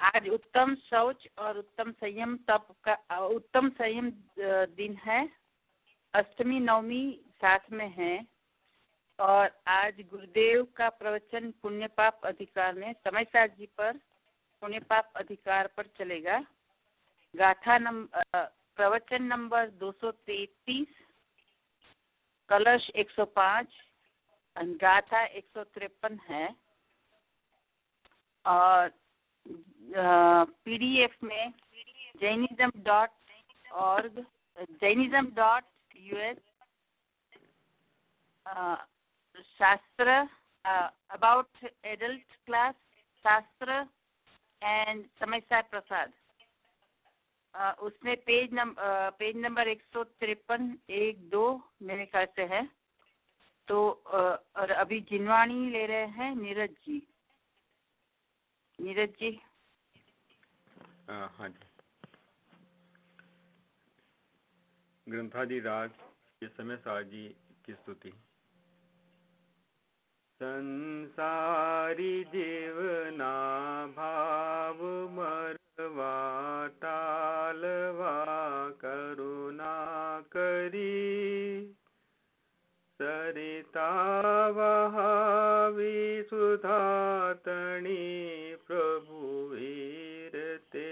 आज उत्तम शौच और उत्तम संयम दिन है। अष्टमी नवमी साथ में है और आज गुरुदेव का प्रवचन पुण्य पाप अधिकार में समय साथ जी पर पुण्य पाप अधिकार पर चलेगा। गाथा प्रवचन नंबर 233, कलश 105, गाथा 153 है और PDF में jainism.org jainism.us शास्त्र अबाउट एडल्ट क्लास शास्त्र एंड समय साथ प्रसाद, उसमें पेज नंबर 153 1-2 मेरे ख्याल से है। तो और अभी जिनवाणी ले रहे हैं नीरज जी। हाँ जी। ग्रंथादि राग के समय साथ जी की स्तुति। संसारी जीवना भाव मरवा टालवा करुणा करी, सरिता वहावी सुधातणी प्रभु वीर ते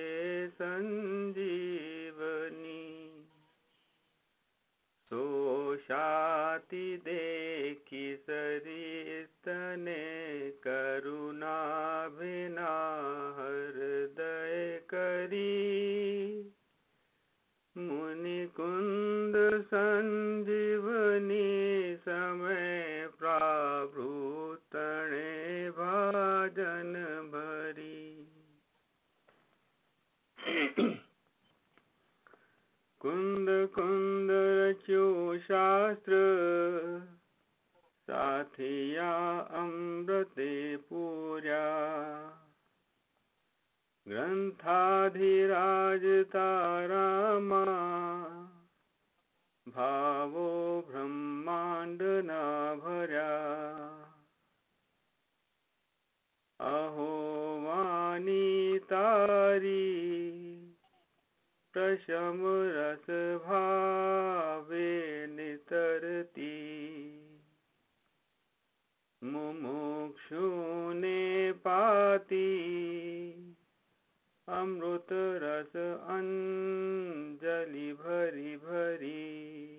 संजीवनी, सो शाति देखी सरितने करुणा बिना हृदय करी, मुनि कुंद संजीवनी समय प्राभूतणे भाजन भरी, कुंद कुंद रचो शास्त्र साथिया अमृते पूर्या, ग्रंथाधिराज तारामा भावो ब्रह्मांड न भर्या, अहो वाणी तारी प्रशम रस भावे नितरती, मुमुक्षु ने पाती अमृत रस अंजलि भरी भरी,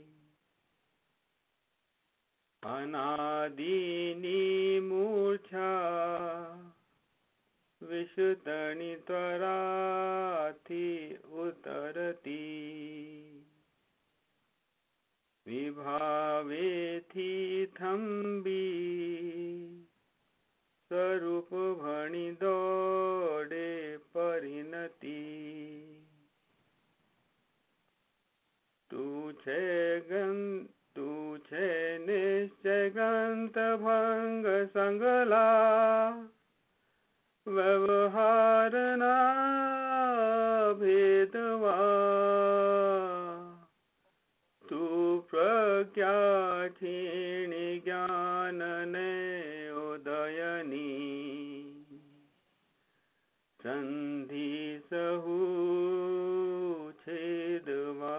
अनादिनी मूर्छा विषुतनि त्वराथि उतरती, विभावेथि थम्बी स्वरूप भणि दौड़े परिणति, तू छे निश्चय ग्रंथ भंग संगला, व्यवहार ना भेदवा, तू प्रज्ञा क्षीणि ज्ञान ने उदयनी, संधि सहु छेदवा,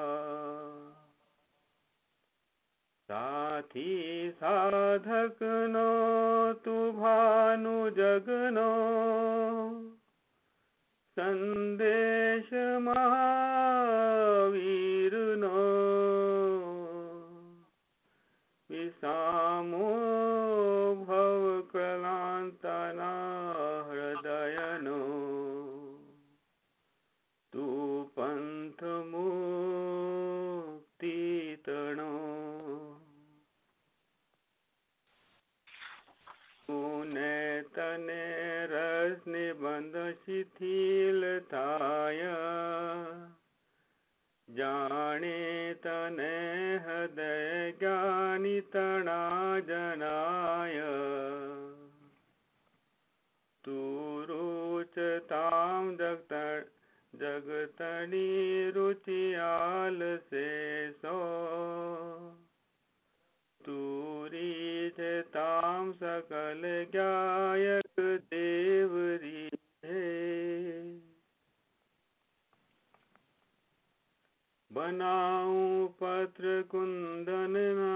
साथी साधक नो तू भानु जगनो, संदेश महावीर नो, विसामो भव क्लांतना हृदय नो, तू पंथ मुक्ति तणो, तूने तने रस निबंध शिथिल थाय, जाने तने हृदय ज्ञानी तना जनाय, तू रुचताम जगतनी रुचि आल से सो, तूरी ताम सकल गायक देवरी है, बनाऊं पत्र कुंदन ना,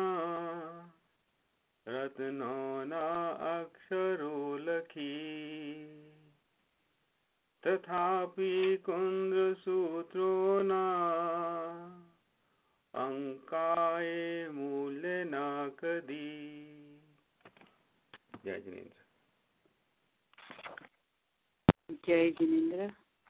रत्नों ना अक्षरों लखी, तथापि कुंद्र सूत्रों ना, अंकाए मूल्य ना कदी। जय जिनेन्द्र। जय जिनेन्द्र।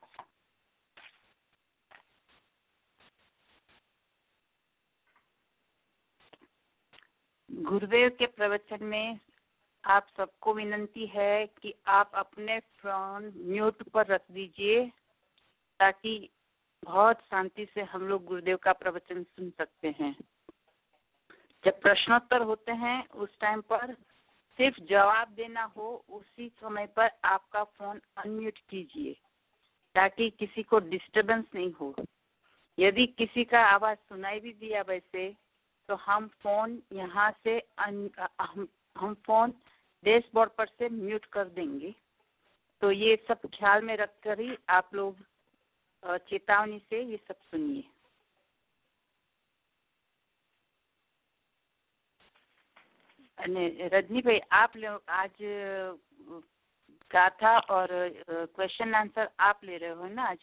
गुरुदेव के प्रवचन में आप सबको विनंती है कि आप अपने फोन म्यूट पर रख दीजिए, ताकि बहुत शांति से हम लोग गुरुदेव का प्रवचन सुन सकते हैं। जब प्रश्नोत्तर होते हैं उस टाइम पर सिर्फ जवाब देना हो, उसी समय पर आपका फोन अनम्यूट कीजिए, ताकि किसी को डिस्टरबेंस नहीं हो। यदि किसी का आवाज सुनाई भी दिया वैसे, तो हम फोन यहाँ से हम फोन डैशबोर्ड पर से म्यूट कर देंगे। तो ये सब ख्याल में रखकर ही आप लोग चेतावनी से ये सब सुनिए। रजनी भाई, आप लोग आज गाथा और क्वेश्चन आंसर आप ले रहे हो ना आज?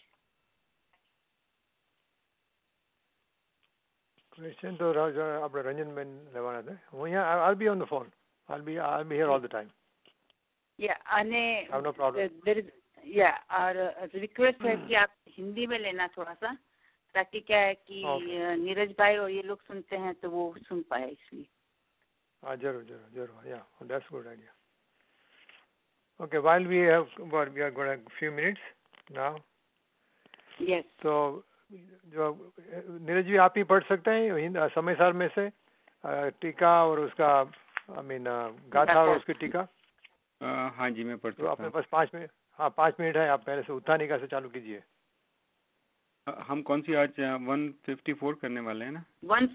क्वेश्चन तो આપણે રંજનબેન લેવાના છે। હું અહીંયા I'll be on the phone. I'll be here all the time. Yeah, and I have no problem. there is और रिक्वेस्ट है कि आप हिंदी में लेना थोड़ा सा, ताकि क्या है कि नीरज भाई और ये लोग सुनते हैं तो वो सुन पाए, इसलिए। हाँ, जरूर। Yeah, that's good idea. Okay, while we are going a few minutes now. Yes. So जो नीरज जी आप ही पढ़ सकते हैं समय सार में से टीका और उसका गाथा और उसकी टीका? हाँ जी, मैं पढ़ सकता हूँ। तो अपने पास 5 मिनट, हाँ 5 मिनट है। आप पहले से उत्थानिका से चालू कीजिए। हम कौन सी आज 154 करने वाले हैं ना?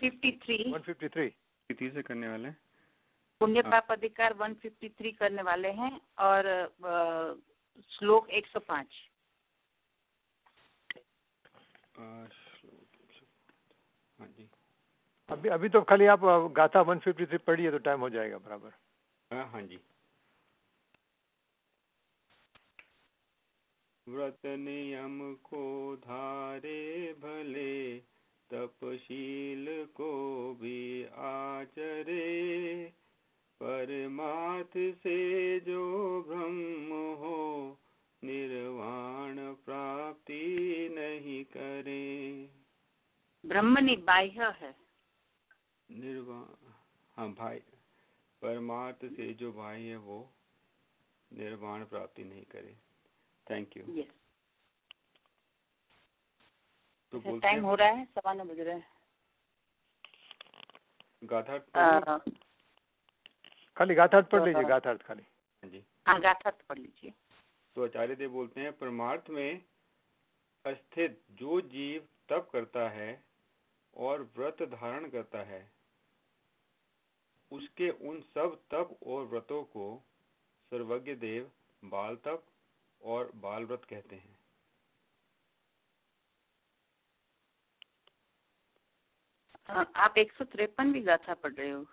153 से करने वाले हैं। पुण्य पाप अधिकार 153 करने वाले हैं और श्लोक 105। हाँ जी। अभी तो खाली आप गाथा 153 पढ़िए तो टाइम हो जाएगा बराबर। हाँ जी। व्रत नियम को धारे भले, तपशील को भी आचरे, परमार्थ से जो ब्रह्म हो, निर्वाण प्राप्ति नहीं करे। ब्रह्म नहीं, बाह्य है। निर्वाण, हाँ भाई, परमार्थ से जो बाह्य है वो निर्वाण प्राप्ति नहीं करे। Thank you. yes. तो टाइम हो रहा है, 9:15 बज रहे हैं। गाथा खाली गाथा पढ़ लीजिए, गाथा खाली। हाँ जी, हाँ गाथा पढ़ लीजिए। तो आचार्य देव बोलते हैं, परमार्थ में स्थित जो जीव तप करता है और व्रत धारण करता है, उसके उन सब तप और व्रतों को सर्वज्ञ देव बाल तप और बाल व्रत कहते हैं। आप 153 भी गाथा पढ़ रहे हो?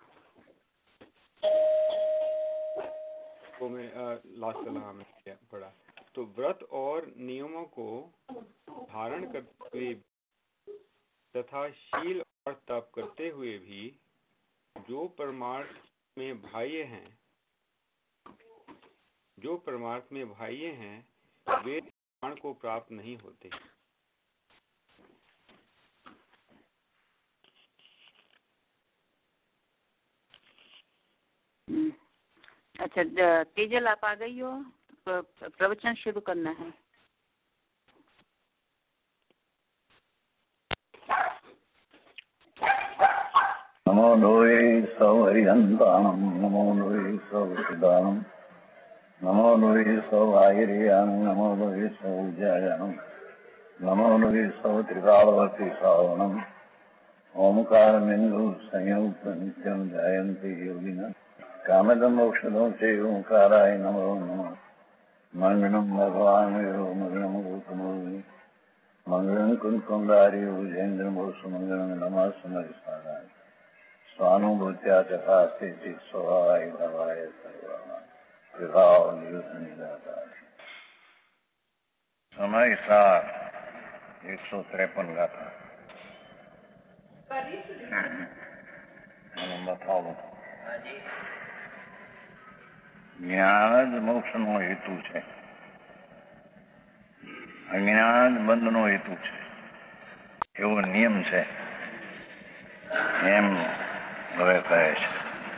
वो मैं लास्ट कला में पढ़ा। तो व्रत और नियमों को धारण करते हुए तथा शील और तप करते हुए भी जो परमार्थ में बाह्य हैं, वे निर्वाण को प्राप्त नहीं होते। अच्छा तेजल, आप आ गई हो? प्रवचन शुरू करना है। नमो लोये सौहरिहन्तानं, नमो लोये सौसिदानं, नमो लोये सौभागिर्यानं, नमो लोये सौविजयानं, नमो लोये सौत्रिकालवती सावनं, ओंकारमिन्दु संयुक्त नित्यं ध्यायन्ति योगिनः, कामदं मोक्षदं च ओंकाराय नमो नमः। मंगलम भगवान मंगलम गौतमो मंगलम कुंकुंदारी उजेन्द्र मोसुमंगल नमः समय साराय स्वानुभूत्या चकास्ते स्वभावाय भवाय सर्वा विभाव निरुद्ध निराकार समय सार 153 गाथा बताવો જ્ઞાન જ મોક્ષનો હેતુ છે, અજ્ઞાન જ બંધનો હેતુ છે એવો નિયમ છે એમ હવે કહે છે.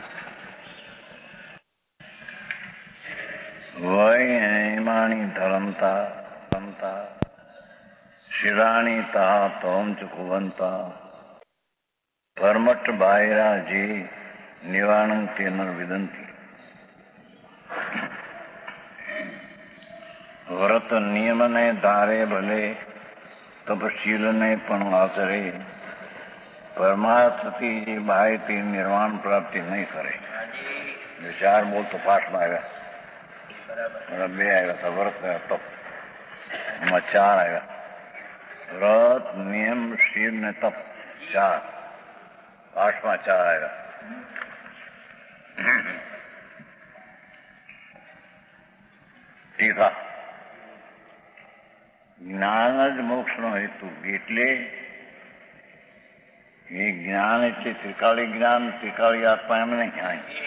વૈમાણી ધરમતા શિરાણી તા તોમ ચ કુવંતા પરમટ બાયરા જી નિવારણ તેનર વિદંતી. વ્રત નિયમને ધારે ભલે તપશીલને પણ આચરે પરમાર્થથી જે બાહ્યથી નિર્વાણ પ્રાપ્તિ નહીં કરે. ચાર બોલ તો પાઠમાં આવ્યા, 2 આવ્યા હતા વ્રત તપ, એમાં 4 આવ્યા. વ્રત નિયમ શીલ ને તપ 4, પાઠમાં 4 આવ્યા. ટીકા જ્ઞાન જ મોક્ષનો હેતુ. એટલે એ જ્ઞાન એટલે ત્રિકાળી જ્ઞાન, ત્રિકાળી આત્મા એમ નહીં.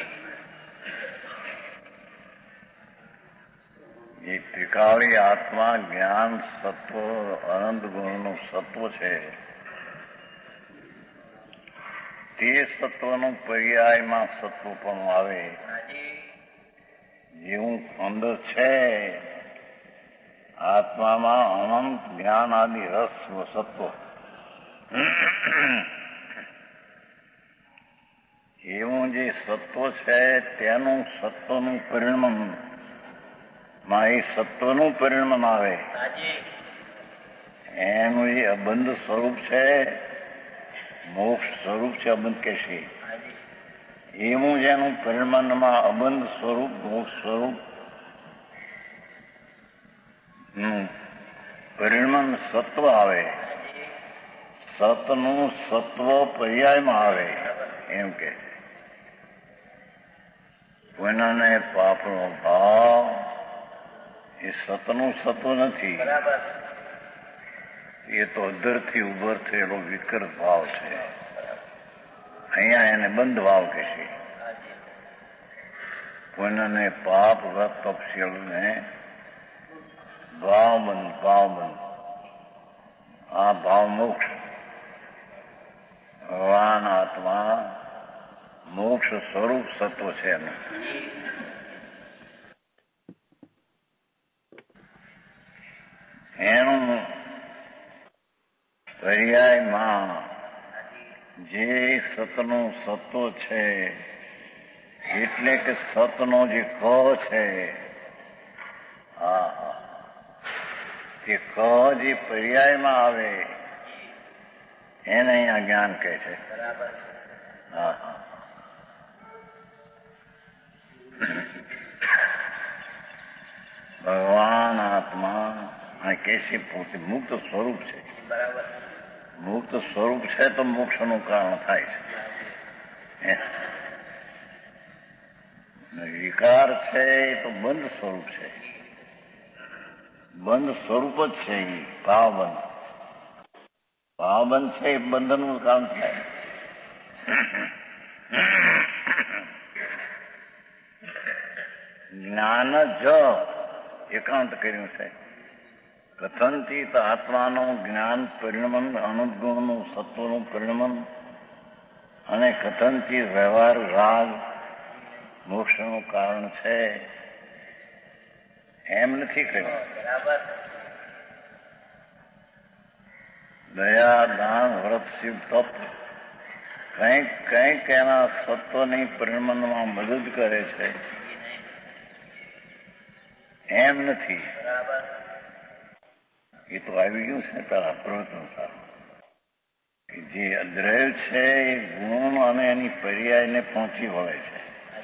એ ત્રિકાળી આત્મા જ્ઞાન સત્વ અનંત ગુણનું સત્વ છે. તે સત્વનું પર્યાયમાં સત્વ પણ આવે. જેવું અંદર છે આત્મામાં અનંત જ્ઞાન આદિ રસ સત્વ, એવું જે સત્વ છે તેનું સત્વનું પરિણમન માં એ સત્વનું પરિણમન આવે. એનું જે અબંધ સ્વરૂપ છે, મોક્ષ સ્વરૂપ છે અબંધ કહેશે, એવું જેનું પરિણમનમાં અબંધ સ્વરૂપ મોક્ષ સ્વરૂપ પરિણમન સત્વ આવે. સતનું સત્વ પર્યાયમાં આવે એમ કે. કોઈનાને પાપનો ભાવ એ સતનું સત્વ નથી, એ તો અધરથી ઉભર થયેલો વિકૃત ભાવ છે. અહીંયા એને બંધ ભાવ કહેશે. કોઈનાને પાપ વ્રત તપશીલને ભાવબંધ આ ભાવ મોક્ષ. ભગવાન આત્મા મોક્ષ સ્વરૂપ સત્વ છે એનું. એનું પર્યાયમાં જે સતનું સત્વ છે, એટલે કે સતનો જે ક છે, તે ક જે પર્યાયમાં આવે એને અહીંયા જ્ઞાન કહે છે. ભગવાન આત્મા કેસી પોતે મુક્ત સ્વરૂપ છે. મુક્ત સ્વરૂપ છે તો મોક્ષનું કારણ થાય છે. વિકાર છે એ તો બંધ સ્વરૂપ છે. બંધ સ્વરૂપ જ છે. એ ભાવબંધ છે એ બંધનનું કારણ થાય. જ્ઞાન જ એકાંત કર્યું છે. કથનથી આત્માનું જ્ઞાન પરિણમન, અનુગુણનું સત્વનું પરિણમન, અને કથનથી વ્યવહાર રાગ મોક્ષનું કારણ છે એમ નથી કહ્યું. દયા, દાન, વ્રત, શિવ, તપ કંઈક એના સત્વની પરિણમનમાં મદદ કરે છે એમ નથી. એ તો આવી ગયું છે તારા પ્રવચન સારું. જે અદ્રવ્ય છે એ ગુણ અને એની પર્યાયને પહોંચી વળે છે.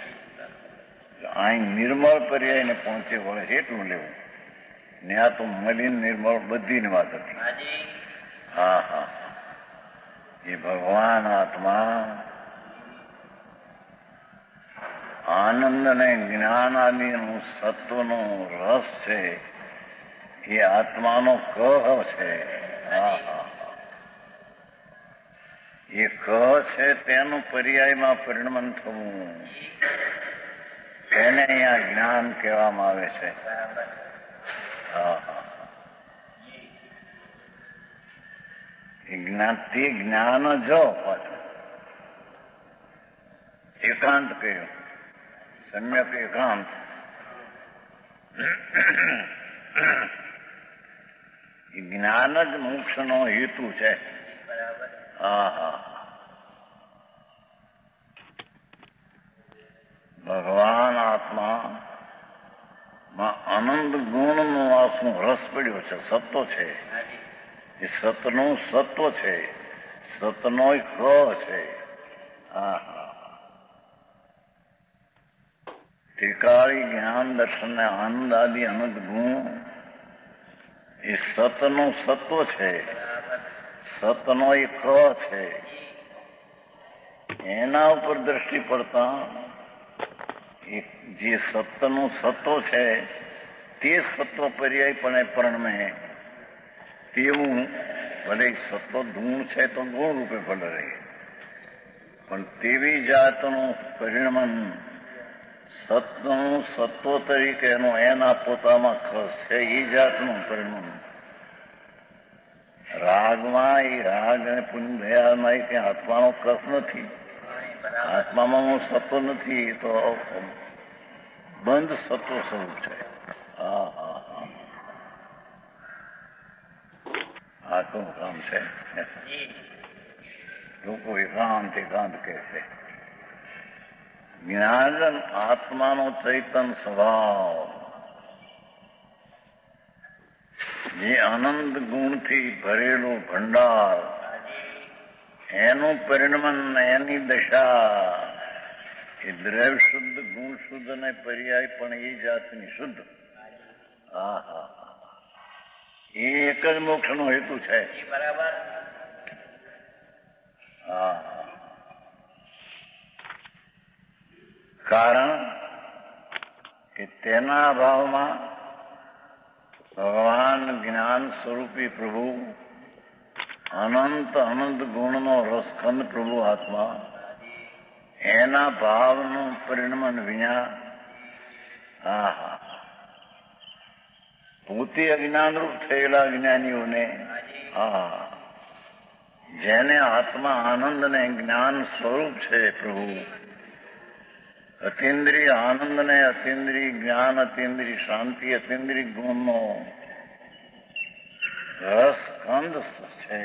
અહીં નિર્મળ પર્યાયને પહોંચી વળે છે એટલું લેવું ને. આ તો મલિન નિર્મળ બધીની વાત હતી. હા હા, એ ભગવાન આત્મા આનંદ ને જ્ઞાન આદિનું સત્વનો રસ છે, એ આત્માનો કહ છે. હા હા, એ કહ છે તેનું પર્યાયમાં પરિણમન થવું, તેને અહીંયા જ્ઞાન કહેવામાં આવે છે. હા હા, તે જ્ઞાન જો એકાંત કહ્યું, સમ્યક એકાંત, જ્ઞાન જ મોક્ષનો હેતુ છે. હા હા, ભગવાન આત્મામાં આનંદ ગુણનો આ શું રસ પડ્યો છે, સત્વ છે. એ સતનું સત્વ છે, સતનો ક છે. હા હા, ત્રિકાળી જ્ઞાન દર્શન ને આનંદ આદિ અનંત ગુણ એ સતનું સત્વ છે, સતનો એ ક છે. એના ઉપર દ્રષ્ટિ પડતા જે સત્યનું સત્વ છે તે સત્વ પર્યાયપણે પરણમે, તેવું ભલે સત્વ ગુણ છે તો ગુણ રૂપે ભલે રહે, પણ તેવી જાતનું પરિણમન સત્વનું સત્વ તરીકેનું એના પોતામાં ખસ છે, એ જાતનું પરિણમન. રાગમાં એ રાગ અને પુણ્યમાં એ ત્યાં આત્માનો કસ નથી, આત્મામાં સત્વ નથી, તો બંધ સત્વ સ્વરૂપ છે. હા હા હા, આ શું કામ છે? લોકો એકાંત એકાંત કહે છે. જ્ઞાન આત્માનો ચૈતન સ્વભાવ, જે આનંદ ગુણથી ભરેલો ભંડાર, એનું પરિણમન, એની દશા, એ દ્રવ્ય શુદ્ધ, ગુણ શુદ્ધ અને પર્યાય પણ એ જાતની શુદ્ધ. હા હા, એ એક જ મોક્ષનો હેતુ છે. બરાબર. હા, કારણ કે તેના અભાવમાં ભગવાન જ્ઞાન સ્વરૂપી પ્રભુ, અનંત અનંત ગુણનો રસખંડ પ્રભુ આત્મા, એના ભાવનું પરિણમન વિના હા હા, પોતે અજ્ઞાનરૂપ થયેલા જ્ઞાનીઓને, હા, જેને આત્મા આનંદ ને જ્ઞાન સ્વરૂપ છે પ્રભુ, અતિન્દ્રિય આનંદ ને અતિન્દ્રિય જ્ઞાન, અતિન્દ્રિય શાંતિ, અતિન્દ્રિય ગુણનો રસખંડ છે,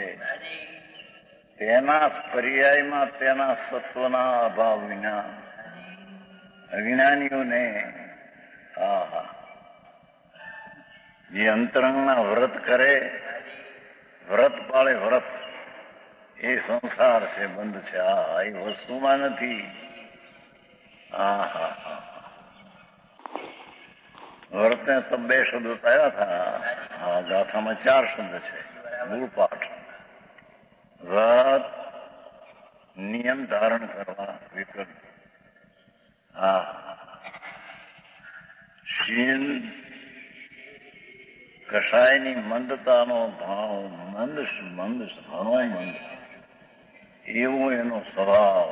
તેના પર્યાયમાં તેના સત્વના અભાવ વિના અજ્ઞાનીઓને હા હા, જે અંતરંગના વ્રત કરે, વ્રત પાળે વ્રત, એ સંસાર છે, બંધ છે. હા, એ વસ્તુમાં નથી. હા હા હા, વ્રતને તો 2 શબ્દ આવ્યા હતા. હા, ગાથામાં 4 શબ્દ છે, મૂળ પાઠ. વ્રત, નિયમ ધારણ કરવા, વિકલ્પ. હા, શીલ, કષાયની મંદતાનો ભાવ, મંદ મંદ ઘણો મંદ, એવો એનો સ્વભાવ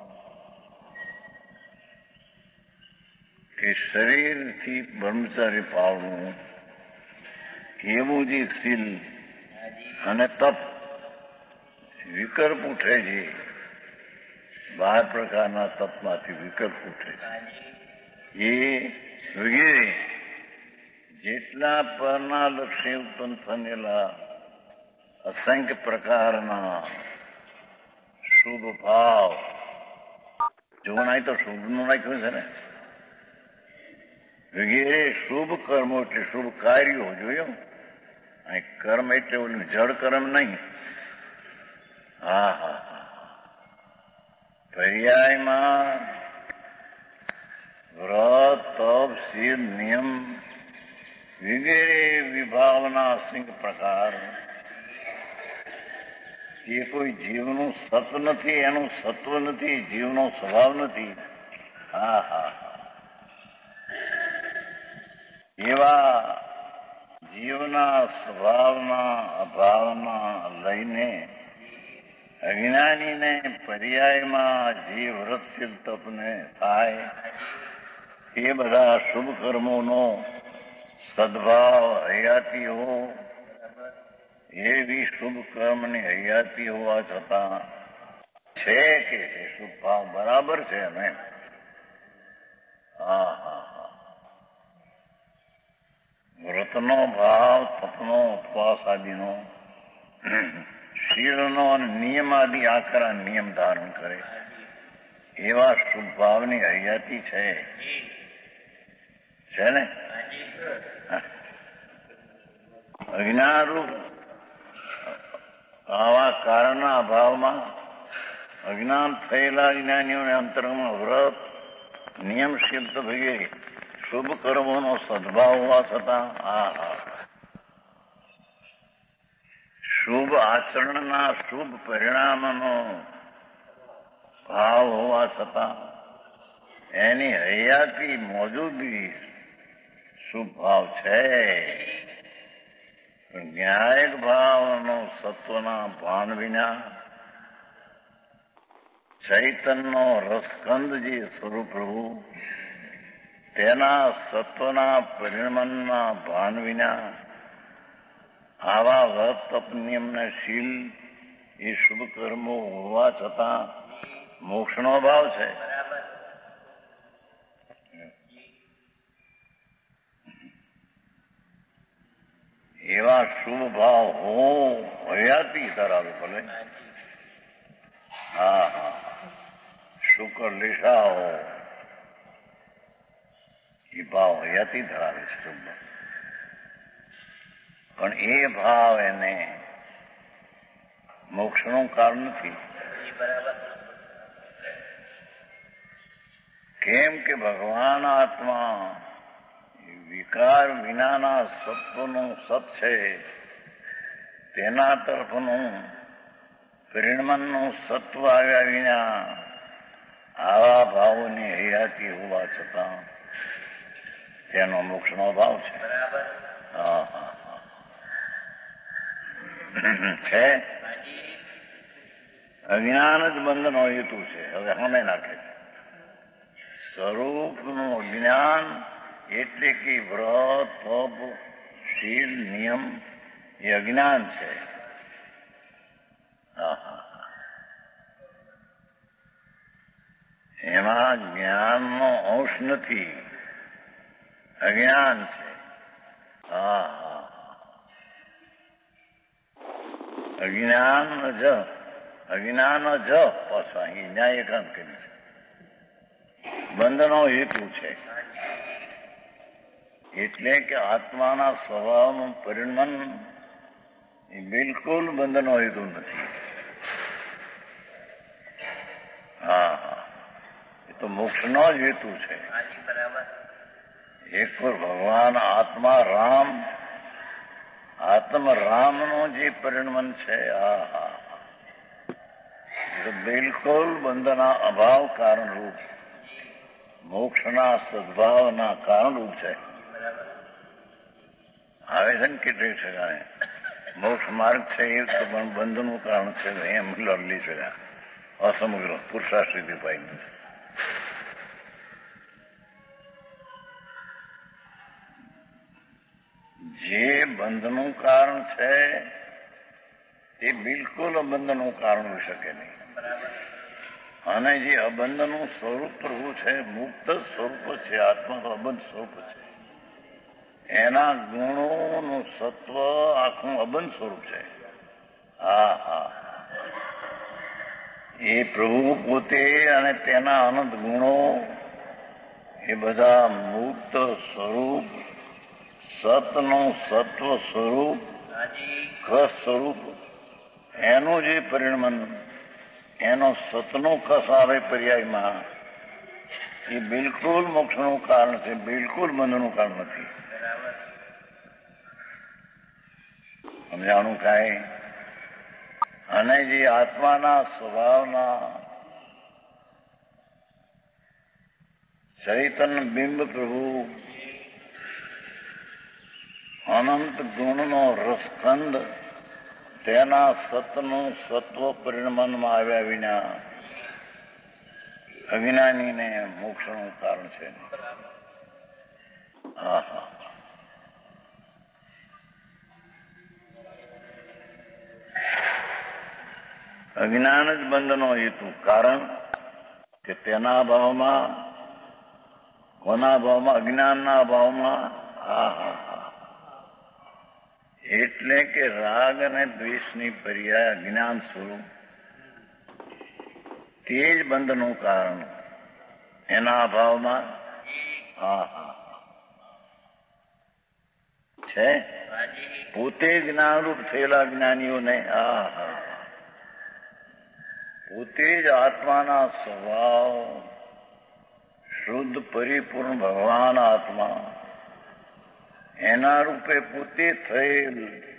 કે શરીરથી બ્રહ્મચારી પાળવું, એવું જે શીલ અને તપ, વિકલ્પ ઉઠે છે, 12 પ્રકારના તપમાંથી વિકલ્પ ઉઠે છે, એ વગેરે જેટલા પરના લક્ષ્ય ઉત્પન્ન થયેલા અસંખ્ય પ્રકારના શુભ ભાવ, જોવું નહીં તો શુભનું નાખ્યું છે ને, વગેરે શુભ કર્મો એટલે શુભ કાર્યો. જોયું, અહીં કર્મ એટલે ઓલું જળ કર્મ નહીં. હા હા, પર્યાયમાં વ્રત, તપ, શીલ, નિયમ વગેરે વિભાવના અસંખ્ય પ્રકાર, એ કોઈ જીવનું સત નથી, એનું સત્વ નથી, જીવનો સ્વભાવ નથી. હા હા એવા જીવના સ્વભાવના અભાવના લઈને અજ્ઞાનીને પર્યાયમાં જે વ્રત સિદ્ધ તપને થાય એ બધા શુભ કર્મોનો સદભાવ હયાતી હો, એવી શુભ કર્મની હયાતી હોવા છતાં છે કે શુભ ભાવ બરાબર છે ને? હા હા હા વ્રતનો ભાવ, તપનો, ઉપવાસ આદિનો, શીલનો અને નિયમ આદિ આકરા નિયમ ધારણ કરે એવા શુભ ભાવની હયાતી છે ને? અજ્ઞાનરૂપ આવા કારણના અભાવમાં અજ્ઞાન થયેલા જ્ઞાનીઓને અંતરંગમાં વ્રત, નિયમશીલ વગેરે શુભ કર્મોનો સદભાવ હોવા છતાં શુભ આચરણના શુભ પરિણામનો ભાવ હોવા છતાં એની હયાતી મોજૂદગી શુભ ભાવ છે. ન્યાયિક ભાવનો સત્વના ભાન વિના ચૈતનનો રસકંદ જે સ્વરૂપ પ્રભુ તેના સત્વના પરિણમનના ભાન વિના આવા વ્રત તપ નિયમના શીલ એ શુભ કર્મો હોવા છતાં મોક્ષનો ભાવ છે. એવા શુભ ભાવ હો હયાતી ધરાવે ભલે. હા હા શુક્ર લીસા હો એ ભાવ હયાતી ધરાવે છે શુભ, પણ એ ભાવ એને મોક્ષનું કારણ નથી. કેમ કે ભગવાન આત્મા વિકાર વિનાના સત્વનું સત છે, તેના તરફનું પરિણમનનું સત્વ આવ્યા વિના આવા ભાવોની હયાતી હોવા છતાં તેનો મોક્ષનો ભાવ છે. હા હા છે. અજ્ઞાન જ બંધનો હેતુ છે. હવે અમે નાખે છે સ્વરૂપનું જ્ઞાન એટલે કે વ્રત, તપ, શીલ, નિયમ એ અજ્ઞાન છે. એમાં જ્ઞાનનો અંશ નથી, અજ્ઞાન છે. હા હા અજ્ઞાન જ પાછું અહીં ન્યાય એકાંત કરી છે. બંધનો હેતુ છે એટલે કે આત્માના સ્વભાવનું પરિણમન એ બિલકુલ બંધનો હેતુ નથી. હા હા એ તો મોક્ષનો જ હેતુ છે. એક ભગવાન આત્મા રામ, રામનું જે પરિણમન છે એ બિલકુલ બંધના અભાવ કારણરૂપ, મોક્ષના સદભાવના કારણરૂપ છે. આવે છે ને કેટલીક ઠેકાણે મોક્ષ માર્ગ છે એ તો પણ બંધનું કારણ છે એમ લડલી છે. અસમગ્ર પુરુષાર્થ પાઈ જે બંધનું કારણ છે તે બિલકુલ અબંધનું કારણ હોઈ શકે નહીં. અને જે અબંધનું સ્વરૂપ પ્રભુ છે, મુક્ત સ્વરૂપ છે, આત્મા તો અબંધ સ્વરૂપ છે. એના ગુણોનું સત્વ આખું અબંધ સ્વરૂપ છે. હા હા એ પ્રભુ પોતે અને તેના અનંત ગુણો એ બધા મુક્ત સ્વરૂપ, સતનું સત્વ સ્વરૂપ, કસ સ્વરૂપ, એનું જે પરિણમન, એનો સતનો કસ આવે પર્યાયમાં, એ બિલકુલ મોક્ષનું કારણ છે, બિલકુલ બંધનું કારણ નથી. સમજાણું કાંઈ? અને જે આત્માના સ્વભાવના ચૈતન્ય બિંબ પ્રભુ અનંત ગુણનો રસખંડ તેના સતનું સત્વ પરિણમનમાં આવ્યા વિના અજ્ઞાનીને મોક્ષનું કારણ છે. આહા, અજ્ઞાન જ બંધનો હેતુ, કારણ કે તેના ભાવમાં, કોના ભાવમાં? અજ્ઞાનના ભાવમાં. એટલે કે રાગ અને દ્વેષની પર્યાય અજ્ઞાન સ્વરૂપ, તે જ બંધનું કારણ. એના અભાવમાં છે. પોતે જ્ઞાનરૂપ થયેલા જ્ઞાનીઓને પોતે જ આત્માના સ્વભાવ શુદ્ધ પરિપૂર્ણ ભગવાન આત્મા એના રૂપે પોતે થયેલ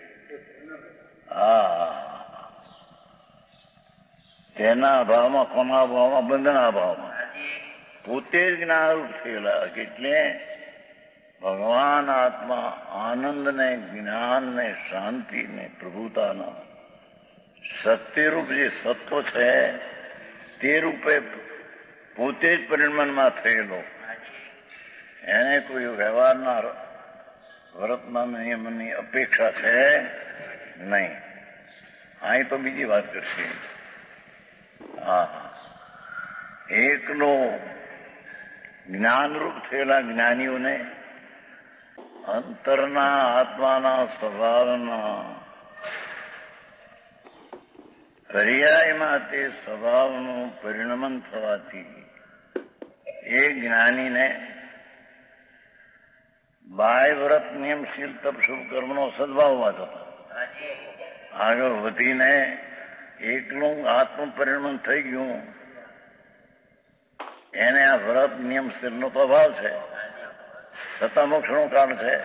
તેના ભાવમાં, કોના ભાવમાં? બંધના ભાવમાં. પોતે જ જ્ઞાનરૂપ થયેલા, એટલે ભગવાન આત્મા આનંદને, જ્ઞાનને, શાંતિને, પ્રભુતાના સત્યરૂપ જે સત્વ છે તે રૂપે પોતે જ પરિણમનમાં થયેલો. એને કોઈ વ્યવહારના વ્રતના નિયમની અપેક્ષા છે નહીં. અહીં તો બીજી વાત કરશે. એકલો જ્ઞાનરૂપ થયેલા જ્ઞાનીઓને અંતરના આત્માના સ્વભાવના પર્યાયમાં તે સ્વભાવનું પરિણમન થવાથી એ જ્ઞાનીને બાહ્ય વ્રત, નિયમશીલ, તપ, શુભ કર્મનો સદભાવમાં થતો આગળ વધીને એકલું આત્મ પરિણમન થઈ ગયું. એને આ વ્રત, નિયમશીલનો તો અભાવ છે, છતાં મોક્ષનું કારણ છે.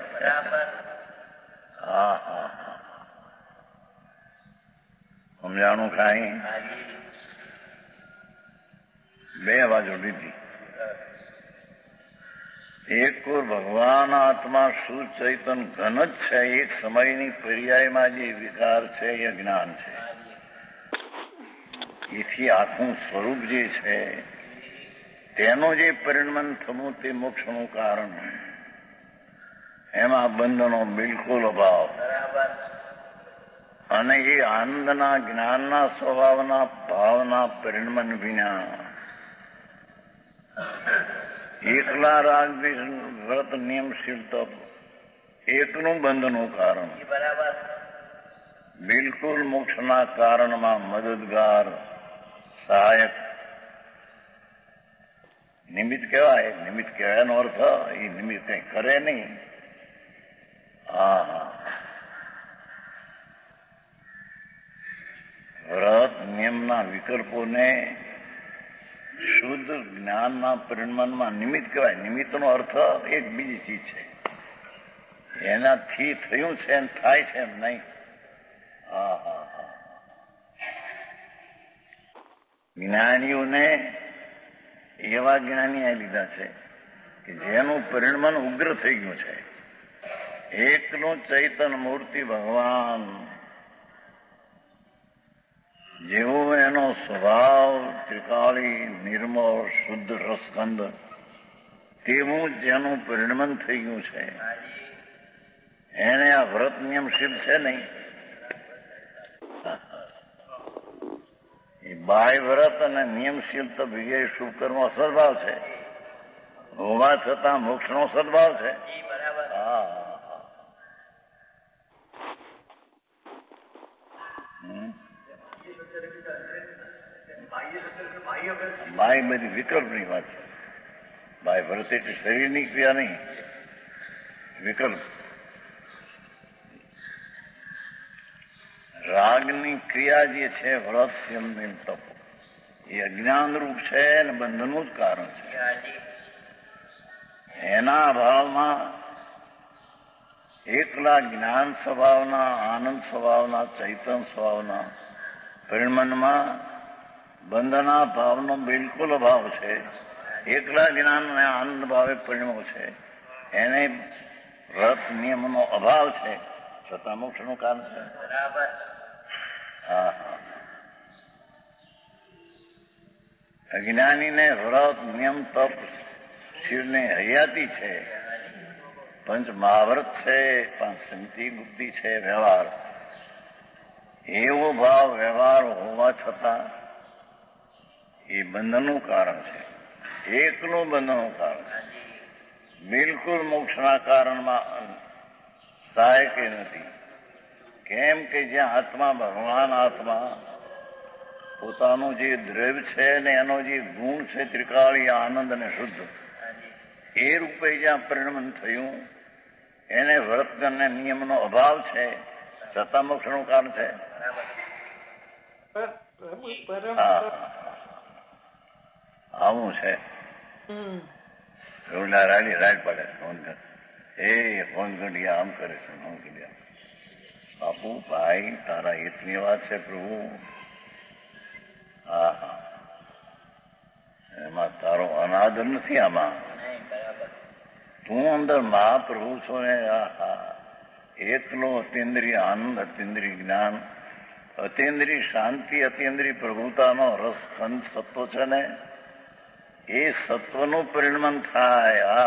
સમજાણું? ખાઈ બે બાજુ લીધી. એક ભગવાન આત્મા શુદ્ધ ચૈતન ઘન જ છે. એક સમયની પર્યાયમાં જે વિકાર છે એ જ્ઞાન છે. એથી આખું સ્વરૂપ જે છે તેનું જે પરિણમન થવું તે મોક્ષનું કારણ. એમાં બંધનો બિલકુલ અભાવ. અને એ આનંદના, જ્ઞાનના સ્વભાવના ભાવના પરિણમન વિના એકલા રાગ, વ્રત, નિયમશીલ, તપ એકનું બંધનું કારણ. બિલકુલ મોક્ષના કારણમાં મદદગાર, સહાયક નિમિત્ત કહેવાય. નિમિત્ત કહેવાનો અર્થ એ નિમિત્ત કંઈ કરે નહીં. વ્રત, નિયમના વિકલ્પોને શુદ્ધ જ્ઞાનના પરિણમનમાં નિમિત્ત કહેવાય. નિમિત્તનો અર્થ એક બીજી ચીજ છે. એનાથી થયું છે એમ થાય છે એમ નહીં. જ્ઞાનીઓને એવા જ્ઞાની આ લીધા છે કે જેનું પરિણમન ઉગ્ર થઈ ગયું છે. એકનું ચૈતન મૂર્તિ ભગવાન જેવો એનો સ્વભાવ ત્રિકાળી, નિર્મળ, શુદ્ધ રસગંધ, તેવું જેનું પરિણમન થઈ ગયું છે એને આ વ્રત, નિયમશીલ છે નહીં. એ બાહ્ય વ્રત અને નિયમશીલ તો વિજય શુભ કર્મ સદભાવ છે. હોવા છતાં મોક્ષનો સદભાવ છે. બાહ્ય બધી વિકલ્પની વાત છે. બાહ્ય વ્રત એટલે શરીરની ક્રિયા નહીં, વિકલ્પ. રાગની ક્રિયા જે છે વ્રત, નિયમ, તપ, એ અજ્ઞાન રૂપ છે અને બંધનનું જ કારણ છે. એના અભાવમાં એકલા જ્ઞાન સ્વભાવના, આનંદ સ્વભાવના, ચૈતન સ્વભાવના પરિણમનમાં બંધના ભાવનો બિલકુલ અભાવ છે. એકલા જ્ઞાન અને આનંદ ભાવે પરિણમો છે. એને વ્રત નિયમનો અભાવ છે, છતાં મોક્ષનું કારણ છે. હા હા. અજ્ઞાનીને વ્રત નિયમ તપ શિવને હયાતી છે, પંચ મહાવ્રત છે, પાંચ સંતિ બુદ્ધિ છે, વ્યવહાર. એવો ભાવ વ્યવહાર હોવા છતાં એ બંધનનું કારણ છે. એકનું બંધનનું કારણ છે. બિલકુલ મોક્ષના કારણમાં સહાયક નથી. કેમ કે જ્યાં આત્મા ભગવાન આત્મા પોતાનું જે દ્રવ્ય છે ને એનો જે ગુણ છે ત્રિકાળી આનંદ અને શુદ્ધ, એ રૂપે જ્યાં પરિણમન થયું, એને વ્રત અને નિયમનો અભાવ છે, છતાં મોક્ષનું કારણ છે. આવું છે. રાડ પડે ફોન કર, એ ફોન કરી આમ કરે છે, આમ કરી. બાપુ ભાઈ તારા હિતની વાત છે પ્રભુ. હા હા, એમાં તારો અનાદર નથી. આમાં તું અંદર મહાપ્રભુ છો ને. એકલો અતિન્દ્રિય આનંદ, અતિન્દ્રિય જ્ઞાન, અતિન્દ્રિય શાંતિ, અતિન્દ્રિય પ્રભુતાનો રસ ખંડ સત્વ છે ને, એ સત્વનું પરિણમન થાય.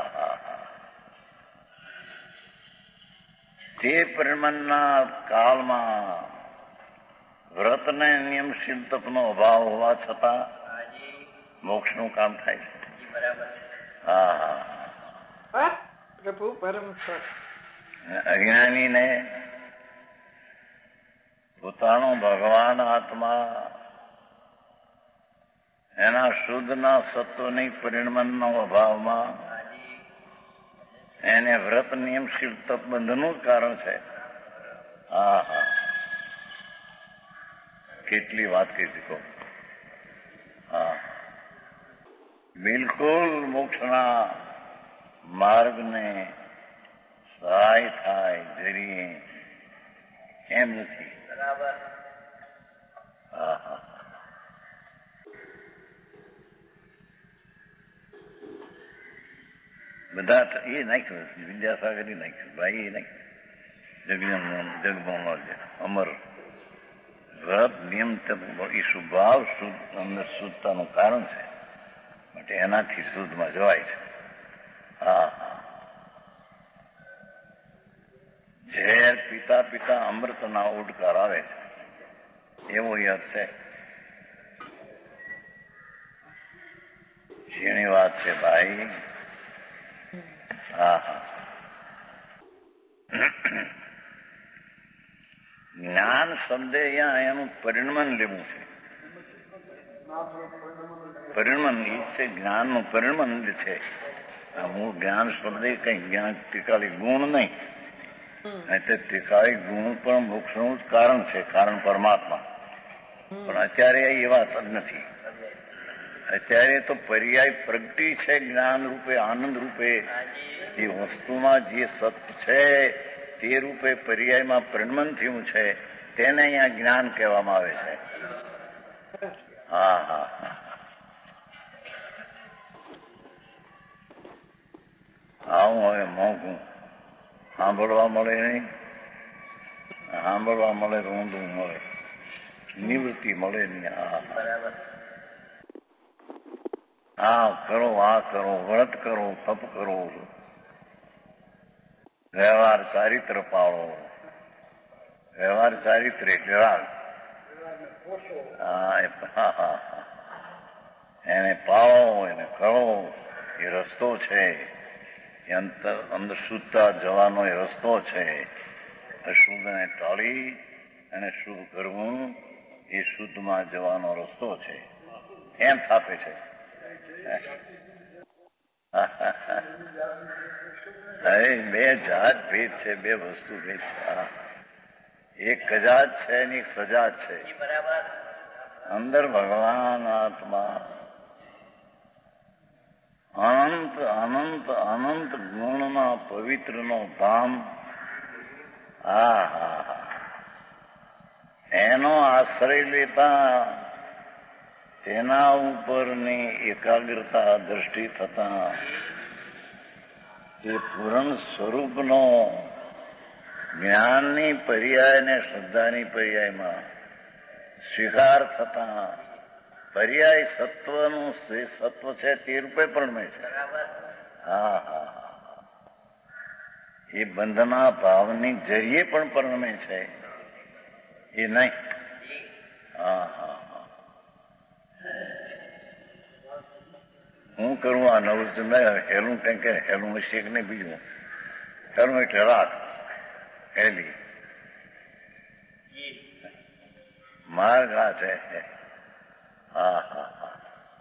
તે પરિણમનના કાળમાં વ્રતને નિયમશીલ તપનો અભાવ હોવા છતાં મોક્ષનું કામ થાય છે. પ્રભુ પરમ અજ્ઞાનીને પોતાનો ભગવાન આત્મા એના શુદ્ધના સત્વની પરિણમનના અભાવમાં એને વ્રત નિયમશીલ તપ બંધનું જ કારણ છે. કેટલી વાત કહી શકો. બિલકુલ મોક્ષના માર્ગને સહાય થાય જરીએ એમ નથી. બધા એ નાખ્યું, વિદ્યાસાગર નાખ્યું, ભાઈ એ નાખ્યું, જગમોહન અમર. વ્રત નિયમ એ સ્વભાવ અંદર શુદ્ધતાનું કારણ છે, માટે એનાથી શુદ્ધમાં જવાય છે. ઝેર પીતા પીતા અમૃતના ઉડકાર આવે છે, એવો યાદ છે. ઝીણી વાત છે ભાઈ. જ્ઞાન શબ્દ અહીંયા એનું પરિણમન લેવું છે. પરિણમન એ છે જ્ઞાનનું પરિણમન છે. મૂળ જ્ઞાન શબ્દ કઈ જ્ઞાન ત્રિકાળી ગુણ નહીં. ત્રિકાળી ગુણ પણ મોક્ષનું જ કારણ છે, કારણ પરમાત્મા. પણ અત્યારે એ વાત જ નથી. અત્યારે તો પર્યાય પ્રગટી છે જ્ઞાન રૂપે, આનંદ રૂપે. જે વસ્તુમાં જે સત્ય છે તે રૂપે પર્યાયમાં પરિણમન થયું છે, તેને અહીંયા જ્ઞાન કહેવામાં આવે છે. આવું હવે મોંઘું સાંભળવા મળે નહીં. સાંભળવા મળે તો ઊંધું મળે, નિવૃત્તિ મળે નહીં. કરો, આ કરો, વ્રત કરો, તપ કરો, વ્યવહાર ચારિત્ર પાળો. વ્યવહાર ચારિત્ર વ્યવહાર એને પાળો, એને કરો. એ રસ્તો છે. એ અંદર શુદ્ધતા જવાનો એ રસ્તો છે. અશુદ્ધને ટાળી અને શુદ્ધ કરવું એ શુદ્ધમાં જવાનો રસ્તો છે, એમ થાપે છે. બે જાત ભેદ છે, બે વસ્તુ ભેદ છે. એક કજાત છે ને એક સજાત છે. અંદર ભગવાન આત્મા અનંત અનંત અનંત ગુણના પવિત્રનો ધામ. એનો આશ્રય લેતા તેના ઉપરની એકાગ્રતા દ્રષ્ટિ થતા તે પૂરણ સ્વરૂપનો જ્ઞાનની પર્યાય ને શ્રદ્ધાની પર્યાયમાં સ્વીકાર થતા પર્યાય સત્વનું સત્વ છે તે રૂપે પરમે છે. હા હા એ બંધના ભાવની જરીએ પણ પરમે છે એ નહીં. હા હા હું કરું આ નવચંદ હેલું કંઈક હેલું હશે કે નહીં બીજું હેલું એટલે રાખ હેલી માર્ગ આ છે. હા હા હા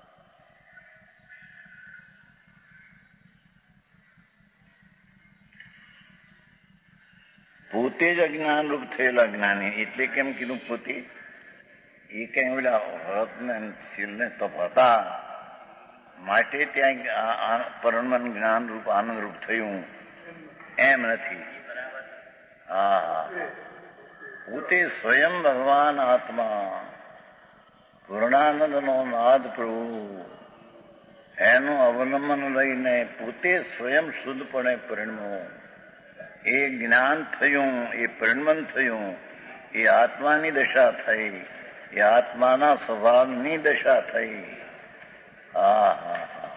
પોતે જ અજ્ઞાનરૂપ થયેલા જ્ઞાની એટલે કેમ કીધું પોતે એ કઈ ઓલા વ્રતને શીલને તપ હતા માટે ત્યાં પરમન જ્ઞાનરૂપ આનંદરૂપ થયું એમ નથી. હા હા પોતે સ્વયં ભગવાન આત્મા પૂર્ણાનંદનો નાદ પ્રભુ એનું અવલંબન લઈને પોતે સ્વયં શુદ્ધપણે પરિણમ્યો. એ જ્ઞાન થયું, એ પરિણમન થયું, એ આત્માની દશા થઈ, એ આત્માના સ્વભાવની દશા થઈ. હા હા હા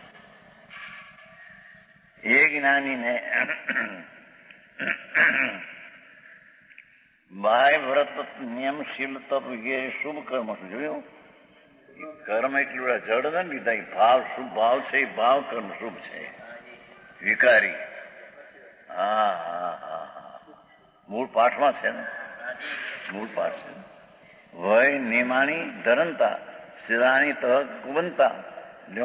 એ જ્ઞાનીને બાહ્ય વ્રત નિયમશીલ તપ એ શુભ કર્મ જોયું. કર્મ એટલું જડ ન લીધા એ ભાવ શુભ ભાવ છે. એ ભાવ કર્મ શુભ છે વિકારી. હા હા હા હા મૂળ પાઠમાં છે ને મૂળ પાઠ છે. વય નિમાણી ધરંતા શિરાણી તહ કુબંતા લ્યો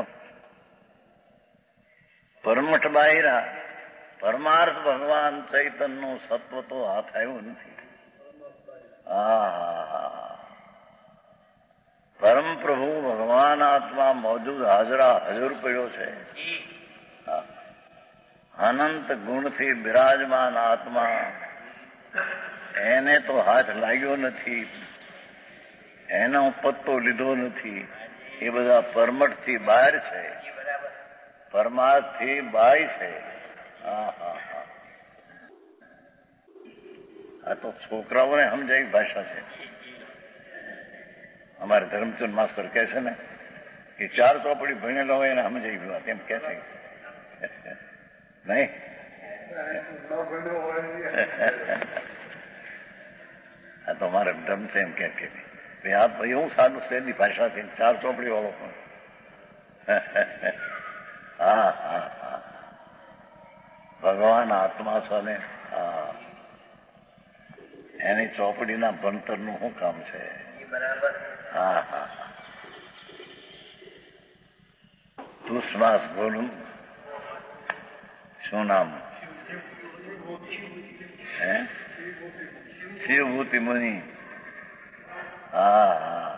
પરમઠ બાહિરા પરમાર્થ ભગવાન ચૈતનનું સત્વ તો હાથ આવ્યું નથી. પરમ પ્રભુ ભગવાન આત્મા મોજૂદ હાજરા હજુર પડ્યો છે. અનંત ગુણથી બિરાજમાન આત્મા એને તો હાથ લાગ્યો નથી, એનો પત્તો લીધો નથી. એ બધા પરમઠથી બહાર છે, પરમાર્થથી બાય છે. હા હા હા આ તો છોકરાઓને સમજાય ભાષા છે. અમારે ધર્મચંદ માસ્ટર કહે છે ને કે 4 ચોપડી ભણેલો હોય એને સમજાઈ ગયું તેમ કે છે નહીં. આ તો અમારે ધર્મ છે એમ કે આ એવું સાદું શહેરની ભાષા છે 4 ચોપડી વાળો પણ. હા હા હા ભગવાન આત્મા છે ને એની ચોપડીના ભણતરનું શું કામ છે. હા હા તું શ્વાસ બોલું શું નામ હે શિવભૂતિ મુનિ. હા હા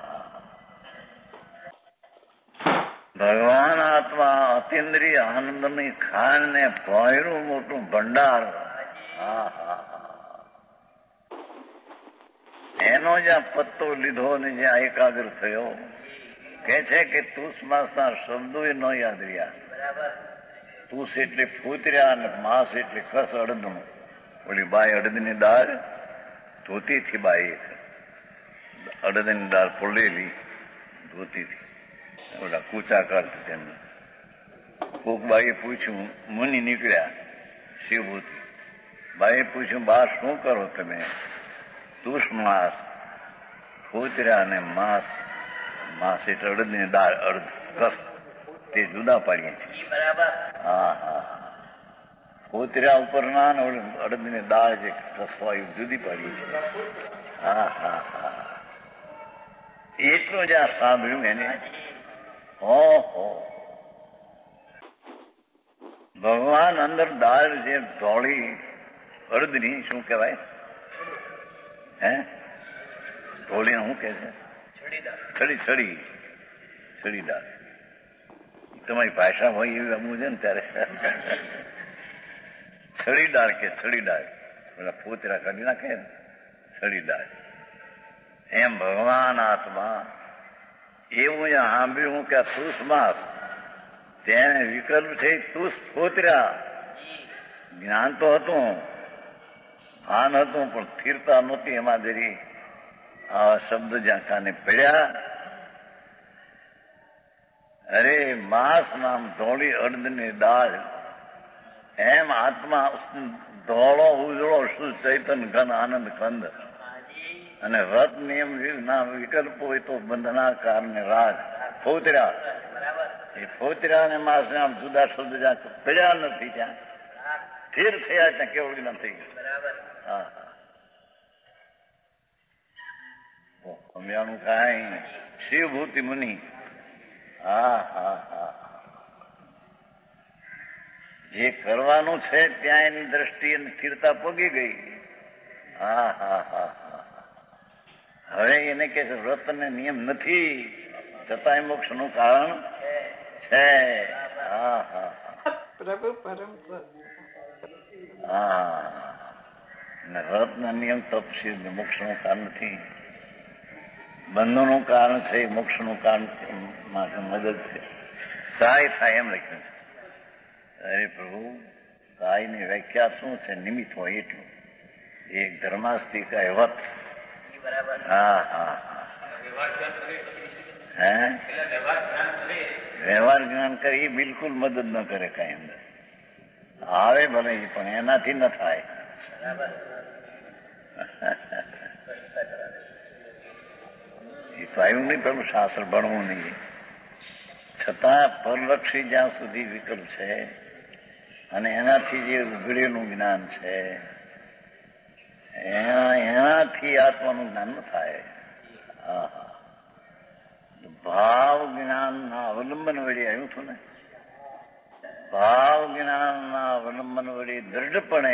ભગવાન આત્મા અતિન્દ્રિય આનંદની ખાન ને ભોયરું મોટું ભંડાર. હા હા એનો જ્યાં પત્તો લીધો ને જ્યાં એકાગ્ર થયો કે છે કે તુસમાસના શબ્દો ન યાદ રહ્યા. તુસ એટલે ફૂતર્યા અને માસ એટલે કસ અડદનું. ઓલી બાય અડદની દાળ ધોતીથી બાઈ અડદની દાળ પોલેલી ધોતીથી ઓલા કૂચા કરતા તેમને કોક બાઈએ પૂછ્યું મુનિ નીકળ્યા શિવભૂતિ. બાઈએ પૂછ્યું બા શું કરો તમે? તુષ માસ ફૂતર્યા અને માસ માસ એટલે અડદની દાળ અડદ કસ તે જુદા પાડીએ છીએ. હા હા ફૂતર્યા ઉપરના અડદની દાળ જે કસવાય જુદી પાડીએ છીએ. હા હા હા એટલું જ્યાં સાંભળ્યું એને ઓહો ભગવાન અંદર દાળ જે ધોળી અડદની શું કહેવાય હે ધોળીને શું કે છે? છડી છડી છડી દાળ. તમારી ભાષા હોય એવી અમુક છે ને ત્યારે છડી દાળ કે છડી દાળ પેલા ફૂતરા કાઢી નાખે ને છડી દાળ એમ ભગવાન આત્મા એવું સાંભળ્યું કે તુષમાસ તેને વિકલ્પ છે તુષ ફોતર્યા. જ્ઞાન તો હતું, ભાન હતું, પણ સ્થિરતા નહોતી એમાં જરી આવા શબ્દ જ્યાં કાને પડ્યા. અરે માસ નામ ધોળી અડદની દાળ, એમ આત્મા ધોળો ઉજળો શુદ્ધ ચૈતન ઘન આનંદ કંદ. અને વ્રત નિયમ ના વિકલ્પ હોય તો બંધનાકાર ને રાગ ફોતર્યા. એ ફોતર્યા ને માસ ને આમ જુદા શબ્દ જ્યાં પડ્યા નથી ત્યાં સ્થિર થયા ત્યાં કેવળ જ્ઞાન થઈ ગયું. હા હા અમ્યાનું કાંઈ શિવભૂતિ મુનિ. હા હા હા જે કરવાનું છે ત્યાં એની દ્રષ્ટિ અને સ્થિરતા પગી ગઈ. હા હા હા હા હવે એને કે વ્રત ને નિયમ નથી છતાંય મોક્ષ નું કારણ છે. હા હા પ્રભુ પરમ હા વ્રત ના નિયમ તપશી મોક્ષ નું કારણ નથી. બંધુ નું કારણ છે, મોક્ષ નું કારણ માટે મદદ છે. સહાય થાય એમ લખ્યું છે. અરે પ્રભુ સહાય ની વ્યાખ્યા શું છે? નિમિત્ત હોય એટલું. એક ધર્માસ્તી કહેવત. હા હા હે વ્યવહાર જ્ઞાન કરે એ બિલકુલ મદદ ન કરે કઈ અંદર આવે ભલે પણ એનાથી ન થાય. એ તો આવ્યું નહીં, પેલું શાસ્ત્ર ભણવું નહીં. છતાં પરલક્ષી જ્યાં સુધી વિકલ્પ છે અને એનાથી જે ઉઘડેલું જ્ઞાન છે એનાથી આત્માનું જ્ઞાન ન થાય. ભાવ જ્ઞાનના અવલંબન વડે આવ્યું હતું ને, ભાવ જ્ઞાનના અવલંબન વડે દૃઢપણે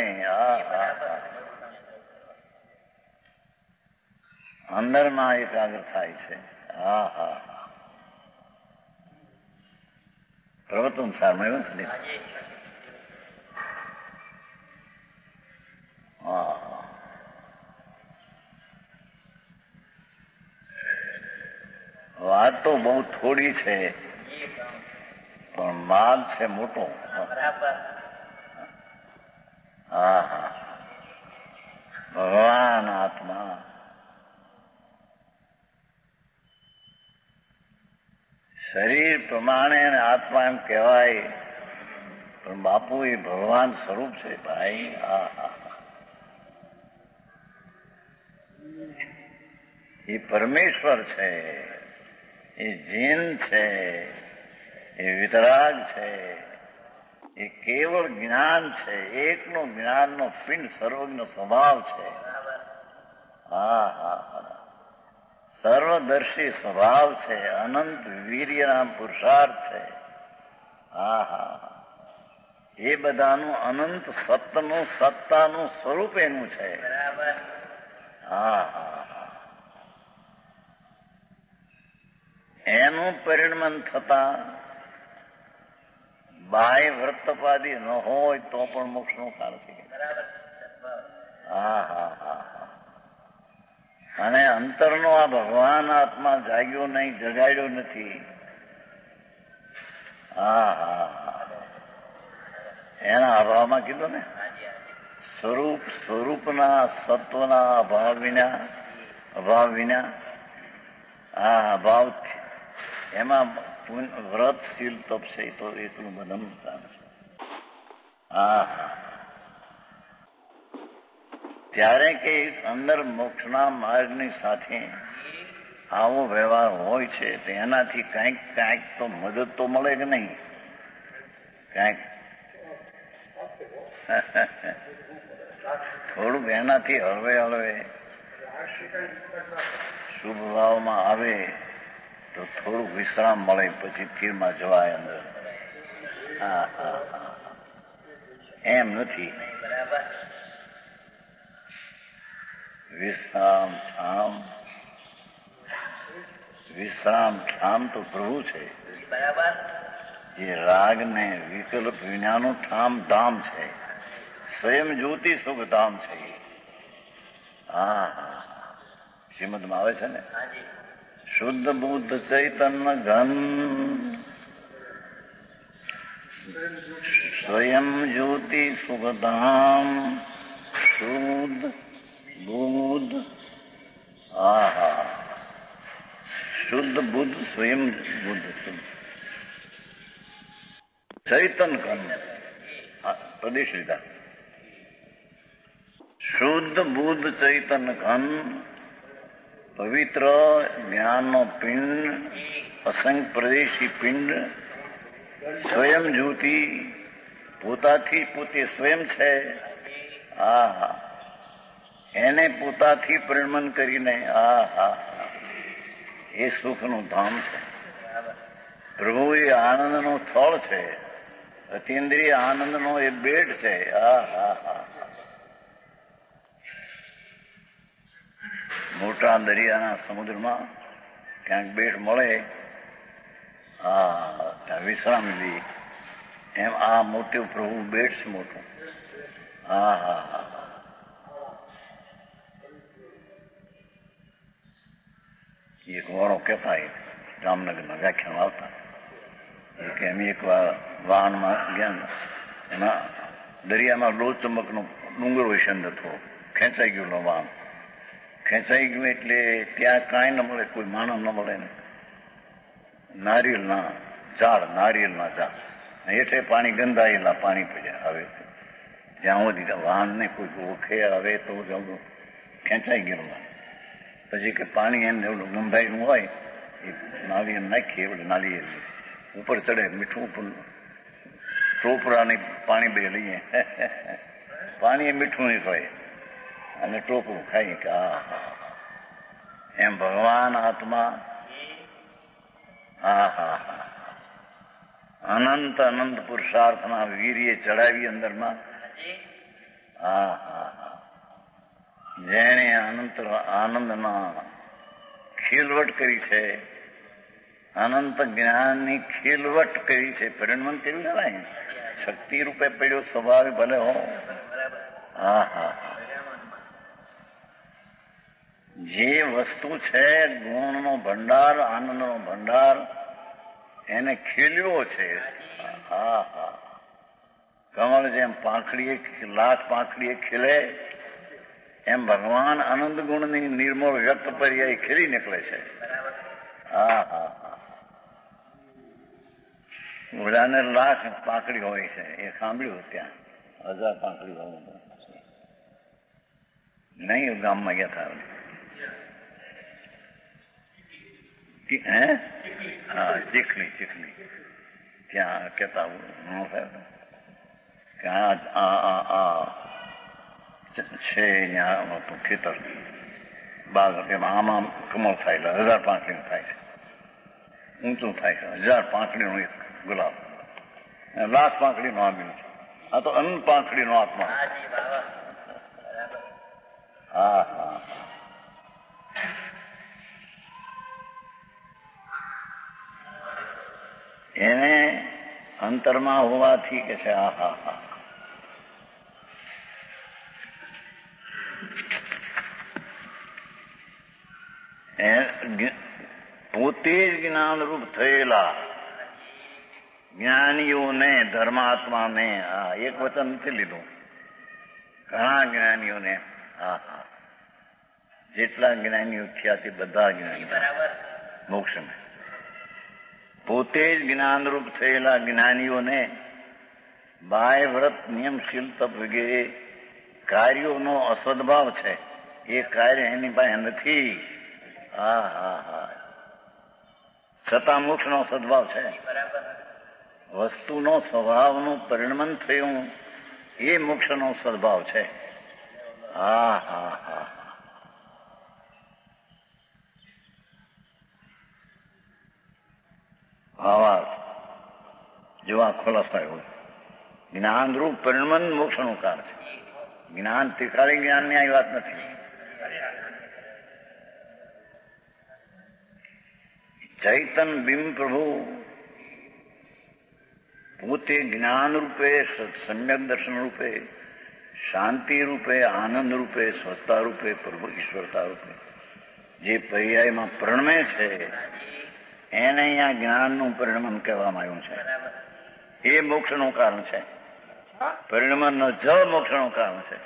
અંદરમાં એકાગ્ર થાય છે. હા હા પ્રવર્તન સારમાં એવું ને. હા વાત તો બહુ થોડી છે પણ માર્ગ છે મોટો. હા હા ભગવાન આત્મા શરીર પ્રમાણે આત્મા એમ કહેવાય પણ બાપુ એ ભગવાન સ્વરૂપ છે ભાઈ. હા હા એ પરમેશ્વર છે, એ જીન છે, એ વિતરાગ છે, એ કેવળ જ્ઞાન છે, એકનો જ્ઞાનનો પિંડ સર્વજ્ઞ સ્વભાવ છે. હા હા હા સર્વદર્શી સ્વભાવ છે, અનંત વીર્યના પુરુષાર્થ છે. હા હા એ બધાનું અનંત સત્યનું સત્તાનું સ્વરૂપ એનું છે. હા હા એનું પરિણમન થતા બાહ્ય વ્રતપાદી ન હોય તો પણ મોક્ષનું કારણ થઈ ગયું. હા હા હા અને અંતરનો આ ભગવાન આત્મા જાગ્યો નહીં, જગાડ્યો નથી. હા હા એના અભાવમાં કીધું ને સ્વરૂપના સત્વના અભાવ વિના હા અભાવ એમાં વ્રત શીલ તપશે તો એટલું બધું હા ત્યારે કે અંદર મોક્ષના માર્ગની સાથે આવો વ્યવહાર હોય છે તો એનાથી કાંઈક કાંઈક તો મદદ તો મળે કે નહીં? કાંઈક થોડુંક એનાથી હળવે હળવે શુભ ભાવમાં આવે તો થોડુંક વિશ્રામ મળે, પછી તીરમાં જવાય અંદર. હા હા એમ નથી. વિશ્રામ ઠામ તો પ્રભુ છે. એ રાગ ને વિકલ્પ વિનાનું ઠામ ધામ છે, સ્વયં જ્યોતિ સુખ ધામ છે. હા શ્રીમદમાં આવે છે ને, શુદ્ધ બુદ્ધ ચૈતન્ય ઘન સ્વયં જ્યોતિ સુખધામ શુદ્ધ બુદ્ધ. આહા, શુદ્ધ બુદ્ધ સ્વયં બુદ્ધ ચૈતન્ય ઘન પ્રદેશ લીધા. શુદ્ધ બુદ્ધ ચૈતન્ય ઘન પવિત્ર જ્ઞાનનો પિંડ, અસંખ્ય પ્રદેશી પિંડ, સ્વયં જ્યોતિ પોતાથી પોતે સ્વયં છે. આહા, એને પોતાથી પરિણમન કરીને આહા એ સુખનું ધામ છે. પ્રભુ એ આનંદનો સ્થળ છે, અતિન્દ્રિય આનંદનો એ બેટ છે. આહા, મોટા દરિયાના સમુદ્રમાં ક્યાંક બેટ મળે, ત્યાં વિશ્રામ લઈએ, એમ આ મોટું પ્રભુ બેટ છે મોટું. આહા, એક વાળો કહેતા જામનગરના વ્યાખ્યાન આવતા કે અમે એક વાર વાહનમાં ગયા, એમાં દરિયામાં લોહ ચમકનો ડુંગર હોય છે અંદર, થોડો ખેંચાઈ ગયેલો વાહન. ખેંચાઈ ગયું એટલે ત્યાં કાંઈ ન મળે, કોઈ માણસ ન મળે ને, નારિયેળના ઝાડ હેઠે પાણી ગંધાયેલા પાણી પડ્યા. હવે જ્યાં સુધી વાહનને કોઈ ઓળખે આવે તો ખેંચાઈ ગયેલું. પછી કે પાણી એને એવડું ગંધાયેલું હોય એ નાળિયેર નાખીએ, એવડે નાળિયેર ઉપર ચડે, મીઠું ઉપર ટોપરાની પાણી બે લઈએ, પાણી એ મીઠું નહીં હોય અને ટોપરું ખાઈ કે આહા, એમ ભગવાન આત્મા આહા અનંત અનંત પુરુષાર્થના વીર્ય ચડાવી અંદરમાં. આહા, જેણે અનંત આનંદના ખીલવટ કરી છે, અનંત જ્ઞાનની ખીલવટ કરી છે, પરિણમન કર્યું છે ને, શક્તિ રૂપે પડ્યો સ્વભાવ ભલે હો. આહા, જે વસ્તુ છે ગુણનો ભંડાર, આનંદનો ભંડાર, એને ખીલ્યો છે. આહા, કમળ જેમ પાંખડીએ લાખ પાંખડીએ ખીલે એમ ભગવાન આનંદ ગુણની નિર્મળ વ્યક્ત પર્યાય ખીલી નીકળે છે. આહા, ઓલાને લાખ પાંખડી હોય છે એ સાંભળ્યું, ત્યાં 1000 પાંખડી હોય નહીં. ગામમાં ગયા હતા, હા, ચીખલી ત્યાં કેતા કે છે ત્યાં ખેતર બાગ, એમાં આમાં કમળ થાય એટલે 1000 પાંખડીનું થાય છે, ઊંચું થાય છે. 1000 પાંખડીનું એક ગુલાબ, લાખ પાંખડીનું આંબીનું છે. આ તો અનંત પાંખડીનો આત્મા. હા હા, એને અંતરમાં હોવાથી કે છે આહા હા, પોતે જ જ્ઞાનરૂપ થયેલા જ્ઞાનીઓને, ધર્માત્માને, આ એક વચન નથી લીધું, ઘણા જ્ઞાનીઓને, આહા જેટલા જ્ઞાનીઓ થયા તે બધા જ્ઞાની મોક્ષમાં. પોતે જ જ્ઞાનરૂપ થયેલા જ્ઞાનીઓને બાહ્ય વ્રત, નિયમશીલ તપ વગેરે કાર્યોનો અસદભાવ છે, એ કાર્ય એની પાસે નથી. હા હા હા, છતાં મોક્ષનો સદભાવ છે. વસ્તુનો સ્વભાવનું પરિણમન થયું એ મોક્ષનો સદભાવ છે. હા હા હા, આવા જો આ ખુલાસા હોય, જ્ઞાનરૂપ પરિણમન મોક્ષનું કારણ છે. જ્ઞાન તીખારી જ્ઞાનની આવી વાત નથી. ચૈતન બિંબ પ્રભુ પોતે જ્ઞાન રૂપે, સમ્યક દર્શન રૂપે, શાંતિ રૂપે, આનંદ રૂપે, સ્વસ્થતા રૂપે, પ્રભુ ઈશ્વરતા રૂપે જે પર્યાયમાં પ્રણમે છે એને અહીંયા જ્ઞાનનું પરિણમન કહેવામાં આવ્યું છે. એ મોક્ષનું કારણ છે. પરિણમનનો જ મોક્ષનું કારણ છે.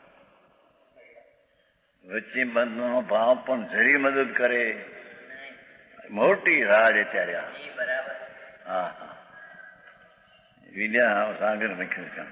વચ્ચે બંધનો ભાવ પણ જરી મદદ કરે, મોટી રાડ ત્યારે. હા હા, વિદ્યા સાગર લખ્યું છે.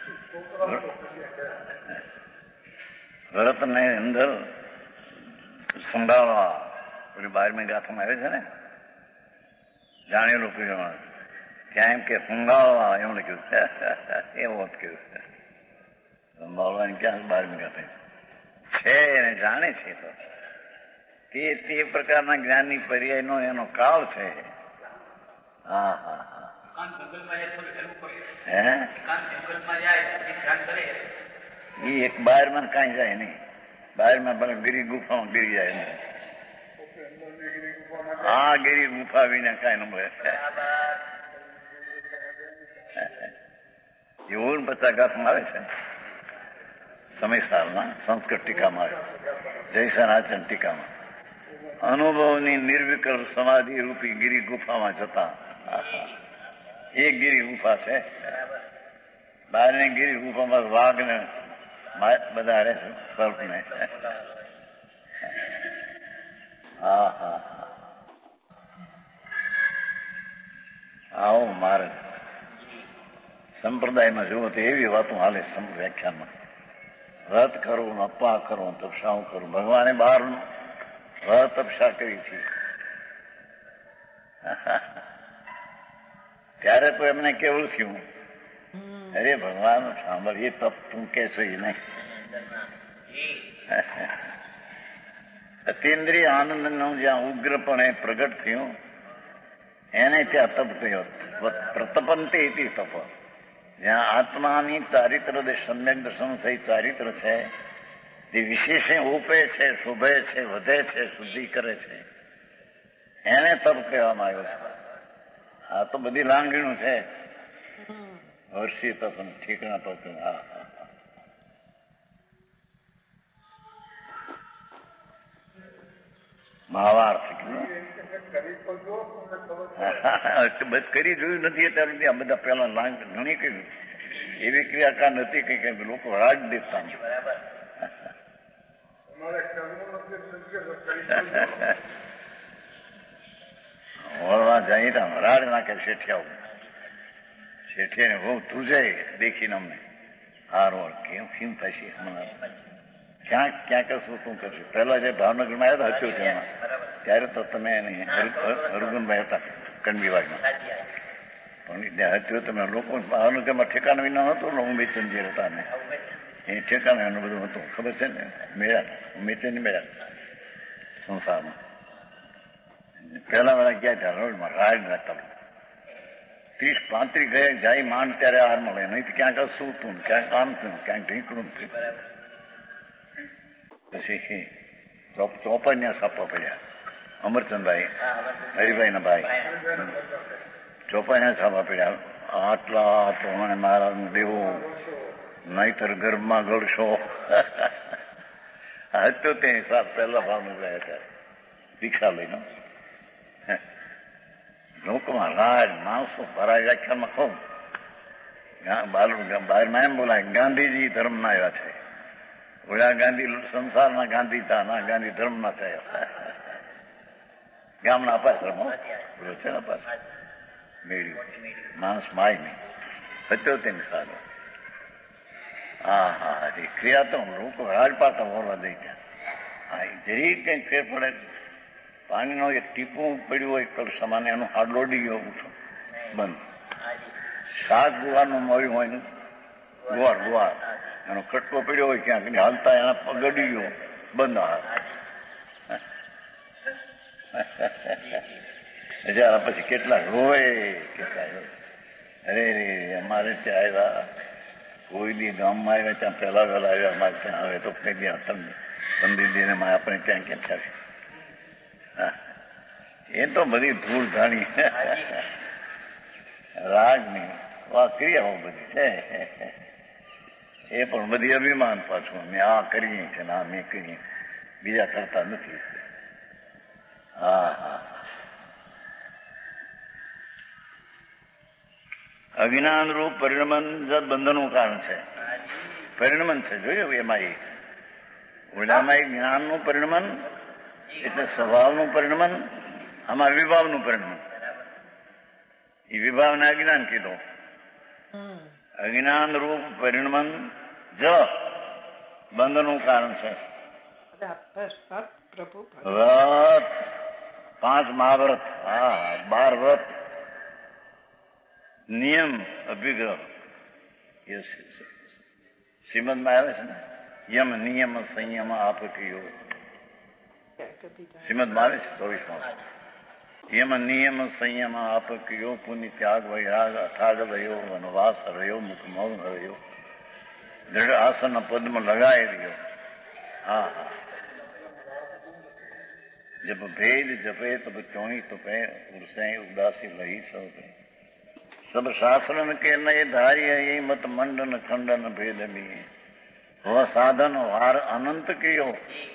ભરતને અંદર સંભાળવા પેલી 12મી ગાથામાં આવે છે ને, જાણેલું પીડ્યું ત્યાં એમ કે સંભાળવા એવું લખ્યું એવું કહ્યું છે. સંભાળવાની ક્યાં 12મી ગાથા છે એને જાણે છે. તો તે પ્રકારના જ્ઞાનની પર્યાયનો એનો કાળ છે. હા હા હા. હે એ એક 12માં કાંઈ જાય નહીં. 12માં ભલે ગિરી ગુફામાં ગીરી જાય નહીં. હા, ગિરી ગુફા વિના કાંઈ ન મળે. એવું 50 ગાથમાં આવે છે સમયસારમાં, સંસ્કૃત ટીકામાં આવે, જયસનાચન ટીકામાં. અનુભવની નિર્વિકલ્પ સમાધિ રૂપી ગિરી ગુફામાં જતા. એ ગિરી ગુફા છે. 12ની ગિરી ગુફામાં વાઘ ને બધા રહે છે, સર્પ ને. હા હા હા. આવો મારે સંપ્રદાયમાં જુઓ તો એવી વાતો હાલે વ્યાખ્યાનમાં. વ્રત કરવું, અપા કરવું, તપસાઓ કરવું. ભગવાને બહારનું વ્રત તપસા કરી છે. ત્યારે તો એમને કેવું થયું, અરે ભગવાન સાંભળ, એ તપ તું કહેશો એ નહીં. અતિન્દ્રિય આનંદનું જ્યાં ઉગ્રપણે પ્રગટ થયું એને ત્યાં તપ કહ્યો. પ્રતપંતે ઇતિ તપ. જ્યાં આત્માની ચારિત્ર સમ્યક દર્શન થઈ ચારિત્ર છે, જે વિશેષે ઉપે છે, શોભે છે, વધે છે, શુદ્ધિ કરે છે, એને તપ કહેવામાં આવ્યો છે. આ તો બધી લાંગણીઓ છે. વર્ષી તપ ઠીકણા તપ. હા હા. ભાવાર્થ કરી જોયું નથી અત્યાર સુધી. આ બધા પેલા લાંગ ઘણી કર્યું. એવી ક્રિયાકાર નથી કઈ લોકો રાજ દેતા. વળવા જાય રાડ નાખે શેઠિયાઓ. શેઠિયાને બહુ ધ્રુજાય દેખીને અમને. હારો કેમ થશે હમણાં ક્યાંક ક્યાં કરશું, શું કરશું. પહેલા જે ભાવનગરમાં આવ્યા હતા હચોટીમાં, ત્યારે તો તમે અર્જુનભાઈ હતા કણબીવાડમાં. પણ હચ્યો તમે લોકો ભાવનગરમાં ઠેકાણા વિના હતું ને. ઉમેચંદજી હતા ને એ ઠેકાણા એનું બધું હતું, ખબર છે ને. મેળા ઉમેચંદ મેળા સંસારમાં પહેલા વાળા ગયા ત્યાં રોડમાં રાડ નાખતા. 30-35 ગયા જાય માંડ ત્યારે હાર મળે. નહીં તો ક્યાંક સૂતું, ક્યાંક આમ થયું, ક્યાંક ઢીકડું થયું. પછી ચોપાન્યા છાપવા પડ્યા. અમરચંદભાઈ હરિભાઈ ના ભાઈ ચોપાન્યા છાપવા પડ્યા. આટલા તો મને મારા દેવું, નહીતર ગર્ભમાં ગળશો. હતો તે હિસાબ પહેલા ભાવનું ગયા ત્યારે દીક્ષા લઈને. લોકોમાં રાજ માણસો ભરાય. વ્યાખ્યાનમાં કહું, બહારમાં એમ બોલાય ગાંધીજી ધર્મના આવ્યા છે. ઓલા ગાંધી સંસારના ગાંધી હતા, ના ગાંધી ધર્મના થયા. ગામના અપાશ્રમ છે ને, અપાસ મેળ્યું માણસ માય નહીં. હતો તેની સારો. હા હા, એ ક્રિયા તો લોકો રાજપાટા બોલવા દઈ ગયા. હા, જરી કંઈક ફેર પડે. પાણીનો એક ટીપું પડ્યું હોય કળસામાં, એનું હાડ દોડી ગયો ઉઠો બંધ. શાક ગુવારનું મળ્યું હોય ને, ગુવાર એનો કટકો પડ્યો હોય ક્યાંક હાલતા એના પગડી ગયો બંધ. હાથ હજાર પછી કેટલા રોવે, કેટલા રોવે. અરે રે અમારે ત્યાં આવ્યા, કોઈ બી ગામમાં આવ્યા ત્યાં પહેલા વહેલા આવ્યા. અમારે ત્યાં આવે તો કઈ દે પંડિતજીને આપણે ત્યાં કેમ થાય. એ તો બધી ધૂળ ધાણી રાગની ક્રિયાઓ બધી છે. એ પણ બધી અભિમાન પાછું અમે આ કરીએ છીએ ને આ મેં કરીએ, બીજા કરતા નથી. હા હા અજ્ઞાન રૂપ પરિણમન જ બંધનનું કારણ છે. પરિણમન છે, જોયું એમાં એ ઓલામાં એ જ્ઞાનનું પરિણમન એટલે સ્વભાવનું પરિણમન, આમાં વિભાવનું પરિણમન. એ વિભાવને અજ્ઞાન કીધું. અજ્ઞાન રૂપ પરિણમન જ બંધનનું કારણ છે. પ્રભુ વ્રત 5 મહાવ્રત, હા 12 વ્રત, નિયમ અભિગ્રહ એ શ્રીમદમાં આવે છે ને, યમ નિયમ સંયમ આપકીયો શ્રીમદમાં આવે છે 24માં. યમ નિયમ સંયમ આપકીયો પુનિ ત્યાગ વૈરાગ અથાગ રહ્યો વનવાસ રહ્યો મુખ મૌન રહ્યો દૃઢ આસન પદ્મ લગાય રહ્યો. હા હા जब भेद जपे तब चौणी तुपे उर्से उदासी लही सब शास्त्रन के नए धारी है मत मंडन खंडन भेद भी वह साधन वार अनंत कियो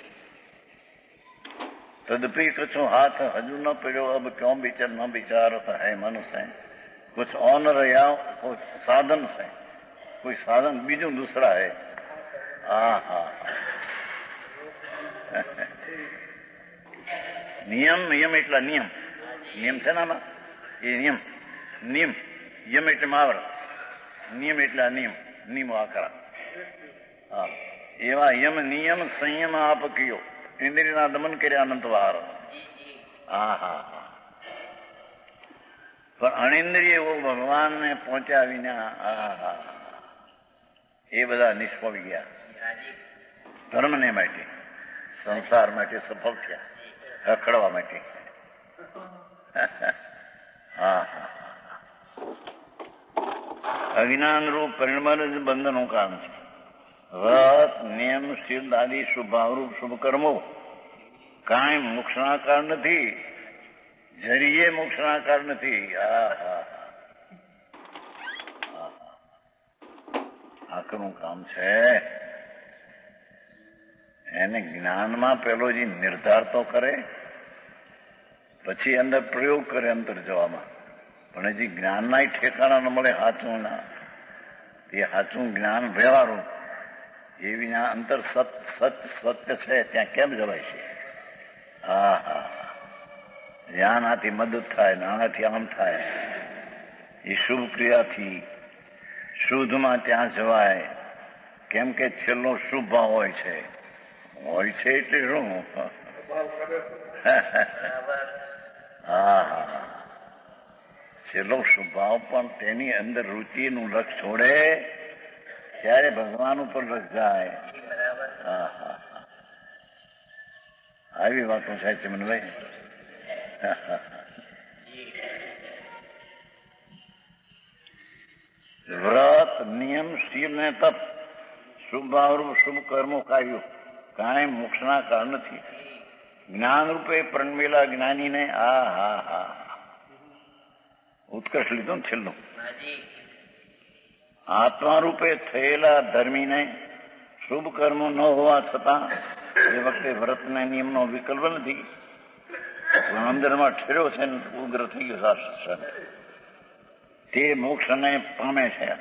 तदपि कछु हाथ हजू न पड़ो अब क्यों विचार न विचारत है मन से कुछ और न रहा कुछ साधन से कोई साधन बीजू दूसरा है. हाँ हाँ નિયમ નિયમ એટલા નિયમ નિયમ છે ને આમાં એ નિયમ નિયમ યમ એટલે મહાવરત, નિયમ એટલે નિયમ નિયમો આકરા. હા એવા યમ નિયમ સંયમ આપ કયો ઇન્દ્રિયના દમન કર્યા અનંતવાર. હા હા હા પણ અનિન્દ્રિય એવો ભગવાનને પહોંચ્યા વિના હા હા એ બધા નિષ્ફળ ગયા. ધર્મને માટે સંસાર માટે સફળ થયા, રખડવા માટે. હા હા અજ્ઞાન રૂપ પરિણમન જ બંધનનું કારણ છે. વ્રત નિયમ શીલ આદિ શુભાવરૂપ શુભ કર્મો કાંઈ મોક્ષના કારણ નથી, જરીએ મોક્ષના કારણ નથી. હા હા આખરું કામ છે. એને જ્ઞાનમાં પેલો જે નિર્ધાર તો કરે, પછી અંદર પ્રયોગ કરે અંતર જવામાં. પણ હજી જ્ઞાનના ઠેકાણા ન મળે સાચું ના, એ સાચું જ્ઞાન વ્યવહારું એ વિના અંતર સત્ય છે ત્યાં કેમ જવાય છે? હા હા જ્યાં આનાથી મદદ થાય નાનાથી આમ થાય, એ શુભ ક્રિયાથી શુદ્ધમાં ત્યાં જવાય. કેમ કે છેલ્લો શુભ ભાવ હોય છે. હોય છે એટલે શું? હા હા છેલ્લો સ્વભાવ પણ તેની અંદર રુચિનું લક્ષ છોડે ત્યારે ભગવાન ઉપર લક્ષ જાય. હા હા આવી વાતો છે ચમનભાઈ. વ્રત નિયમ શીલ ને તપ શુભ ભાવરૂપ શુભ કર્મો કાર્યો કાંઈ મોક્ષના કારણ નથી. જ્ઞાન રૂપે પ્રણમેલા જ્ઞાનીને હા હા હા ઉત્કર્ષ લીધો ને છેલ્લું. આત્મા રૂપે થયેલા ધર્મીને શુભ કર્મો ન હોવા છતાં એ વખતે વ્રતના નિયમનો વિકલ્પ નથી. અંદરમાં ઠેર્યો છે ને ઉગ્ર થઈ ગયો શાસ્ત્ર, તે મોક્ષને પામે છે.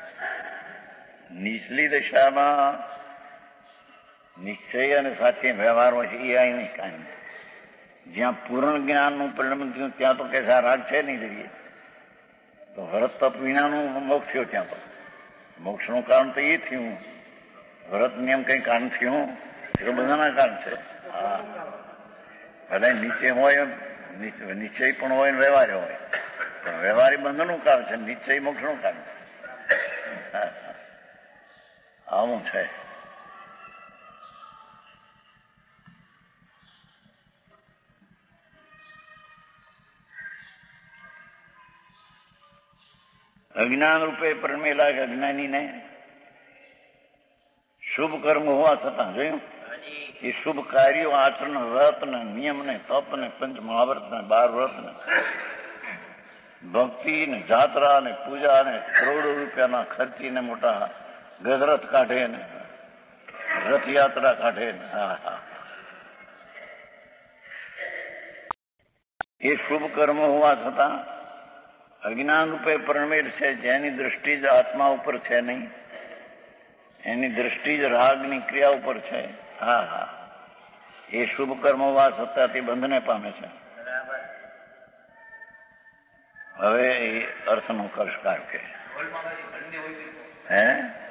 નીચલી દશામાં નિશ્ચય અને સાથે વ્યવહારમાં છે એ અહીં નહીં કાંઈ નહીં. જ્યાં પૂર્ણ જ્ઞાનનું પરિણામ થયું ત્યાં તો કે રાગ છે નહીં જઈએ તો વ્રત તપ વિનાનું મોક્ષ થયો. ત્યાં તો મોક્ષનું કારણ તો એ થયું. વ્રત નિયમ કંઈ કારણ થયું એ બધાના કારણ છે. હા ભલે નીચે હોય નિશ્ચય પણ હોય ને વ્યવહાર હોય, પણ વ્યવહારી બંધનનું કારણ છે, નિશ્ચય મોક્ષનું કારણ છે. આવું છે. અજ્ઞાન રૂપે પરમેલા અજ્ઞાનીને શુભ કર્મ હોવા છતાં જોયું એ શુભ કાર્યો આચરણ વ્રત ને નિયમ ને તપ ને પંચ મહાવ્રત ને 12 વ્રત ને ભક્તિ ને જાત્રા ને પૂજા ને કરોડો રૂપિયાના ખર્ચીને મોટા ગજરાત કાઢે ને રથયાત્રા કાઢે ને હા હા એ શુભ કર્મ હોવા છતાં અજ્ઞાન રૂપે પરમેલ છે, જેની દૃષ્ટિ જ આત્મા ઉપર છે નહીં, એની દૃષ્ટિ જ રાગની ક્રિયા ઉપર છે. હા હા, એ શુભ કર્મ હોવા છતાં તે બંધને પામે છે. હવે એ અર્થનો કર્ષકાર કે હે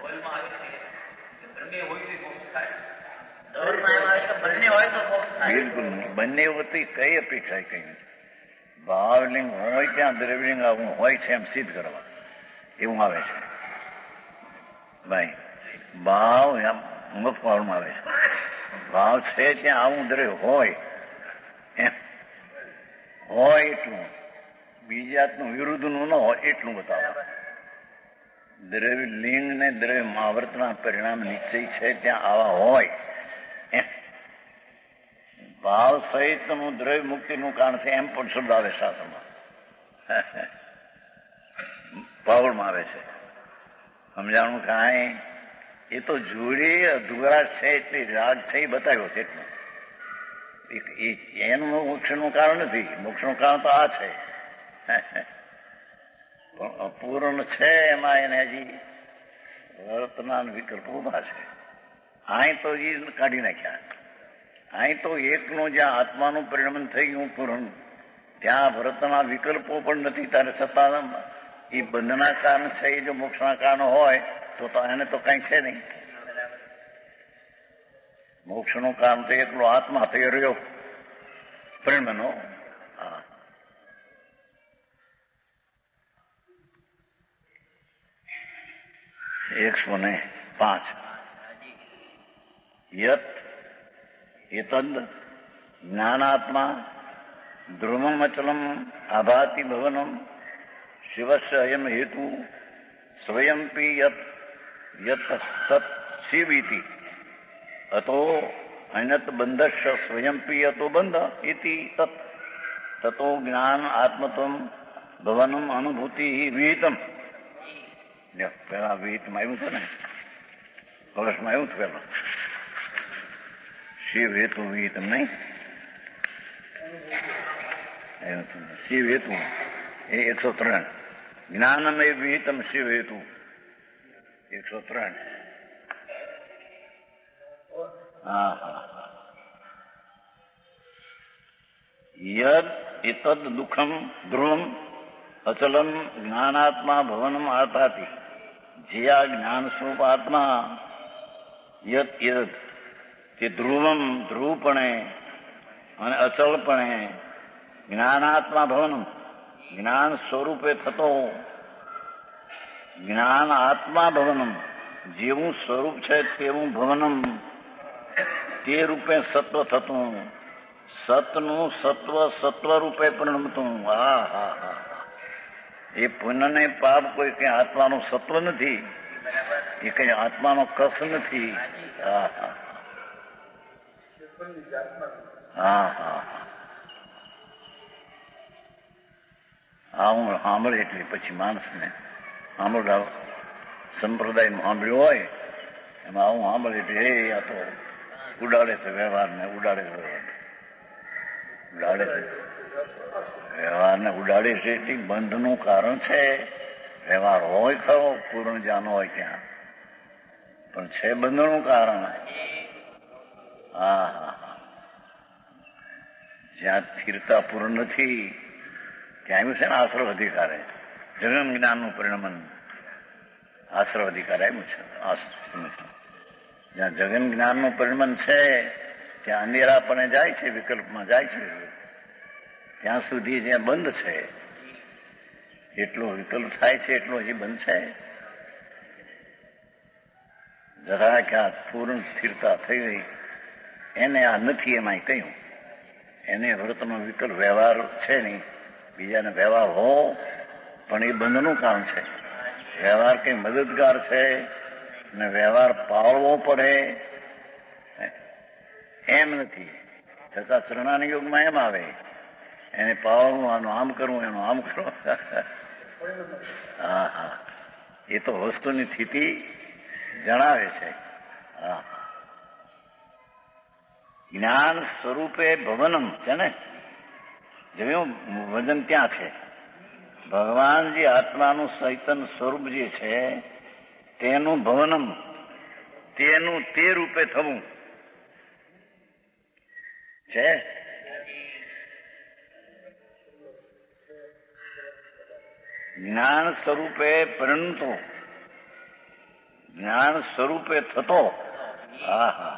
બિલકુલ નહીં. બંને વતી કઈ અપેક્ષા કઈ નથી. ભાવલિંગ હોય ત્યાં દ્રવ્યલિંગ આવું હોય છે એમ સિદ્ધ કરવા એવું આવે છે ભાઈ. ભાવ એમ મુક્ત ભાવમાં આવે છે. ભાવ છે ત્યાં આવું દ્રવ્ય હોય એમ હોય એટલું, બીજી જાતનું વિરુદ્ધનું ન હોય એટલું બતાવો. દ્રવ્ય લિંગ ને દ્રવ્ય મહાવર્તના પરિણામ નિશ્ચય છે ત્યાં આવા હોય એમ. ભાવ સહિતનું દ્રવ્ય મુક્તિનું કારણ છે એમ પણ શબ્દ આવે શાસ્ત્રમાં, પાવડમાં આવે છે. સમજાણું કાંઈ એ તો જોડી અધૂરા છે એટલે રાગ છે એ બતાવ્યો છે એટલું. એનું મોક્ષનું કારણ નથી. મોક્ષનું કારણ તો આ છે. પણ અપૂર્ણ છે એમાં એને હજી વર્તમાન વિકલ્પ ઉભા છે. અહીં તો એ કાઢી નાખ્યા. અહીં તો એકનું જ્યાં આત્માનું પરિણમન થઈ ગયું પૂર્ણ, ત્યાં વર્તના વિકલ્પો પણ નથી. ત્યારે છતાં એ બંધના કારણ છે. એ જો મોક્ષના કારણ હોય તો એને તો કઈ છે નહીં. મોક્ષનું કારણ તો એકલો આત્મા થઈ રહ્યો પરિણમનો. હા, 105 યત એતદ જ્ઞાનાત્મા ધ્રુવમ અચલમ આભાતિ ભવનમ શિવસ્ય અયમ હેતુ સ્વયંપી યત યત સત શિવીતિ અતો અનત બંધસ્ય સ્વયંપી યતો બંધ ઇતિ તત તતો જ્ઞાન આત્મત્વમ ભવનમ અનુભૂતિ વિહિતમ. પેલા વિહિતમાં આવ્યું છે ને, કળશમાં આવ્યું છે પેલા શિવ હેતુ વિહિતમ નહીં. શિવ હેતુ એ 103. જ્ઞાનમ એ વિહિતમ શિવ હેતુ 103. હા હા. યદ એતદ દુઃખમ ધ્રુવમ અચલમ જ્ઞાનાત્મા ભવનમ આતાતિ. જે આ જ્ઞાન સ્વરૂપ આત્મા યદ યદ તે ધ્રુવમ ધ્રુવપણે અને અચલપણે જ્ઞાનાત્મા ભવનમ જ્ઞાન સ્વરૂપે થતો જ્ઞાન આત્મા ભવનમ જેવું સ્વરૂપ છે તેવું ભવનમ તે રૂપે સત્વ થતું, સતનું સત્વ સત્વ રૂપે પરિણમતું. હા હા હા. એ પુણ્ય ને પાપ કોઈ કઈ આત્માનું સત્વ નથી, એ કઈ આત્માનો કસ નથી. હા હા હા હા. આવું સાંભળે એટલે પછી માણસને સાંભળાવ સંપ્રદાયમાં સાંભળ્યું હોય એમાં આવું સાંભળે એટલે હે આ તો ઉડાડે છે વ્યવહારને, ઉડાડે છે ઉડાડે છે વ્યવહારને ઉડાડે છે. એટલે બંધનું કારણ છે. વ્યવહાર હોય ખરો, પૂર્ણ જાન હોય ત્યાં, પણ છે બંધનું કારણ. હા હા. જ્યાં સ્થિરતા પૂર્ણ નથી ત્યાં આવ્યું છે ને આશ્રવ અધિકારે, જગન જ્ઞાનનું પરિણમન આશ્રવ અધિકાર આવ્યું છે. જ્યાં જગન જ્ઞાનનું પરિણમન છે ત્યાં અંધેરાપણે જાય છે, વિકલ્પમાં જાય છે. ત્યાં સુધી જ્યાં બંધ છે એટલો વિકલ્પ થાય છે એટલો હજી બંધ છે. જરા ક્યાં પૂર્ણ સ્થિરતા થઈ ગઈ એને આ નથી એમાં કહ્યું. એને વ્રતનો વિકલ્પ વ્યવહાર છે નહીં. બીજાને વ્યવહાર હો પણ એ બંધનું કામ છે. વ્યવહાર કઈ મદદગાર છે ને વ્યવહાર પાળવો પડે એમ નથી. છતાં શરણાની યોગમાં એમ આવે એને પાળવું, આનું આમ કરવું, એનું આમ કરવું. હા હા. એ તો વસ્તુની સ્થિતિ જણાવે છે. હા. જ્ઞાન સ્વરૂપે ભવનમ છે ને, જોયું વજન ક્યાં છે? ભગવાન જે આત્માનું ચૈતન્ય સ્વરૂપ જે છે તેનું ભવનમ, તેનું તે રૂપે થવું છે. જ્ઞાન સ્વરૂપે પરિણતો, જ્ઞાન સ્વરૂપે થતો. હા,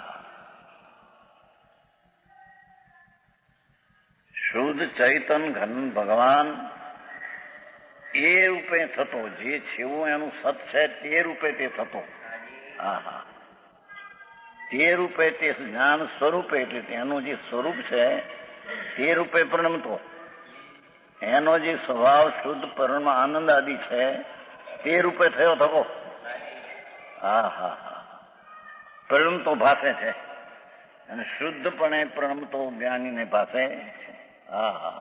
શુદ્ધ ચૈતન ઘન ભગવાન એ રૂપે થતો, જે છેવું એનું સત છે તે રૂપે તે થતો. હા, તે રૂપે તે જ્ઞાન સ્વરૂપે એટલે તેનું જે સ્વરૂપ છે તે રૂપે પરિણમતો. એનો જે સ્વભાવ શુદ્ધ પરમ આનંદ આદિ છે તે રૂપે થયો થકો. હા, પરિણમતો ભાષે છે અને શુદ્ધપણે પરિણમતો જ્ઞાનીને ભાષે છે. હા,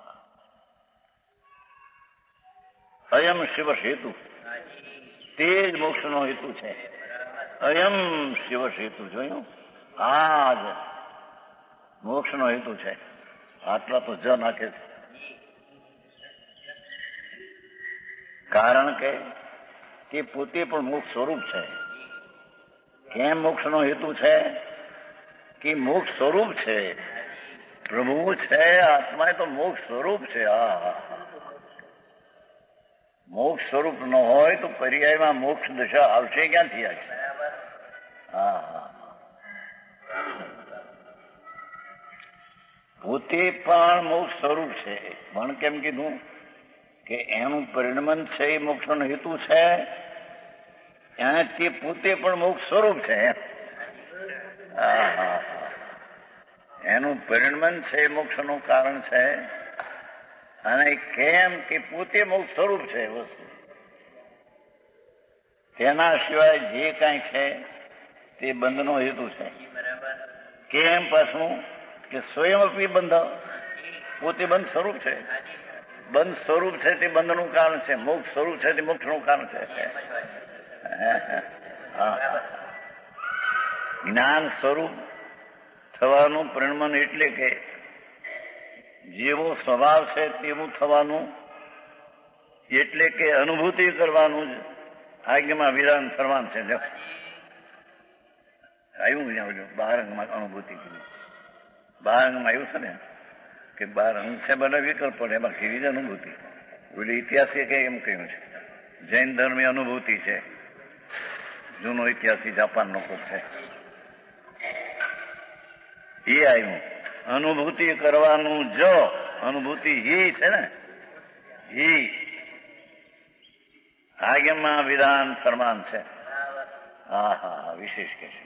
અયમ શિવ સેતુ, તે જ મોક્ષનો હેતુ છે. અયમ શિવ સેતુ, જોયું? આ જ મોક્ષનો હેતુ છે. આટલા તો જ નાખે છે. કારણ કે તે પોતે પણ મોક્ષ સ્વરૂપ છે. કેમ મોક્ષનો હેતુ છે? કે મોક્ષ સ્વરૂપ છે. પ્રભુ છે, આત્મા એ તો મોક્ષ સ્વરૂપ છે. હા, મોક્ષ સ્વરૂપ ન હોય તો પર્યાયમાં મોક્ષ દશા આવશે ક્યાંથી? આવશે? હા, પોતે પણ મોક્ષ સ્વરૂપ છે. પણ કેમ કીધું? કે એનું પરિણમન છે એ મોક્ષનો હેતુ છે. તે પોતે પણ મોક્ષ સ્વરૂપ છે. હા, એનું પરિણમન છે એ મોક્ષનું કારણ છે. અને કેમ કે પોતે મોક્ષ સ્વરૂપ છે વસ્તુ. તેના સિવાય જે કાંઈ છે તે બંધનો હેતુ છે. કેમ પાછું? કે સ્વયં અપી બંધ, પોતે બંધ સ્વરૂપ છે. બંધ સ્વરૂપ છે તે બંધનું કારણ છે. મોક્ષ સ્વરૂપ છે તે મોક્ષનું કારણ છે. જ્ઞાન સ્વરૂપ થવાનું પરિણમન એટલે કે જેવો સ્વભાવ છે તેવું થવાનું, એટલે કે અનુભૂતિ કરવાનું જ આજ્ઞામાં વિધાન ફરમાન છે. આવ્યું બાર અંગમાં અનુભૂતિ કરી. બાર અંગમાં આવ્યું છે ને કે 12 અંગ છે, બધા વિકલ્પ પડે, એમાં કેવી જ અનુભૂતિ. ઓલી ઇતિહાસે કે એમ કહ્યું છે જૈન ધર્મની અનુભૂતિ છે. જૂનો ઇતિહાસી જાપાનનો કોક છે એ આવ્યું. અનુભૂતિ કરવાનું જો અનુભૂતિ હી છે ને, હી આજ્ઞામાં વિધાન ફરમાન છે. હા, વિશેષ કે છે.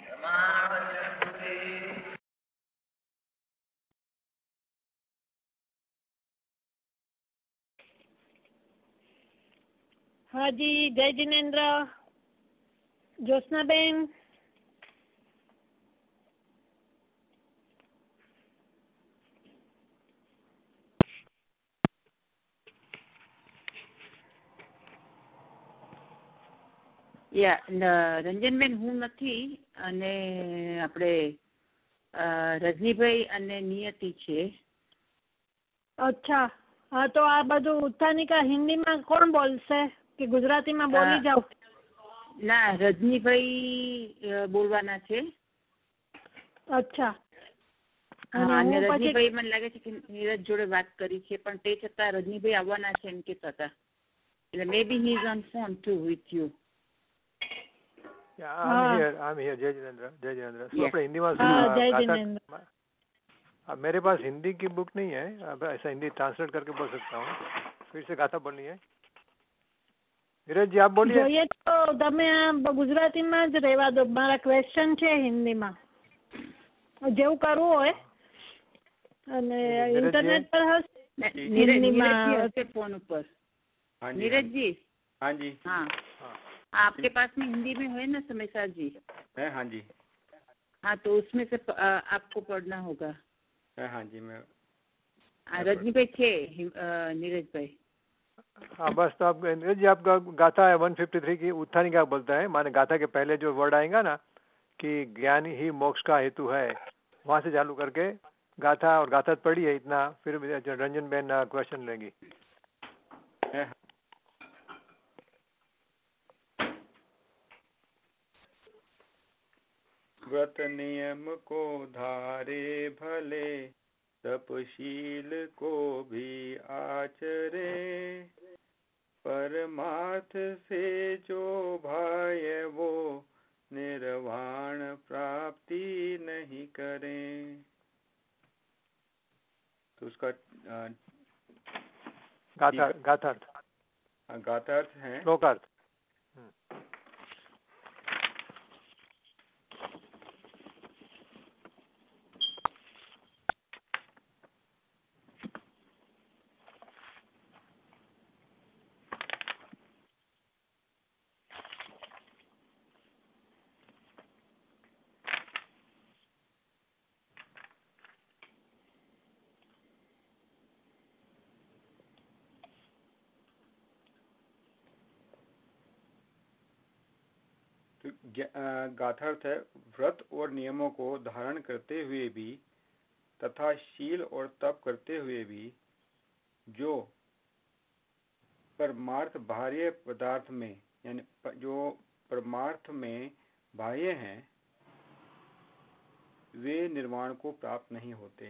હાજી, જય જિનેન્દ્ર. જ્યોત્સનાબેન. રંજનબેન હું નથી, અને આપણે રજનીભાઈ અને નિયતિ છે. અચ્છા, હા, તો આ બધું ઉત્થાનિકા હિન્દીમાં કોણ બોલશે કે ગુજરાતીમાં બોલી જાવ? ના, રજનીભાઈ બોલવાના છે. અચ્છા. અને રજનીભાઈ મને લાગે છે કે નીરજ જોડે વાત કરી છે, પણ તે છતાં રજનીભાઈ આવવાના છે એમ કહેતા હતા. એટલે maybe he is on phone too with you. I'm here. जय जिनेंद्र. तो अपने हिंदी में मेरे पास हिंदी की बुक नहीं है, अब ऐसा हिंदी ट्रांसलेट करके बोल सकता हूँ. फिर से गाथा बोलनी है. नीरज जी आप बोलिए. જોઈએ તો તમે આ ગુજરાતીમાં જ રહેવા દો. મારા ક્વેશ્ચન છે હિન્દીમાં, જેવું કરવું હોય. અને ઇન્ટરનેટ પર હશે હિન્દીમાં फोन ऊपर. नीरज जी. हाँ जी. हाँ, आपके पास में हिंदी में है ना समयसार जी? है. हाँ जी. हाँ, तो उसमें से आपको पढ़ना होगा. है. हाँ जी. मैं रजनी भाई थे, नीरज भाई. हाँ, बस तो आप नीरज जी आपका गाथा है 153 की उत्थानिका बोलता है. माने गाथा के पहले जो वर्ड आएगा ना कि ज्ञान ही मोक्ष का हेतु है, वहाँ से चालू करके गाथा और गाथा पढ़ी है इतना, फिर रंजन बहन क्वेश्चन लेंगी। व्रत नियम को धारे भले, तपशील को भी आचरे, परमार्थ से जो भाए वो निर्वाण प्राप्ति नहीं करें। तो उसका गाथार्थ है, श्लोकार्थ। गाथार्थ है, व्रत और नियमों को धारण करते हुए भी तथा शील और तप करते हुए भी जो परमार्थ बाह्य पदार्थ में, यानी जो परमार्थ में बाह्य हैं, वे निर्वाण को प्राप्त नहीं होते।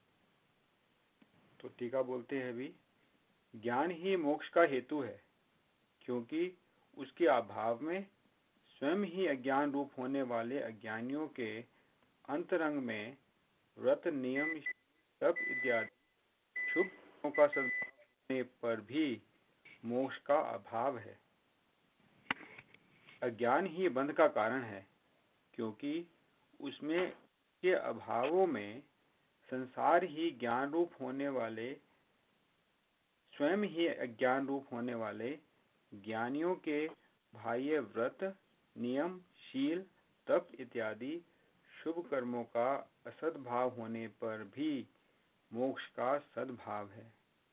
तो टीका बोलते हैं भी, ज्ञान ही मोक्ष का हेतु है, क्योंकि उसके अभाव में स्वयं ही अज्ञान रूप होने वाले अज्ञानियों के अंतरंग में व्रत नियम तप इत्यादि शुभ कर्मों का सद्भाव होने पर भी मोक्ष का अभाव है। अज्ञान ही बंध का कारण है, क्योंकि उसमें के अभावों में संसार ही ज्ञान रूप होने वाले, स्वयं ही अज्ञान रूप होने वाले ज्ञानियों के बाह्य व्रत नियम शील तप इत्यादि शुभ कर्मों का असद्भाव होने पर भी मोक्ष का सद्भाव है।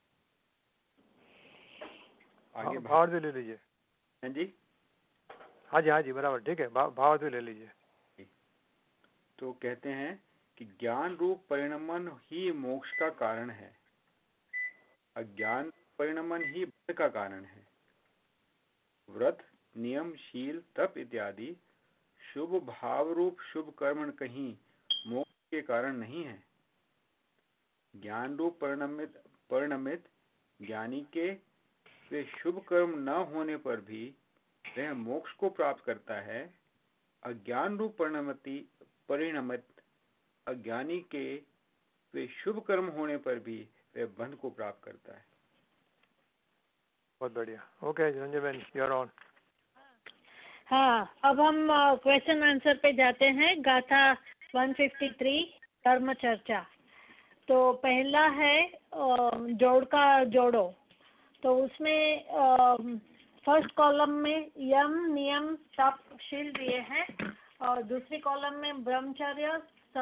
आगे भाव भी ले लीजिए। हाँ जी, हाँ जी बराबर, ठीक है, भाव भी ले लीजिए। तो कहते हैं कि ज्ञान रूप परिणमन ही मोक्ष का कारण है, अज्ञान परिणमन ही बंध का कारण है। व्रत नियम शील तप इत्यादि शुभ भाव रूप शुभ कर्म कहीं मोक्ष के कारण नहीं है। ज्ञान रूप परिणमित ज्ञानी के वे शुभ कर्म न होने पर भी वह मोक्ष को प्राप्त करता है। अज्ञान रूप परिणमित अज्ञानी के वे शुभ कर्म होने पर भी वह बंध को प्राप्त करता है। बहुत बढ़िया। ओके रंजन बहन, यू आर ऑन। हाँ, अब हम क्वेश्चन आंसर पे जाते हैं। गाथा 153 धर्म चर्चा। तो पहला है जोड़ का जोड़ो। तो उसमें फर्स्ट कॉलम में यम नियम तप शील दिए हैं और दूसरी कॉलम में ब्रह्मचर्य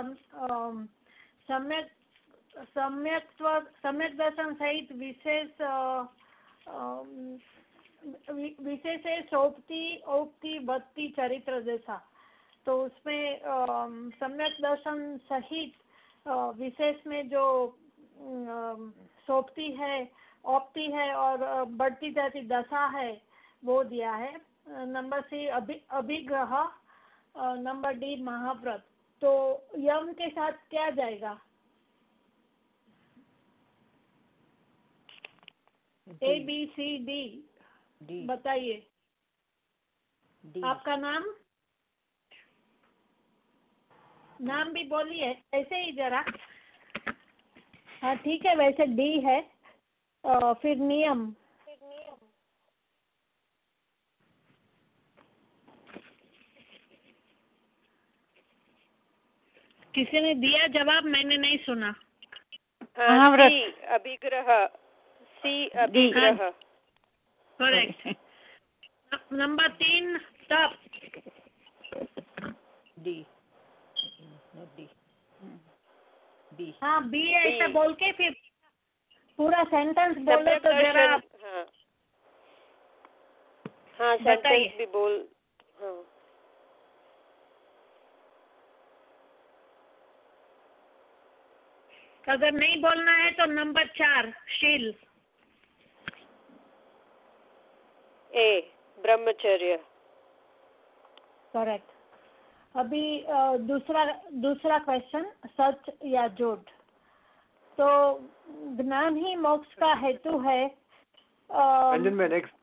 सम्यक दर्शन सहित विशेष है सोपती भक्ति चरित्र जैसा। तो उसमें सम्यक दर्शन सहित विशेष में जो सोपती है औपती है और बढ़ती जाती दशा है वो दिया है। नंबर सी अभिग्रह, नंबर डी महाव्रत। तो यम के साथ क्या जाएगा? ए बी सी डी बताइए। आपका नाम भी बोलिए ऐसे ही जरा। हाँ ठीक है, वैसे डी है। फिर नियम। किसी ने दिया जवाब? मैंने नहीं सुना। अभिग्रह, सी अभिग्रह। करेक्ट। नंबर 3 तप। डी। हाँ बी ऐसा बोल के फिर पूरा सेंटेंस बोलो तो जरा। हाँ सेंटेंस भी बोल। हाँ अगर नहीं बोलना है तो नंबर 4 शील। ए ब्रह्मचर्य। करेक्ट। अभी दूसरा क्वेश्चन, सच या झूठ। तो ज्ञान ही मोक्ष का हेतु है। રંજન બેન એક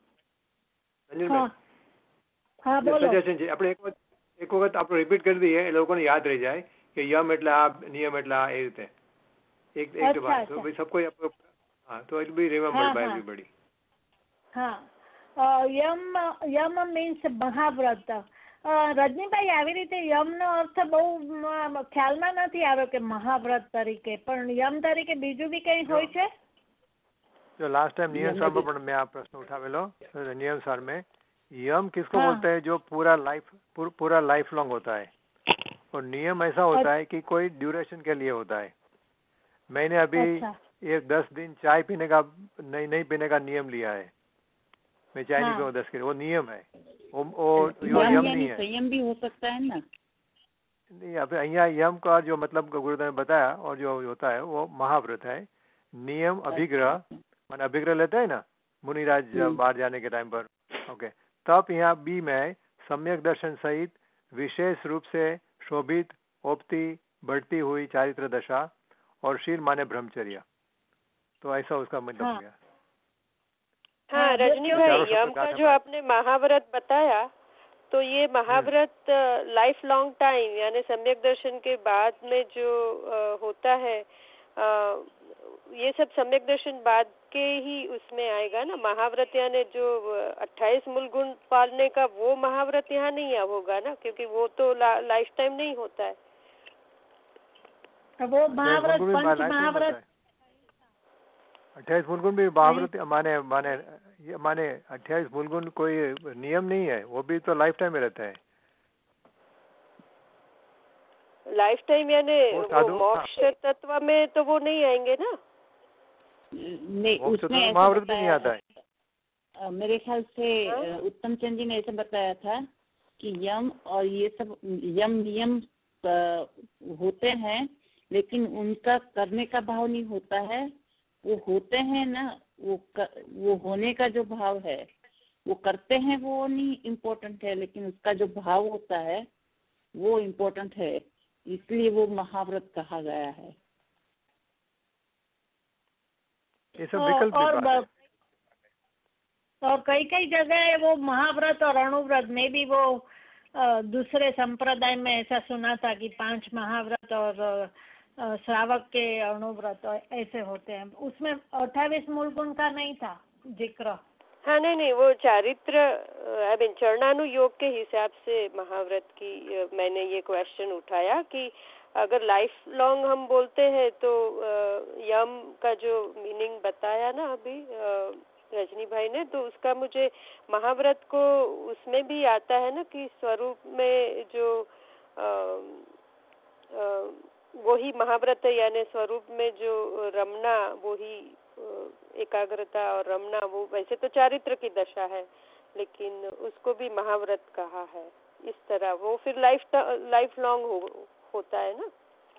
હા બોલો। સજેશન છે, આપણે એક વખત આપણે રિપીટ કરી દઈએ એ લોકોને યાદ રહી જાય કે યમ એટલે આ, નિયમ એટલે આ, એ રીતે એક બાર તો ભાઈ सबको हाँ तो it be remembered by everybody. हाँ, યમ મીન્સ મહાવ્રત। રજનીભાઈ, આવી રીતે યમનો અર્થ બહુ ખ્યાલમાં નથી આવ્યો કે મહાવ્રત તરીકે, પણ યમ તરીકે બીજું બી કઈ હોય છે? जो लास्ट टाइम नियम सार में मैं आप प्रश्न उठावेलो, नियम सार में यम किसको बोलते हैं? जो पूरा लाइफ लॉन्ग होता है। और नियम ऐसा होता है कि कोई ड्यूरेशन के लिए होता है। मैंने अभी 10 दिन चाय पीने का नहीं पीने का नियम लिया है। मैं चाय नहीं पीऊँ 10 दिन, वो नियम है। वो यम नहीं है। संयम भी हो सकता है ना? नहीं, अब यहाँ यम का जो मतलब गुरुदेव ने बताया और जो होता है वो महाव्रत है। नियम अभिग्रह, मान अभिग्रह लेते हैं ना मुनिराज बाहर जाने के टाइम पर, ओके, तब यहाँ बी में सम्यक दर्शन सहित विशेष रूप से शोभित ओपती बढ़ती हुई चारित्र दशा और शील माने ब्रह्मचर्य। तो ऐसा उसका मतलब हो गया। हाँ रजनी भाई, यम का जो आपने महाव्रत बताया, तो ये महाव्रत लाइफ लॉन्ग टाइम यानी सम्यक दर्शन के बाद में जो होता है, ये सब सम्यक दर्शन बाद के ही उसमें आएगा ना। महाव्रत यानी जो 28 मूल गुण पालने का वो महाव्रत यहाँ नहीं होगा ना, क्योंकि वो तो लाइफ टाइम नहीं होता है। वो महाव्रत पंच महाव्रत 28 मूलगुण भी महाव्रत माने 28 मूलगुण कोई नियम नहीं है, वो भी तो लाइफ टाइम में रहता है। लाइफ टाइम यानी मोक्ष तत्व में तो वो नहीं आएंगे ना? नहीं, उसमें महाव्रत भी नहीं आता है। मेरे ख्याल से उत्तम चंद जी ने ऐसा बताया था कि यम और ये सब यम नियम होते हैं, लेकिन उनका करने का भाव नहीं होता है। वो होते हैं ना, वो होने का जो भाव है, वो करते हैं, वो नहीं इम्पोर्टेंट है, लेकिन उसका जो भाव होता है वो इम्पोर्टेंट है। इसलिए वो महाव्रत कहा गया है। ये सब विकल्प और कई जगह वो महाव्रत और अणुव्रत में भी वो दूसरे संप्रदाय में ऐसा सुना था कि 5 महाव्रत और श्रावक के अणुव्रत ऐसे होते हैं। उसमें 28 मूलगुण का नहीं था जिक्र। हाँ नहीं, वो चारित्र चरणानुयोग के हिसाब से महाव्रत की मैंने ये क्वेश्चन उठाया कि अगर लाइफ लॉन्ग हम बोलते हैं तो यम का जो मीनिंग बताया ना अभी रजनी भाई ने, तो उसका मुझे महाव्रत को उसमें भी आता है ना कि स्वरूप में जो वही महाव्रत है, यानी स्वरूप में जो रमना, वही एकाग्रता और रमना, वो वैसे तो चारित्र की दशा है, लेकिन उसको भी महाव्रत कहा है। इस तरह वो फिर लाइफ लॉन्ग होता है ना।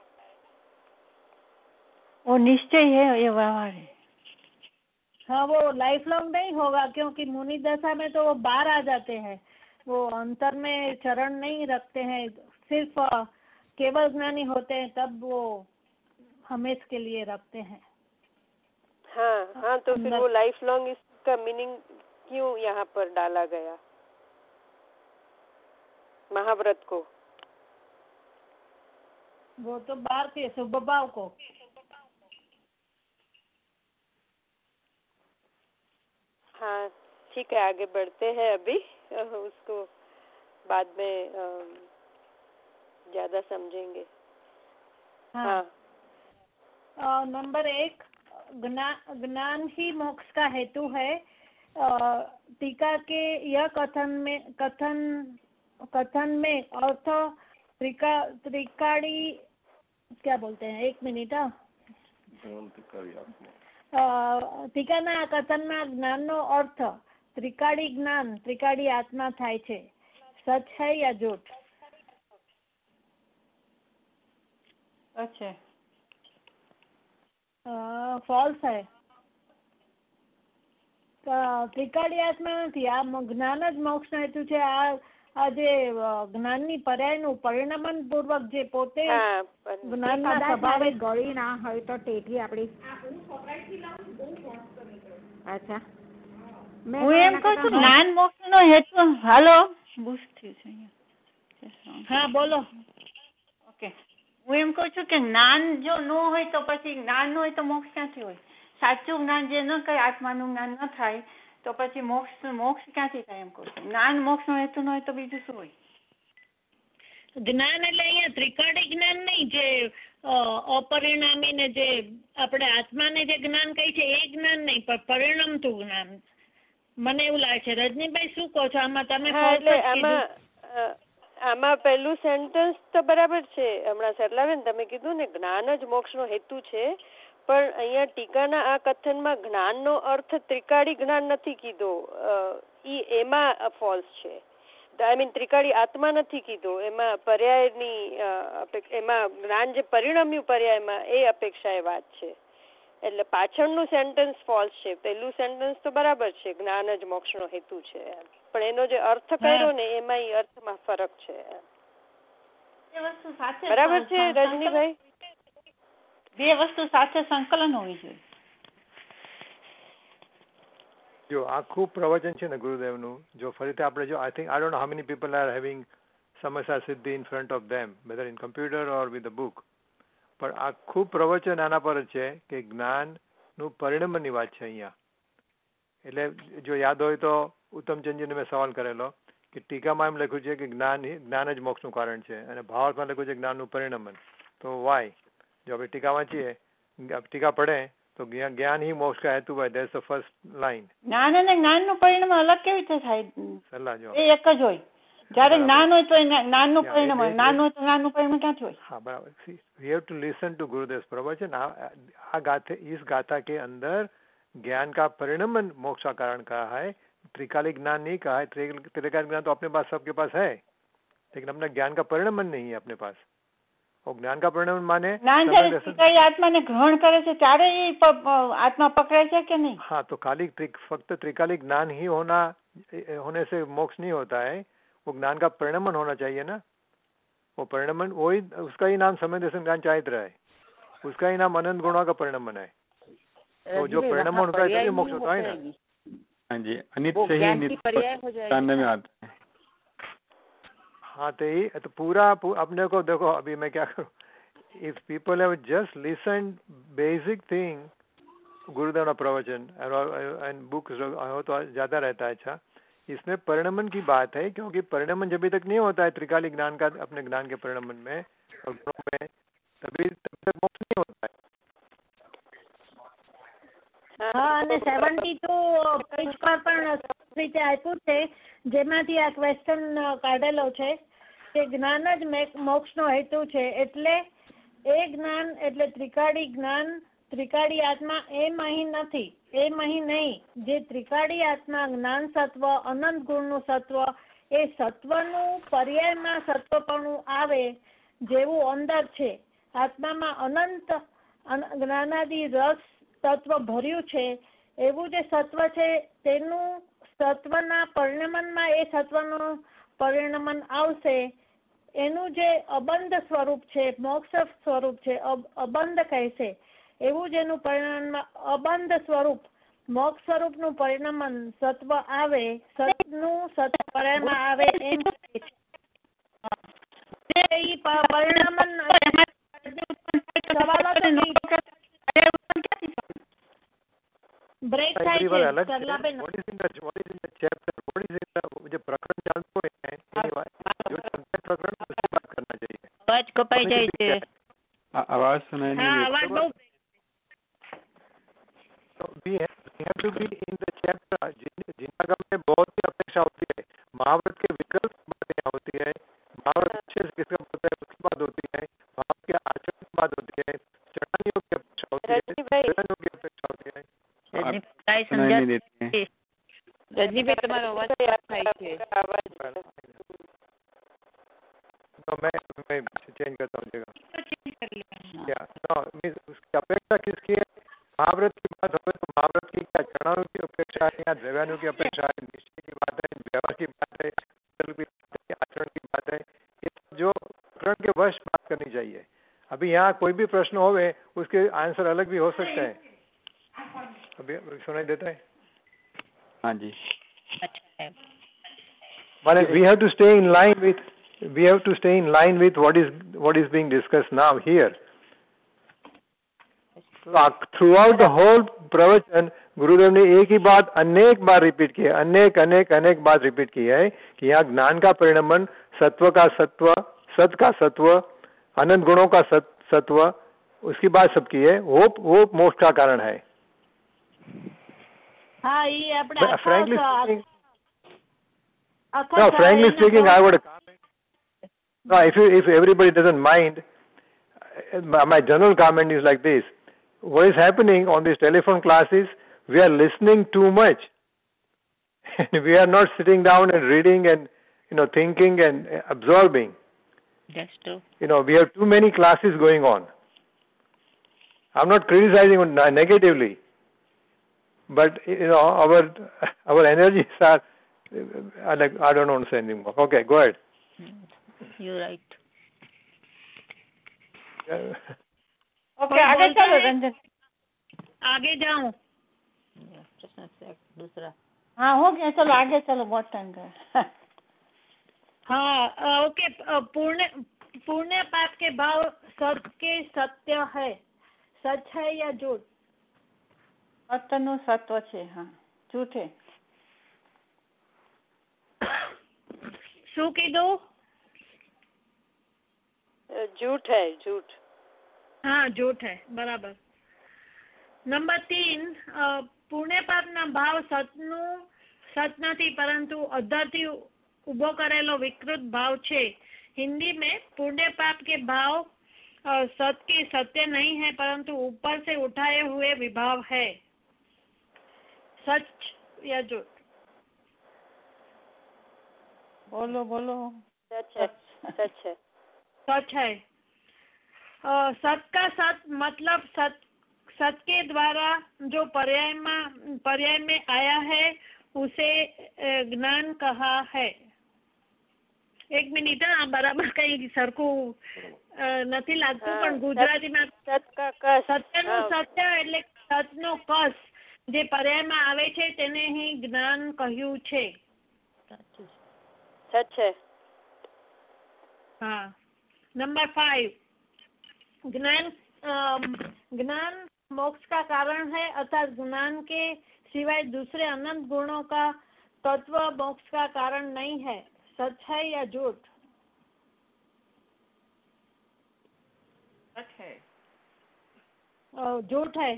वो निश्चय है, ये व्यवहार है। हाँ, वो लाइफ लॉन्ग नहीं होगा, क्योंकि मुनि दशा में तो वो बाहर आ जाते हैं, वो अंतर में चरण नहीं रखते हैं, सिर्फ केवल ज्ञानी होते हैं, तब वो हमेशा के लिए रखते हैं। हाँ, तो फिर वो लाइफ लॉन्ग इसका मीनिंग क्यों यहाँ पर डाला गया महाव्रत को? वो तो बाहर के स्वभाव को। हाँ ठीक है, आगे बढ़ते हैं। अभी उसको बाद में ज्यादा समझेंगे। हाँ। नंबर 1, ज्ञान ही मोक्ष का हेतु है। टीका के यह कथन में अर्थ त्रिकाड़ी क्या बोलते हैं, 1 मिनट। टीकाना कथનમાં જ્ઞાનનો અર્થ ત્રિકાળી જ્ઞાન, ત્રિકાળી આત્મા થાય છે। સચ है या झूठ? सच है। ફોલ્સ है. ત્રિકાળી આત્મા નથી. આ જ્ઞાન જ મોક્ષ નો હેતુ છે. આ જે જ્ઞાનની પર્યાયનું પરિણમન પૂર્વક જે પોતે જ્ઞાનના સ્વભાવે ગળી ના હોય તો તેથી આપડી. અચ્છા, હું એમ કહું છું જ્ઞાન મોક્ષ નો હેતુ. હાલો, બુશ થયું છે. હા બોલો. ઓકે, હું એમ કહું છું કે જ્ઞાન જો ન હોય તો પછી જ્ઞાન ન હોય તો મોક્ષ ક્યાંથી હોય? સાચું જ્ઞાન જે ન કરે, આત્માનું જ્ઞાન ન થાય તો પછી મોક્ષ ક્યાંથી થાય? એમ કહું છું જ્ઞાન મોક્ષ નો હેતુ ન હોય તો બીજું શું હોય? જ્ઞાન એટલે અહીંયા ત્રિકાળી જ્ઞાન નહીં, જે અપરિણામી ને જે આપણે આત્માને જે જ્ઞાન કહી છે એ જ્ઞાન નહીં, પણ પરિણમતું જ્ઞાન. મને એવું લાગે છે. રજનીભાઈ શું કહો છો આમાં? તમે આમાં પહેલું સેન્ટેન્સ તો બરાબર છે. હમણાં સરલાબેન તમે કીધું ને જ્ઞાન જ મોક્ષ નો હેતુ છે, પણ અહીંયા ટીકાના આ કથનમાં જ્ઞાનનો અર્થ ત્રિકાળી જ્ઞાન નથી કીધો. એમાં ફોલ્સ છે. આઈ મીન ત્રિકાળી આત્મા નથી કીધો. એમાં પર્યાયની એમાં જ્ઞાન જે પરિણમ્યું પર્યાયમાં એ અપેક્ષા એ વાત છે. એટલે પાછળનું સેન્ટેન્સ ફોલ્સ છે. પહેલું સેન્ટેન્સ તો બરાબર છે, જ્ઞાન જ મોક્ષનો હેતુ છે, પણ એનો જે અર્થ કર્યો ને એમાં એ અર્થમાં ફરક છે. બરાબર છે રજનીભાઈ? બે વસ્તુ સાથે સંકલન હોવી જોઈએ. જો આખું પ્રવચન છે ને ગુરુદેવનું, જો ફરીથી આપણે જો I don't know how many people are having સમસ્યા સિદ્ધિ in front of them, whether in computer or with a book, પણ આખું પ્રવચન આના પર જ છે કે જ્ઞાનનું પરિણમનની વાત છે અહીંયા. એટલે જો યાદ હોય તો ઉત્તમચંદજીને મેં સવાલ કરેલો કે ટીકામાં એમ લખ્યું છે કે જ્ઞાન જ મોક્ષનું કારણ છે, અને ભાવાર્થમાં લખ્યું છે જ્ઞાનનું પરિણમન. તો વાય? જો આપણે ટીકા વાંચીએ, ટીકા પડે તો જ્ઞાન ही मोक्ष का हेतु है. That's the first line. જ્ઞાન અને જ્ઞાનનું પરિણામ અલગ કેવી રીતે થાય? સલાહ જો એ એક જ હોય. જ્યારે જ્ઞાન હોય તો જ્ઞાનનું પરિણામ હોય, જ્ઞાન હોય તો જ્ઞાનનું પરિણામ ક્યાંથી હોય? हाँ बराबर. We have to listen to Gurudev pravachan. आ गाथे इस गाथा के अंदर ज्ञान का परिणमन मोक्ष का कारण कहा है, त्रिकालिक ज्ञान नहीं कहा है. त्रिकालिक ज्ञान तो अपने पास सबके पास है, लेकिन अपना ज्ञान का परिणमन नहीं है अपने पास. और ज्ञान का परिणमन माने ज्ञान जब त्रिकाली आत्मा ने ग्रहण करे છે ત્યારે आत्मा पकड़े છે कि नहीं? हाँ, तो खाली फक्त त्रिकालिक ज्ञान ही होने से मोक्ष नहीं होता है. वो ज्ञान का परिणमन होना चाहिए ना. वो परिणमन वही, उसका ही नाम समय दर्शन ज्ञान चारित्र है, उसका ही नाम अनंत गुणों का परिणमन है. तो जो परिणमन होता है तभी मोक्ष होता है ना. हाँ जी, अनित से ही नित्य में आता है. हाँ, तो पूरा अपने को देखो. अभी मैं क्या करूँ, if people have just listen basic thing, Gurudev का प्रवचन एंड बुक्स तो ज्यादा रहता है. अच्छा, इसमें परिणमन की बात है, क्योंकि परिणमन जब तक नहीं होता है त्रिकालिक ज्ञान का, अपने ज्ञान के परिणमन में और गुणों में, तभी तक मोक्ष नहीं होता है. હા, અને 72 પેજ પર પણ રીતે આપ્યું છે, જેમાંથી આ ક્વેશ્ચન કાઢેલો છે કે જ્ઞાન જ મોક્ષનો હેતુ છે. એટલે એ જ્ઞાન એટલે ત્રિકાળી જ્ઞાન, ત્રિકાળી આત્મા એમ અહીં નથી, એમ અહીં નહીં. જે ત્રિકાળી આત્મા જ્ઞાન સત્વ, અનંત ગુણનું સત્વ, એ સત્વનું પર્યાયમાં સત્વપણું આવે જેવું અંદર છે. આત્મામાં અનંત જ્ઞાનાદિ રસ તત્વ ભર્યું છે, એવું જે સત્વ છે તેનું સત્વના પરિણમનમાં એ સત્વનું પરિણમન આવશે. એનું જે અબંધ સ્વરૂપ છે, મોક્ષ સ્વરૂપ છે, અબંધ કહેશે, એવું જેનું પરિણામમાં અબંધ સ્વરૂપ, મોક્ષ સ્વરૂપનું પરિણમન સત્વ આવે, સતનું સત્પર્યમાં આવે એમ કહે છે. એ પરિણમન બ્રેક થાય છે. Saralaben, what is in the chapter, what is in the जो प्रकरण चालू है, जो प्रकरण उसकी बात करना चाहिए. અવાજ કપાઈ જાય છે. आवाज सुनाई नहीं હા, અવાજ બહુ. तो we have to be in the chapter. जिनागम में बहुत ही अपेक्षा होती है. महाव्रत के विकल्प बातें होती है, महाव्रत अच्छे से किसका होता है उसकी बात होती है, महाव्रत के आचरण की बात होती है, चढ़ाइयों की अपेक्षा होती है, चढ़ाइयों की अपेक्षा होती है. રજનીભાઈ તમારો અવાજ ખરાબ થાય છે. तो मैं चेंज करता हूँ जगह. क्या उसकी अपेक्षा किसकी है? महाव्रत की बात हो तो महाव्रत की क्या चरणाणु की अपेक्षा है या द्रव्याणु की अपेक्षा है, निश्चय की बात है, व्यवहार की बात है, आचरण की बात है, ये जो प्रकरण के वश बात करनी चाहिए। अभी यहाँ कोई भी प्रश्न होवे उसके आंसर अलग भी हो सकते हैं। अभी सुनाई देता है? हाँ जी। But we have to stay in line with what is being discussed now here. Throughout the whole प्रवचन गुरुदेव ने एक ही बात अनेक बार रिपीट की है, अनेक बार रिपीट की है कि यहाँ ज्ञान का परिणमन सत्व का सत्व, सत का सत्व, अनंत गुणों का सत्व, उसकी बात सब की है। वो मोक्ष का कारण है। हाँ, ये अपने frankly speaking, I would comment. No, if everybody doesn't mind, my general comment is like this: what is happening on these telephone classes? We are listening too much, and we are not sitting down and reading and thinking and absorbing. That's true. We have too many classes going on. I'm not criticizing negatively, but our energies are. I don't want to say anymore. Okay, go ahead. You're right. Okay, आगे चलो रंजन। आगे जाऊं? प्रश्न से दूसरा। हाँ, हो गया, चलो आगे चलो, बहुत टाइम का। हाँ, ओके। पुण्य पाप के भाव सत के सत्य है, सच है या झूठ? સત્યનું સત્વ છે, હા, જૂઠ है। શું કીધું? झूठ है, झूठ। हाँ, झूठ है, बराबर। नंबर 3, पुण्य पाप ना भाव सत नहीं परंतु अधर थी उभो करेलो विकृत भाव छे। हिंदी में पुण्य पाप के भाव सत के सत्य नहीं है परंतु ऊपर से उठाए हुए विभाव है। सच या झूठ? बोलो बोलो। सच है, सच है, सच है। सत का सत मतलब सत के द्वारा जो पर्याय में आया है उसे ज्ञान कहा है। एक मिनिट, बराबर कहीं सरखું નથી લાગતું, પણ ગુજરાતીમાં સત્યનું સત્ય એટલે સતનો કસ જે પર્યાયમાં આવે છે તેને ही જ્ઞાન કહ્યું છે। सच है। हाँ। नंबर 5, ज्ञान मोक्ष का कारण है अर्थात ज्ञान के सिवाय दूसरे अनंत गुणों का तत्व मोक्ष का कारण नहीं है। सच है या झूठ? सच है। झूठ है,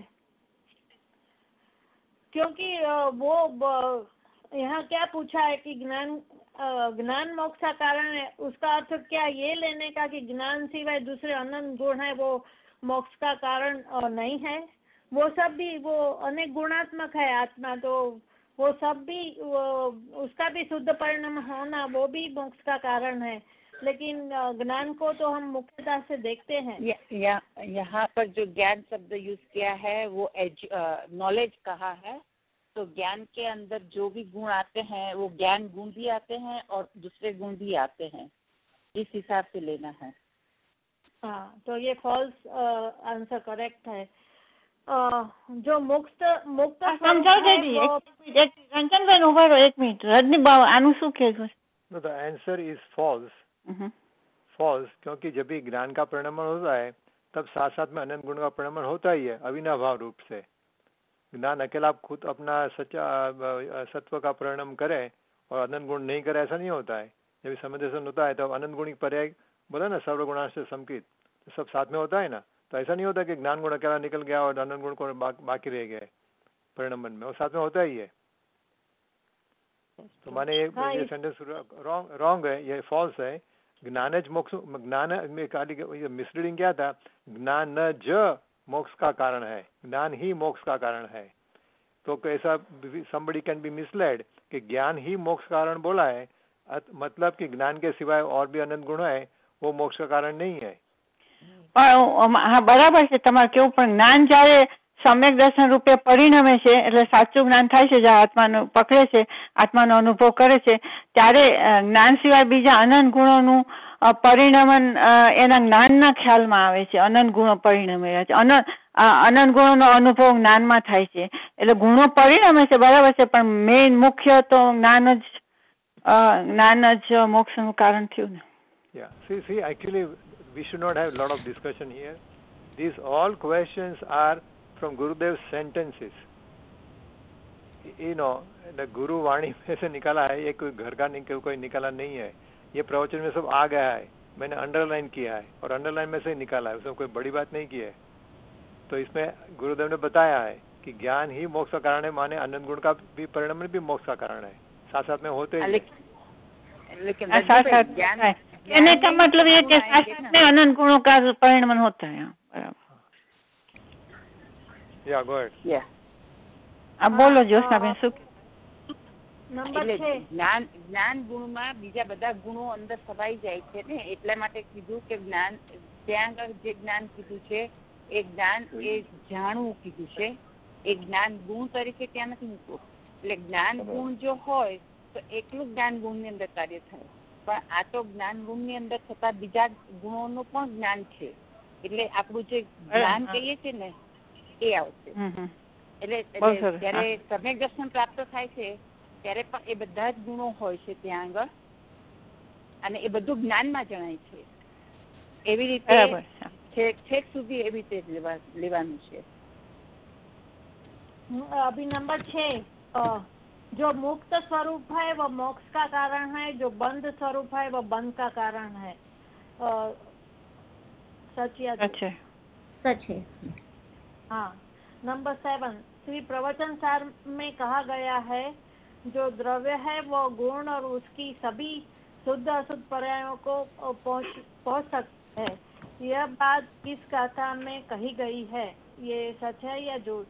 क्योंकि वो यहाँ क्या पूछा है कि ज्ञान मोक्ष का कारण है, उसका अर्थ क्या ये लेने का कि ज्ञान सिवाय दूसरे अनंत गुण है वो मोक्ष का कारण नहीं है? वो सब भी वो अनेक गुणात्मक है आत्मा, तो वो सब भी उसका भी शुद्ध परिणाम होना वो भी मोक्ष का कारण है, लेकिन ज्ञान को तो हम मुख्यतः से देखते हैं। यहाँ पर जो ज्ञान शब्द यूज किया है वो नॉलेज कहा है, तो ज्ञान के अंदर जो भी गुण आते हैं वो ज्ञान गुण भी आते हैं और दूसरे गुण भी आते हैं, इस हिसाब से लेना है। हाँ, तो ये फॉल्स आंसर करेक्ट है। जो मुक्त समझाओ दीदी, रंजन भाई उभा रहो एक मिनिट। रजनी बाबा आनु શું કહે છે? No, the answer is false. False, क्योंकि जब भी ज्ञान का परिणमन होता है तब साथ साथ में अनंत गुण का परिणमन होता ही है अविनाभाव रूप से। ज्ञान अकेला खुद अपना सच्चा सत्व का परिणाम करे और अनंत गुण नहीं करे ऐसा नहीं होता है। जब समुदर्शन होता है तब अनंत गुण पर्याय बोला ना, सर्वगुणा से समकित, तो सब साथ में होता है ना। तो ऐसा नहीं होता कि ज्ञान गुण अकेला निकल गया और अनंत गुण को बाकी रह गए परिणमन में, वो साथ में होता ही है। तो माने ये सेंटेंस रॉन्ग है, ये फॉल्स है। ज्ञान मोक्ष, ज्ञान में खाली मिसलीडिंग क्या था, ज्ञान ज मोक्ष का कारण है, ज्ञान ही मोक्ष का कारण है। तो ऐसा somebody can be misled कि ज्ञान ही मोक्ष कारण बोला है, मतलब कि ज्ञान के सिवाय और भी अनंत गुण है वो मोक्ष का कारण नहीं है। હા, બરાબર છે તમારે કેવું, પણ જ્ઞાન જયારે સમ્યક દર્શન રૂપે પરિણમે છે, એટલે સાચું જ્ઞાન થાય છે, જ્યાં આત્માનું પકડે છે, આત્માનો અનુભવ કરે છે, ત્યારે જ્ઞાન સિવાય બીજા અનંત ગુણોનું પરિણમન એના જ્ઞાનના ખ્યાલમાં આવે છે. અનંત ગુણો પરિણમેલા છે, અનંત ગુણોનો અનુભવ જ્ઞાનમાં થાય છે. એટલે ગુણો પરિણમે છે, બરાબર છે, પણ મેઇન મુખ્ય તો જ્ઞાન જ મોક્ષનું કારણ થયું ને. Yeah. See, actually, we should not have a lot of discussion here. These all questions are from Gurudev's sentences. You know, the Guru वाणी में से निकाला है, ये कोई घर का कोई निकाला नहीं है. ये प्रवचन में सब आ गया है, मैंने अंडरलाइन किया है और अंडरलाइन में से ही निकाला है, उसमें कोई बड़ी बात नहीं की है. तो इसमें गुरुदेव ने बताया है कि ज्ञान ही मोक्ष का कारण है, माने अनंत गुण का भी परिणाम भी मोक्ष का कारण है, साथ साथ में होते हैं. लेकिन कहने का मतलब ये कि साथ साथ में अनंत गुणों का परिणाम होता है. Yeah, go ahead. Yeah. अब बोलो ज्योत्सनाबेन. શું જ્ઞાન ગુણમાં બીજા બધા ગુણો અંદર સમાઈ જાય છે ને, એટલા માટે કીધું કે જ્ઞાન ત્યાં આગળ જે જ્ઞાન કીધું છે એ જ્ઞાન એ જાણવું કીધું છે, એ જ્ઞાન ગુણ તરીકે ત્યાં નથી મૂકવું. એટલે જ્ઞાન ગુણ જો હોય તો એકલું જ્ઞાન ગુણની અંદર કાર્ય થાય, પણ આ તો જ્ઞાન ગુણની અંદર થતા બીજા ગુણોનું પણ જ્ઞાન છે. એટલે આપણું જે જ્ઞાન કહીએ છીએ ને એ આવશે. એટલે જયારે સમ્યક દર્શન પ્રાપ્ત થાય છે ત્યારે પણ એ બધા જ ગુણો હોય છે ત્યાં આગળ, અને એ બધું જ્ઞાનમાં જણાય છે. એવી રીતે છેક સુધી એવી રીતે લેવાનું છે. अभी नंबर 6, जो मुक्त स्वरूप है वो मोक्ष का कारण है, जो बंद स्वरूप है वो बंद का कारण है. सच या सच है. हाँ. नंबर 7, श्री प्रवचन सार में कहा गया है जो द्रव्य है वो गुण और उसकी सभी शुद्ध अशुद्ध पर्यायों को पहुँच सकते हैं. यह बात किस गाथा में कही गई है, ये सच है या झूठ?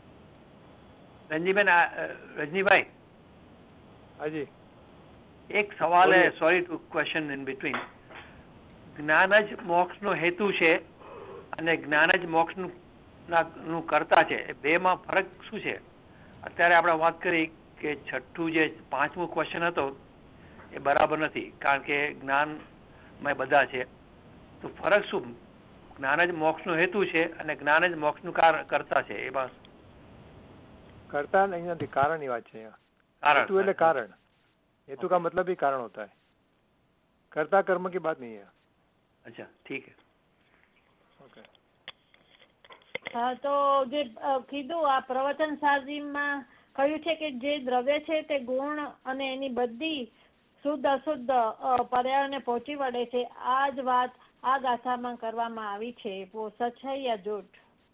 रजनीभाई, हाजी, एक सवाल है, sorry to question in between. જ્ઞાન જ મોક્ષનો હેતુ છે અને જ્ઞાન જ મોક્ષનું કરતા છે, એ બેમાં ફરક શું છે? અત્યારે આપણે વાત કરી કે છઠ્ઠું જે 5મું ક્વેશ્ચન હતો એ બરાબર નથી, કારણ કે જ્ઞાનમાં બધા છે. તો ફરક શું? જ્ઞાન જ મોક્ષનો હેતુ છે અને જ્ઞાન જ મોક્ષનું કરતા છે, એ બસ. करता नहीं નથી, કારણ ની વાત છે यहाँ. हेतु એટલે कारण, हेतु का मतलब ही कारण होता है, कर्ता कर्म की बात नहीं है. अच्छा, ठीक है. ओके. હા, તો જે કીધું આ પ્રવચન સારજીમાં કહ્યું છે કે જે દ્રવ્ય છે તે ગુણ અને એની બધી શુદ્ધ અશુદ્ધ પર્યાયોને પહોંચી વળે છે. આ જ વાત આ ગાથામાં કરવામાં આવી છે. वो सच है या झूठ?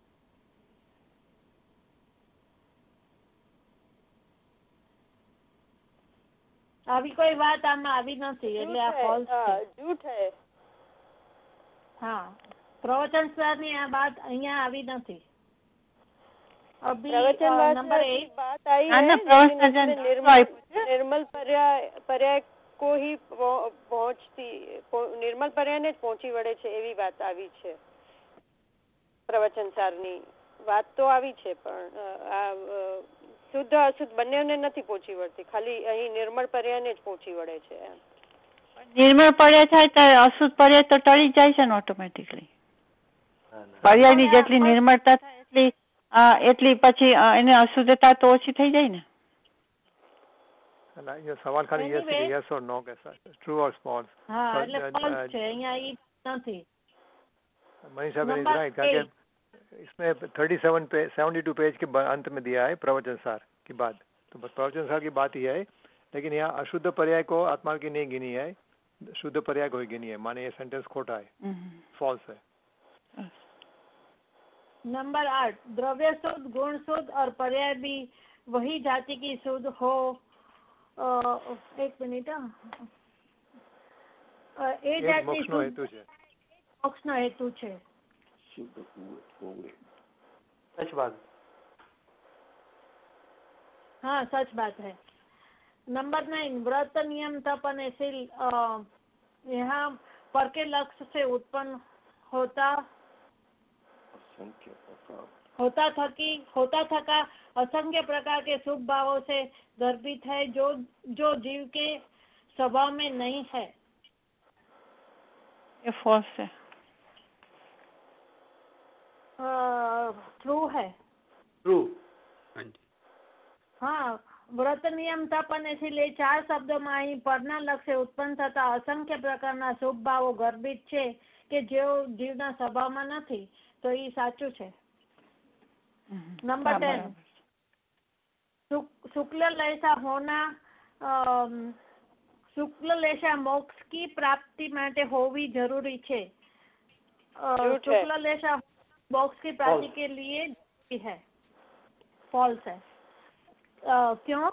આવી કોઈ વાત આમાં આવી નથી, એટલે આ ફોલ્સ છે. झूठ है. હા, પ્રવચન સારની આ વાત અહીંયા આવી નથી. अभी नंबर 8 बात आई है, निर्मल पर्याय को ही पहुंचती, निर्मल पर्याય ને જ પહોંચી વળે છે એવી વાત આવી છે. પ્રવચન સારની વાત તો આવી છે, પણ આ શુદ્ધ અશુદ્ધ બંનેને નથી પહોંચી વળતી, ખાલી અહીં નિર્મળ પર્યાયને જ પહોંચી વળે છે. નિર્મળ પર્યાય થાય તો અશુદ્ધ પર્યાય તો ટળી જાય છે ને ઓટોમેટિકલી. પર્યાયની જેટલી નિર્મળતા થાય એટલી પછી એને અશુદ્ધતા તો ઓછી થઈ જાય ને. ये सवाल खाली yes or no कैसा, true or false. हाँ, એટલે false છે, અહીંયા ઈ નથી. मनीषा बेन इज राइट, कारण इसमें 72 पेज के अंत में दिया है प्रवचन सार की बात. तो प्रवचन सार की बात ही है, लेकिन यहाँ अशुद्ध पर्याय को आत्मा की नहीं गिनी है, शुद्ध पर्याय को ही गिनी है. माने ये सेंटेंस खोटा है, फॉल्स है. नंबर 8, द्रव्य शुद्ध, गुण शुद्ध और पर्याय भी वही जाति की शुद्ध हो. एक मिनट, એ જાતિ મોક્ષનો હેતુ છે, મોક્ષનો હેતુ છે. सच बात. हाँ, सच बात है. नंबर 9, व्रत नियम तप और शील यहाँ पर के लक्ष्य से उत्पन्न होता होता थका असंख्य प्रकार के शुभ भावों से गर्भित है जो जीव के स्वभाव में नहीं है। ये फॉल्स है। ट्रू है। ટ્રુ। હા, વ્રત નિયમ તપ અને શીલ એ 4 શબ્દોમાં અહીં પરના લક્ષ્ય ઉત્પન્ન થતા અસંખ્ય પ્રકારના શુભ ભાવો ગર્ભિત છે કે જેઓ જીવના સ્વભાવમાં નથી, તો એ સાચું છે। નંબર 10, શુક્લ લેશા મોક્ષ की प्राप्ति માટે હોવી જરૂરી છે। शुक्ल लेशा मोक्ष की प्राप्ति के लिए है। फॉल्स है। क्यों?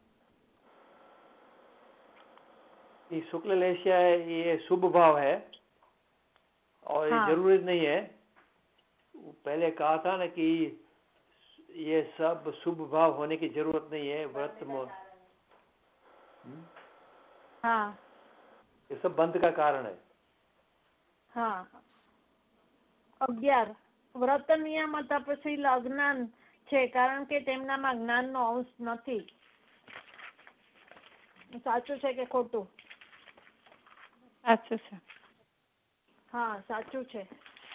ये शुक्ल लेशिया है, ये शुभ भाव है और ये जरूरी नहीं है। पहले कहा था ना कि ये सब शुभ भाव होने की जरूरत नहीं है व्रत में। हाँ, ये सब बंध का कारण है। हाँ। 11, વ્રત નિયમ તપશીલ અજ્ઞાન છે કારણ કે તેમનામાં જ્ઞાનનો અંશ નથી। સાચું છે કે ખોટું? સાચું છે। હા, સાચું છે।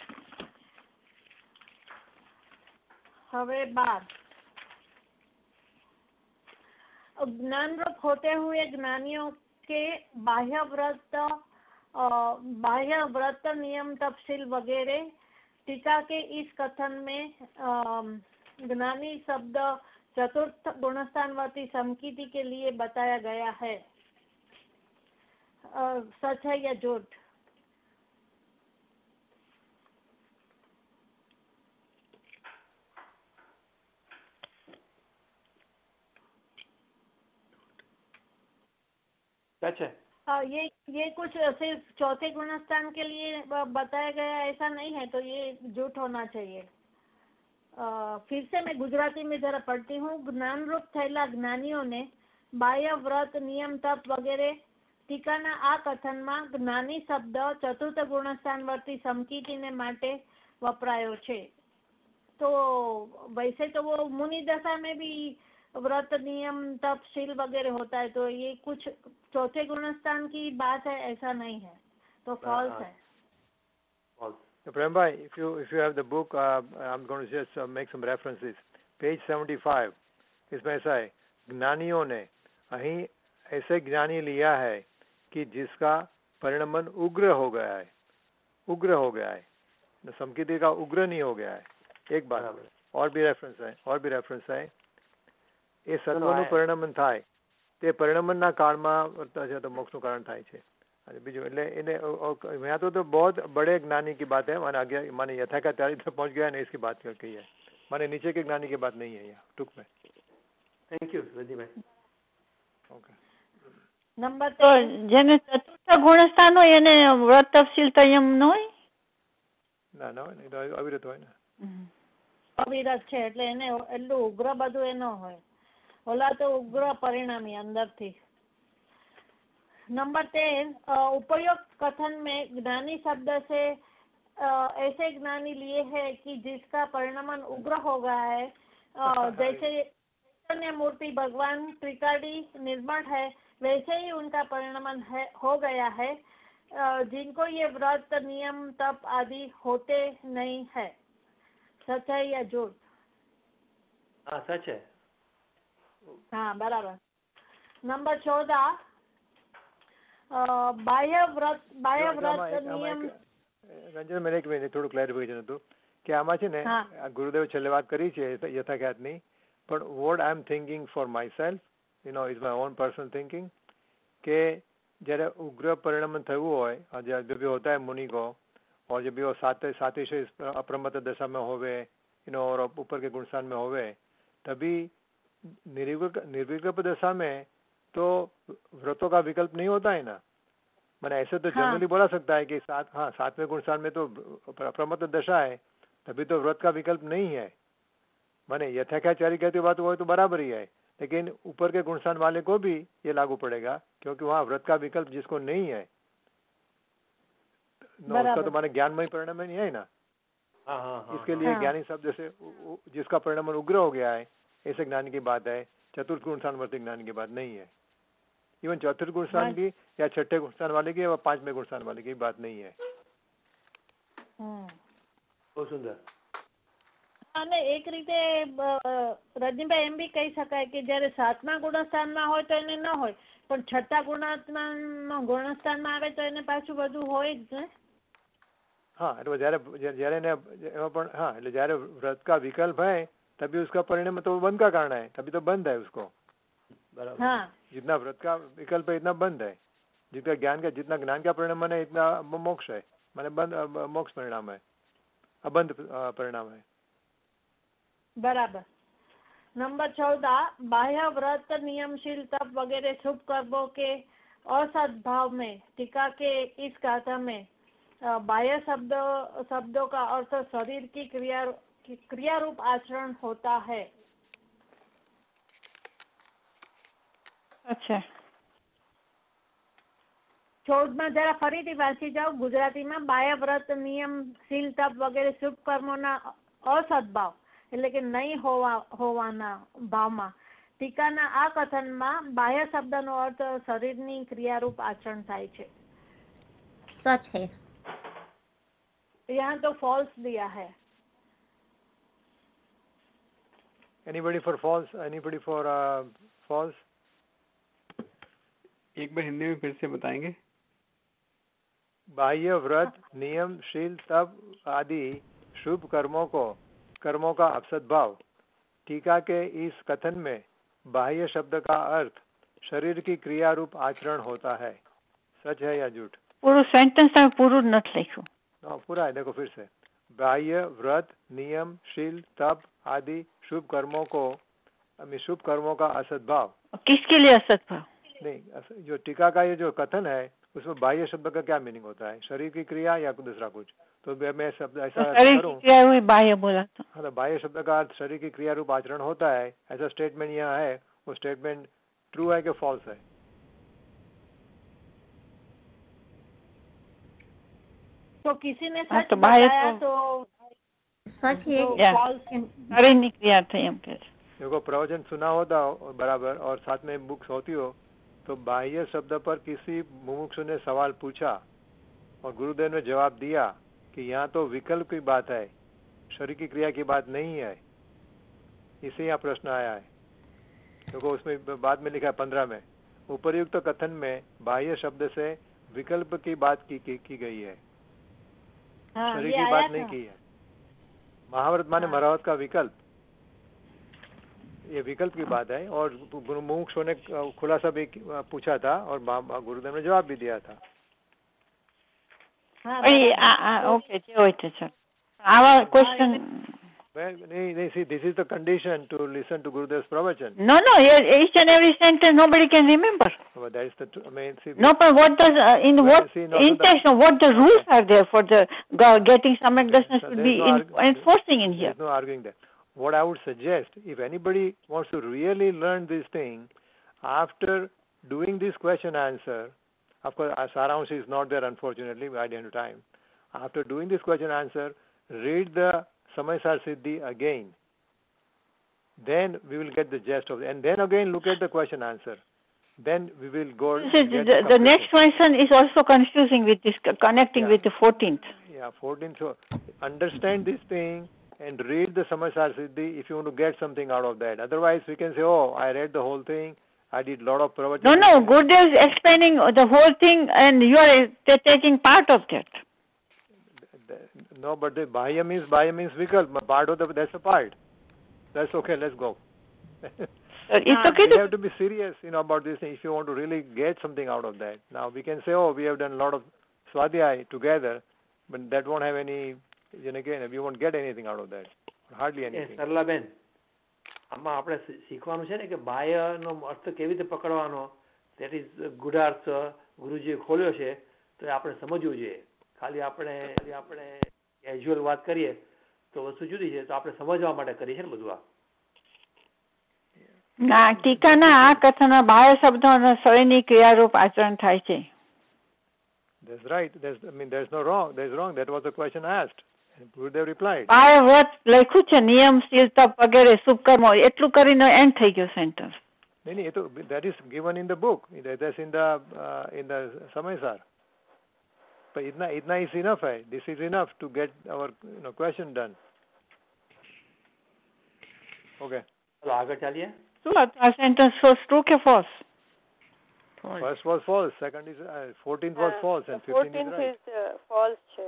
હવે 12, ज्ञान रूप होते हुए ज्ञानियों के बाह्य व्रत नियम तपशील वगैरह टीका के इस कथन में ज्ञानी शब्द चतुर्थ गुणस्थानवर्ती समकीति के लिए बताया गया है। सच है या झूठ? सच है। ये कुछ सिर्फ चौथे गुणस्थान के लिए बताया गया ऐसा नहीं है, तो ये झूठ होना चाहिए। फिर से मैं गुजराती में जरा पढ़ती हूँ। ज्ञान रूप थયેલા જ્ઞાનીઓને બાહ્ય વ્રત નિયમ તપ વગેરે ટીકાના આ કથનમાં જ્ઞાની શબ્દ ચતુર્થ ગુણસ્થાનવર્તી સમકીતીને માટે વપરાયો છે। तो वैसे तो वो मुनि दशा में भी व्रत नियम तप शील वगैरह होता है, तो ये कुछ चौथे गुणस्थान की बात है ऐसा नहीं है, तो फॉल्स है। Prem bhai, if you have the book, I'm going to just make some references. Page 75, इसमें ऐसा है, ज्ञानियों ने अहीं ऐसे ज्ञानी लिया है कि जिसका परिणमन उग्र हो गया है, समकीति का उग्र नहीं हो गया है। एक बात और भी रेफरेंस है, એ સત્વનું પરિણમન થાય તે પરિણમનના કાળમાં છે તો મોક્ષનું કારણ થાય છે। અને બીજું એટલે એને यहाँ तो बहुत बड़े ज्ञानी की बात है, माने आगे माने यथाकाचार्य तक पहुंच गया ना, इसकी बात कही है, माने नीचे के ज्ञानी की बात नहीं है यहाँ टूक में। थैंक यू रजी भाई। ओके। नंबर तो જેને ચતુર્થ ગુણસ્થાન હોય એને વ્રત તપશીલ સંયમ ન હોય? ના નહીં, તો અવિરત હોય ને। અવિરત છે એટલે એને એટલું ઉગ્ર બધું એ ન હોય, ઓલા તો ઉગ્ર પરિણામી અંદરથી। नंबर 13, उपयुक्त कथन में ज्ञानी शब्द से ऐसे ज्ञानी लिए है कि जिसका परिणमन उग्र हो गया है, जैसे चैतन्य मूर्ति भगवान त्रिकाली निर्मल है वैसे ही उनका परिणमन हो गया है, जिनको ये व्रत नियम तप आदि होते नहीं है। सच है या झूठ? हाँ सच है। हाँ बराबर। नंबर 14, બાહ્ય વ્રત નિયમ। રંજન મને એક મિનિટ થોડું ક્લેરિફિકેશન હતું કે આમાં છે ને ગુરુદેવ છેલ્લે વાત કરી છે યથાખ્યાતની, પણ what I am thinking for myself, you know is my own personal thinking, કે જ્યારે ઉગ્ર પરિણમન થયું હોય, जब भी होता है मुनि को, और जब भी वो सात अप्रमत्त दशा में होवे, यू नो, और ऊपर के गुणस्थान में होवे, तभी निर्विकल्प दशा में तो व्रतों का विकल्प नहीं होता है ना। मैंने ऐसे तो जनरली बोला सकता है कि सातवें गुणस्थान में तो अप्रमत्त दशा है, तभी तो व्रत का विकल्प नहीं है। मैंने यथाख्याचार्य कहती बात वो तो बराबर ही है, लेकिन ऊपर के गुणस्थान वाले को भी ये लागू पड़ेगा, क्योंकि वहाँ व्रत का विकल्प जिसको नहीं है, उसका तो माने ज्ञानमय परिणाम नहीं है ना। इसके लिए ज्ञानी शब्द जैसे जिसका परिणाम उग्र हो गया है ऐसे ज्ञान की बात है, चतुर्थ गुण स्थानवर्ती ज्ञान की बात नहीं है। इवन चतुर्थ गुण स्थान की या छठे गुण स्थान वाले की या पांचवें गुण स्थान वाले की बात नहीं है। बहुत सुंदर। અને એક રીતે રજનીભાઈ એમ બી કહી શકાય કે જયારે સાતમા ગુણસ્થાનમાં હોય તો એને ન હોય, પણ છઠ્ઠા ગુણસ્થાનમાં આવે તો એને પાછું બધું હોય જ ને। हाँ, એટલે જ્યારે એમાં પણ हाँ, એટલે જ્યારે व्रत का विकल्प है तभी उसका परिणाम तो बंध का कारण है, तभी तो बंध है उसको। बराबर। हाँ। जितना व्रत का विकल्प है इतना बंध है, जितना ज्ञान का परिणाम है इतना मोक्ष है, माने बंध मोक्ष परिणाम है, अबंध परिणाम है। बराबर। नंबर 14, बाह्य व्रत नियमशील तप वगैरह शुभ कर्मों के असद्भाव में टीका के इस गाथा में बाह्य शब्दों का अर्थ शरीर की क्रिया रूप आचरण होता है। अच्छा, 14 में जरा फरीथी वांची जाओ गुजराती में। बाह्य व्रत नियमशील तप वगैरह शुभ कर्मोना असद्भाव એટલે કે નહીં હોવાના ભાવમાં ટીકાના આ કથનમાં બાહ્ય શબ્દનો અર્થ શરીરની ક્રિયારૂપ આચરણ થાય છે। सच है। यहाँ तो फॉल्स दिया है। Anybody for false? Anybody for false? एक बार हिंदी में फिर से बताएंगे। बाह्य व्रत नियमशील तप आदि शुभ कर्मों का असद्भाव टीका के इस कथन में बाह्य शब्द का अर्थ शरीर की क्रिया रूप आचरण होता है। सच है या झूठ? पूरा सेंटेंस में पूरा नट लिखो। पूरा है, देखो फिर से। बाह्य व्रत नियमशील तप आदि शुभ कर्मों का असद्भाव। किसके लिए असद्भाव? नहीं, जो टीका का ये जो कथन है उसमें बाह्य शब्द का क्या मीनिंग होता है? शरीर की क्रिया या दूसरा कुछ? तो मैं शब्द ऐसा करूं, बाह्य बोला तो हाँ, तो बाह्य शब्द का अर्थ शरीर की क्रिया रूप आचरण होता है, ऐसा स्टेटमेंट यहाँ है। वो स्टेटमेंट ट्रू है कि फॉल्स है? तो किसी ने सच बताया तो सच है, अरे नहीं क्रिया था हम कह। देखो प्रवचन सुना होता बराबर और साथ में बुक्स होती हो तो बाह्य शब्द पर किसी मुमुक्षु ने सवाल पूछा और गुरुदेव ने जवाब दिया कि यहाँ तो विकल्प की बात है, शरीर की क्रिया की बात नहीं है, इसे यहाँ प्रश्न आया है। देखो उसमें बाद में लिखा है 15 में उपर्युक्त कथन में बाह्य शब्द से विकल्प की बात की गई है, शरीर की बात नहीं की है। महाव्रत माने महाभारत का विकल्प, ये विकल्प की बात है। और मुमुक्षु ने खुलासा भी पूछा था और गुरुदेव ने जवाब भी दिया था। Okay, sir. Our question. See, this is the condition to listen to Gurudev's pravachan. No, each and every sentence nobody can remember. Well, that is the. See, no, but what does intention? What the rules are there for the getting some exercise should be enforcing in here? There's no arguing that. What I would suggest, if anybody wants to really learn this thing, after doing this question answer, of course, Saransh is not there, unfortunately, I didn't have time. After doing this question answer, read the Samaysar Siddhi again. Then we will get the gist of it. And then again look at the question answer. Then we will go. The next question is also confusing with this, connecting with the 14th. Yeah, 14th. So understand this thing and read the Samaysar Siddhi if you want to get something out of that. Otherwise, we can say, oh, I read the whole thing. I did a lot of pravachan. No, Gurudev is explaining the whole thing and you are taking part of that. No, but the Bahya means Vikalp. Part of that's a part. That's okay, let's go. It's okay. You have to be serious, about this thing if you want to really get something out of that. Now, we can say, oh, we have done a lot of Swadhyay together, but that won't have any, again, we won't get anything out of that. Hardly anything. Saralaben, આમાં આપણે શીખવાનું છે ને કે બાહ્યનો અર્થ કેવી રીતે પકડવાનો, that is ગુઢાર્થ ગુરુજીએ ખોલ્યો છે, તો આપણે સમજવું જોઈએ. ખાલી આપણે કેઝ્યુઅલ વાત કરીએ તો વસ્તુ જુદી છે, તો આપણે સમજવા માટે કરીએ છે ને બધું આ. ના, ટીકાના આ કથનમાં બાહ્ય શબ્દોનો શરીરની ક્રિયારૂપ આચરણ થાય છે. That's right. There's no wrong. There's wrong. That was the question asked. Gurudev replied. બાય વ્રત લખ્યું છે નિયમ શીલ તપ વગેરે શુભ કર્મો એટલું કરીને એન્ડ થઈ ગયો સેન્ટેન્સ. नहीं ये तो that is given in the book. That's in the Samaysar. But इतना is enough है. This is enough to get our question done. Okay. चलो आगे चलिए. શું આ સેન્ટેન્સ ટ્રુ કે false? First was false, second is 14th was false and 15th is right. false છે.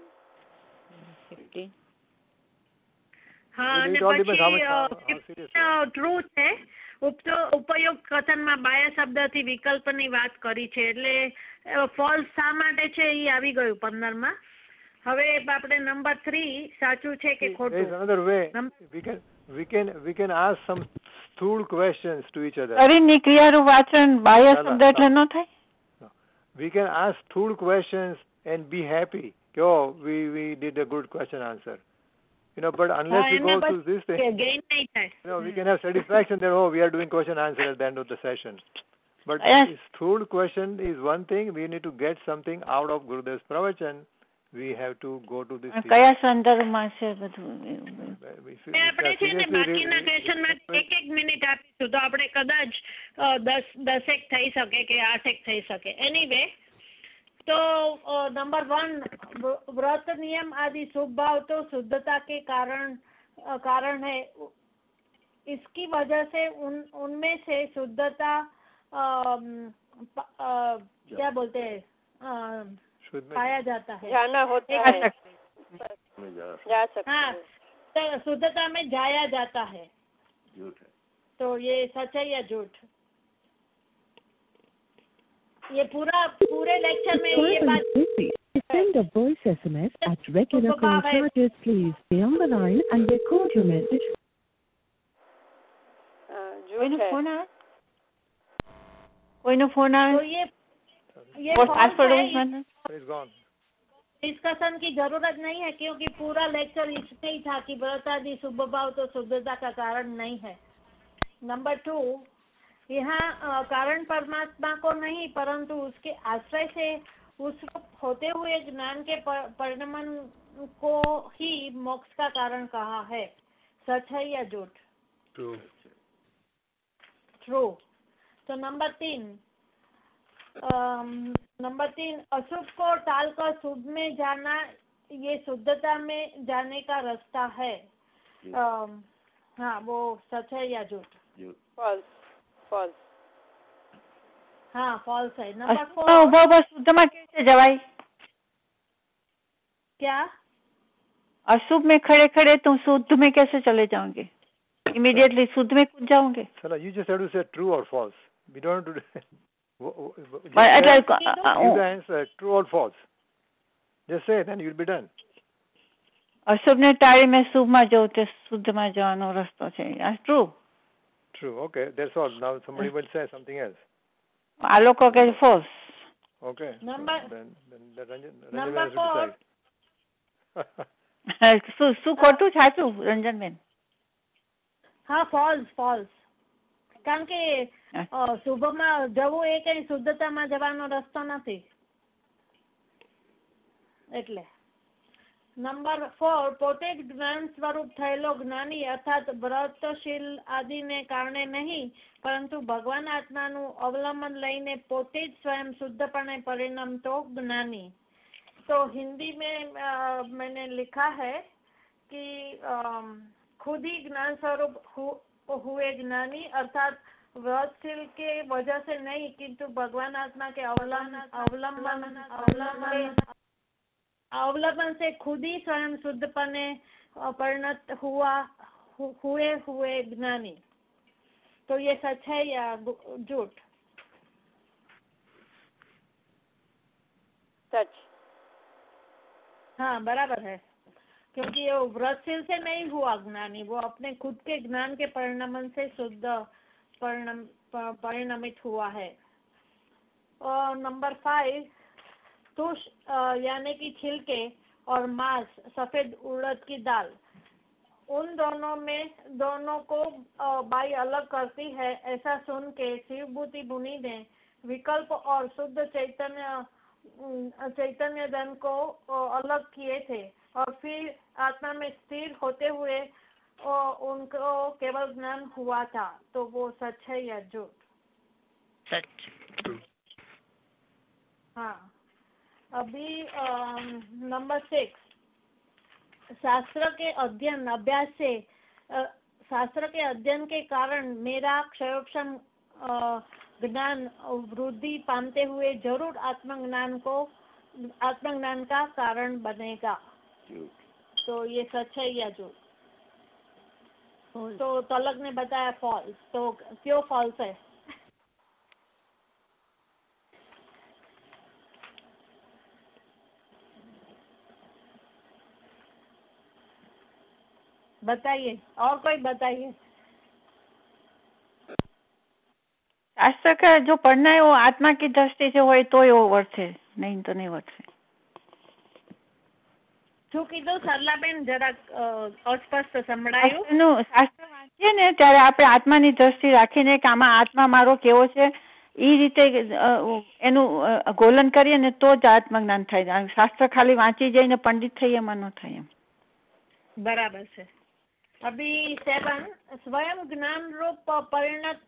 15. हाँ અને પછી ટ્રુ છે. ઉપયોગ કથનમાં બાહ્ય શબ્દથી વિકલ્પની વાત કરી છે એટલે ફોલ્સ શા માટે છે એ આવી ગયું 15માં. હવે આપણે નંબર 3 સાચું છે કે ખોટું? There is another way. We can ask some स्थूल questions to each other. શરીરની ક્રિયાનું વાચન બાહ્ય શબ્દ એટલે ન થાય? We can ask स्थूल questions and be happy. Oh, we did a good question answer. But unless we go through this thing, we can have satisfaction that, we are doing question answer at the end of the session. But स्थूल question is one thing. We need to get something out of Gurudev's pravachan. We have to go to this. કયા સંદર્ભમાં છે બધું? આપણે છે ને બાકીના ક્વેશ્ચનમાં એક મિનિટ આપીશું તો આપણે કદાચ 10 થઈ શકે કે 8 થઈ શકે. એનીવે तो नंबर 1 व्रत नियम आदि शुभ भाव तो शुद्धता के कारण है. इसकी वजह से उनमें से शुद्धता क्या बोलते हैं पाया जाता है, जाना होता है, जा सकते. हाँ तो शुद्धता में जाया जाता है. तो ये सच है या झूठ? ये पूरे लेक्चर में ये बात. Send a voice SMS at regular call charges. Please stay on the line and record your message. कोई ना फोन आए. तो ये डिस्कशन की जरूरत नहीं है क्योंकि पूरा लेक्चर इसमें ही था कि व्रत आदि शुभ भाव तो शुद्धता का कारण नहीं है. नंबर 2 यहाँ कारण परमात्मा को नहीं परंतु उसके आश्रय से उस होते हुए ज्ञान के परिणमन को ही मोक्ष का कारण कहा है. सच है या झूठ? ट्रू. तो नंबर 3 अशुभ को टालकर शुभ में जाना ये शुद्धता में जाने का रास्ता है. हाँ वो सच है या झूठ? फॉल्स. फॉल्स. हाँ फॉल्स है. नंबर 4 शुद्ध में कैसे जवाई? क्या अशुभ में खड़े खड़े तुम शुद्ध में कैसे चले जाओगे? इमीडिएटली शुद्ध में कूद जाओगे? चलो you just have to say true or false. We don't have to give the answer true or false. Just say then you'll be done. અશુભ ને ટાળી મેં શુભમાં જવું તે શુદ્ધમાં જવાનો રસ્તો છે. True. True. Okay, that's all. Now somebody will say something else. આ લોકો કહે false. Okay. Number 4. શું ખોટું સાચું રંજનબેન? હા ફોલ્સ. કારણ કે શુભમાં જવું એ કઈ શુદ્ધતામાં જવાનો રસ્તો નથી એટલે. નંબર 4 પોતે જ જ્ઞાન સ્વરૂપ થયેલો જ્ઞાની અર્થાત વ્રતશીલ આદિને કારણે નહીં પરંતુ ભગવાન આત્માનું અવલંબન લઈને પોતે જ સ્વયં શુદ્ધપણે પરિણમતો જ્ઞાની. तो हिंदी में मैंने लिखा है कि खुद ही ज्ञान स्वरूप हुए ज्ञानी अर्थात व्रतशील के वजह से नहीं किंतु भगवान आत्मा के अवलंबन से खुद ही स्वयं शुद्धपने परिणत हुए ज्ञानी. तो ये सच है या झूठ? सच. हाँ बराबर है क्योंकि वो व्रतशील से नहीं हुआ ज्ञानी, वो अपने खुद के ज्ञान के परिणमन से शुद्ध परिणमित हुआ है. और नंबर 5 तुष यानी कि छिलके और मांस सफेद उड़द की दाल उन दोनों को बाई अलग करती है. ऐसा सुन के शिवभूति मुनि ने विकल्प और शुद्ध चैतन्य धन को अलग किए थे. और फिर आत्मा में स्थिर होते हुए उनको केवल ज्ञान हुआ था, तो वो सच है या झूठ? सच। हाँ, अभी नंबर 6, शास्त्र के अध्ययन के कारण मेरा क्षयोपम ज्ञान वृद्धि पाते हुए जरूर आत्मज्ञान का कारण बनेगा, तो ये सच है या झूठ? तो तलक ने बताया फॉल्स, तो क्यों फॉल्स है? बताइए, और कोई बताइए। शास्त्र का जो पढ़ना है वो आत्मा की दृष्टि से हो तो वो वर्थ है, नहीं तो नहीं वर्थ है। શું કીધું સરલાબેન, જરાક અસ્પષ્ટ સંભળાયું? શાસ્ત્ર વાંચીએ ને ત્યારે આપણે આત્માની દ્રષ્ટિ રાખીને કે આમાં આત્મા મારો કેવો છે એ રીતે એનું ગોલન કરીએ ને તો જ આત્મજ્ઞાન થાય. શાસ્ત્ર ખાલી વાંચી જઈને પંડિત થઈ એમાં ન થાય એમ. બરાબર છે. अभी 7, स्वयं ज्ञान रूप परिणत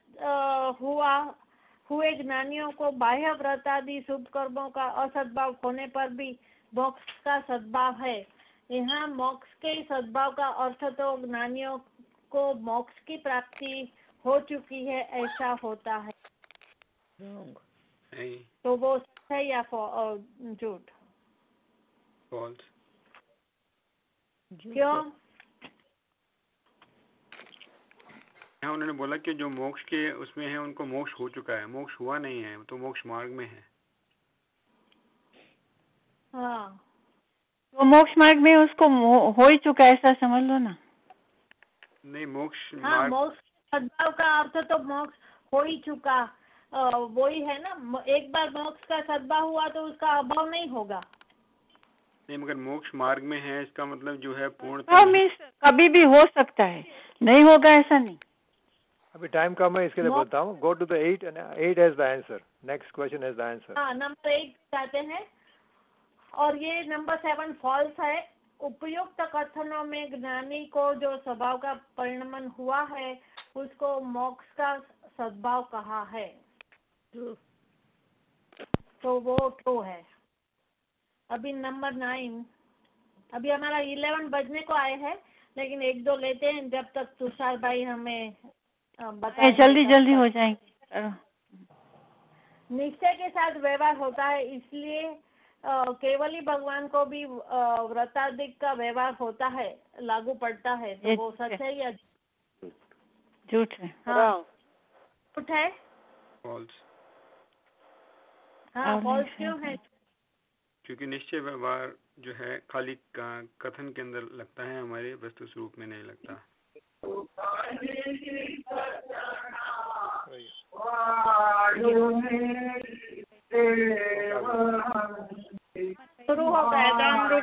हुए ज्ञानियों को बाह्य व्रतादि शुभ कर्मों का असद्भाव होने पर भी मोक्ष का सद्भाव है. यहाँ मोक्ष के सद्भाव का अर्थ तो ज्ञानियों को मोक्ष की प्राप्ति हो चुकी है ऐसा होता है, तो वो सच है या झूठ? फॉल्स. क्यों? उन्होंने बोला कि जो मोक्ष के उसमें है उनको मोक्ष हो चुका है, मोक्ष हुआ नहीं है, तो मोक्ष मार्ग में है. हाँ, तो मोक्ष मार्ग में उसको हो ही चुका है ऐसा समझ लो ना. नहीं, मोक्ष हाँ, मोक्ष सद्भाव का अर्थ तो मोक्ष हो ही चुका, वही है ना. एक बार मोक्ष का सद्भाव हुआ तो उसका अभाव नहीं होगा. नहीं, मगर मोक्ष मार्ग में है इसका मतलब जो है पूर्ण कभी भी हो सकता है, नहीं होगा ऐसा नहीं. अभी टाइम कम है, इसके लिए बोलता हूँ. Go to the 8 and 8 has the answer. Next question has the answer. हाँ, नंबर 8 जाते हैं और ये नंबर 7 फॉल्स है. उपयुक्त कथनों में ज्ञानी को जो स्वभाव का परिणमन हुआ है उसको मोक्ष का सद्भाव कहा है, तो वो ट्रू है. अभी नंबर 9, अभी हमारा 11 बजने को आए हैं, लेकिन 1-2 लेते हैं जब तक तुषार भाई हमें बताए. जल्दी हो जाएंगे. निश्चय के साथ व्यवहार होता है, इसलिए केवली भगवान को भी व्रताधिक का व्यवहार होता है, लागू पड़ता है, तो वो सच है या झूठ है? हाँ, झूठ है. फॉल्स. हाँ, फॉल्स क्यों है? क्योंकि निश्चय व्यवहार जो है खाली कथन के अंदर लगता है, हमारे वस्तु स्वरूप में नहीं लगता. शुरू होता है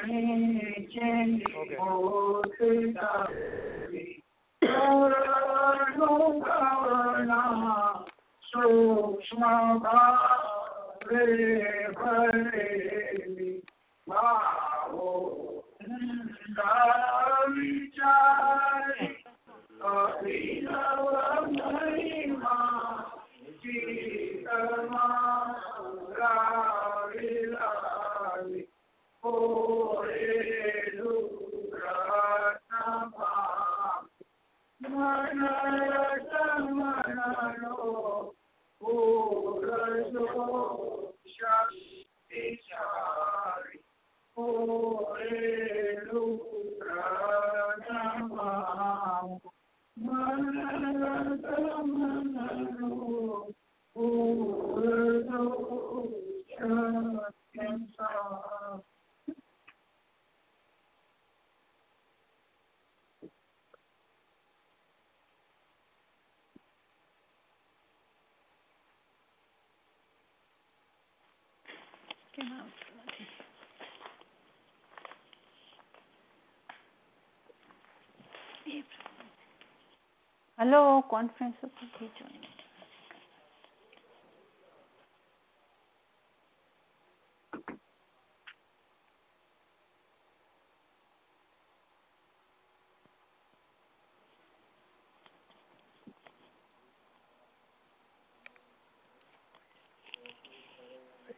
हेलो, कॉन्फ्रेंस पर खींचो.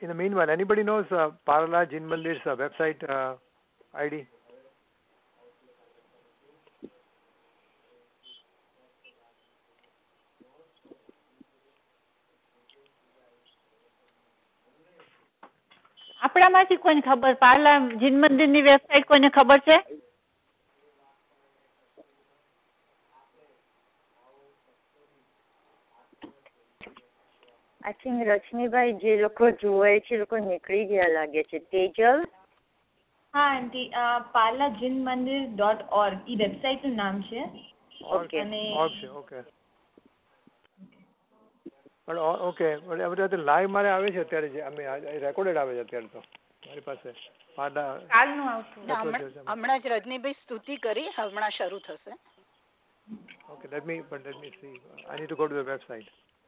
in the meanwhile, anybody knows Parla Jin Mandir's website ID? આપણામાંથી કોઈને ખબર? પાર્લા જીન મંદિરની વેબસાઇટ કોઈને ખબર છે? આઈ થિંક રજનીભાઈ જે લોકો જોવે છે એ લોકો નીકળી ગયા લાગે છે. તેજલ? હા આંટી, પાર્લા જીન મંદિર.org એ વેબસાઇટનું નામ છે. ઓકે ઓકે પણ ઓકે અત્યારે લાઈવ મારે આવે છે અત્યારે જે અમે રેકોર્ડેડ આવે છે અત્યારે તો મારી પાસે કાલનું આવતું. હમણાં જ રજનીભાઈ સ્તુતિ કરી, હમણાં શરૂ થશે. Okay let me see. I need to go to the website.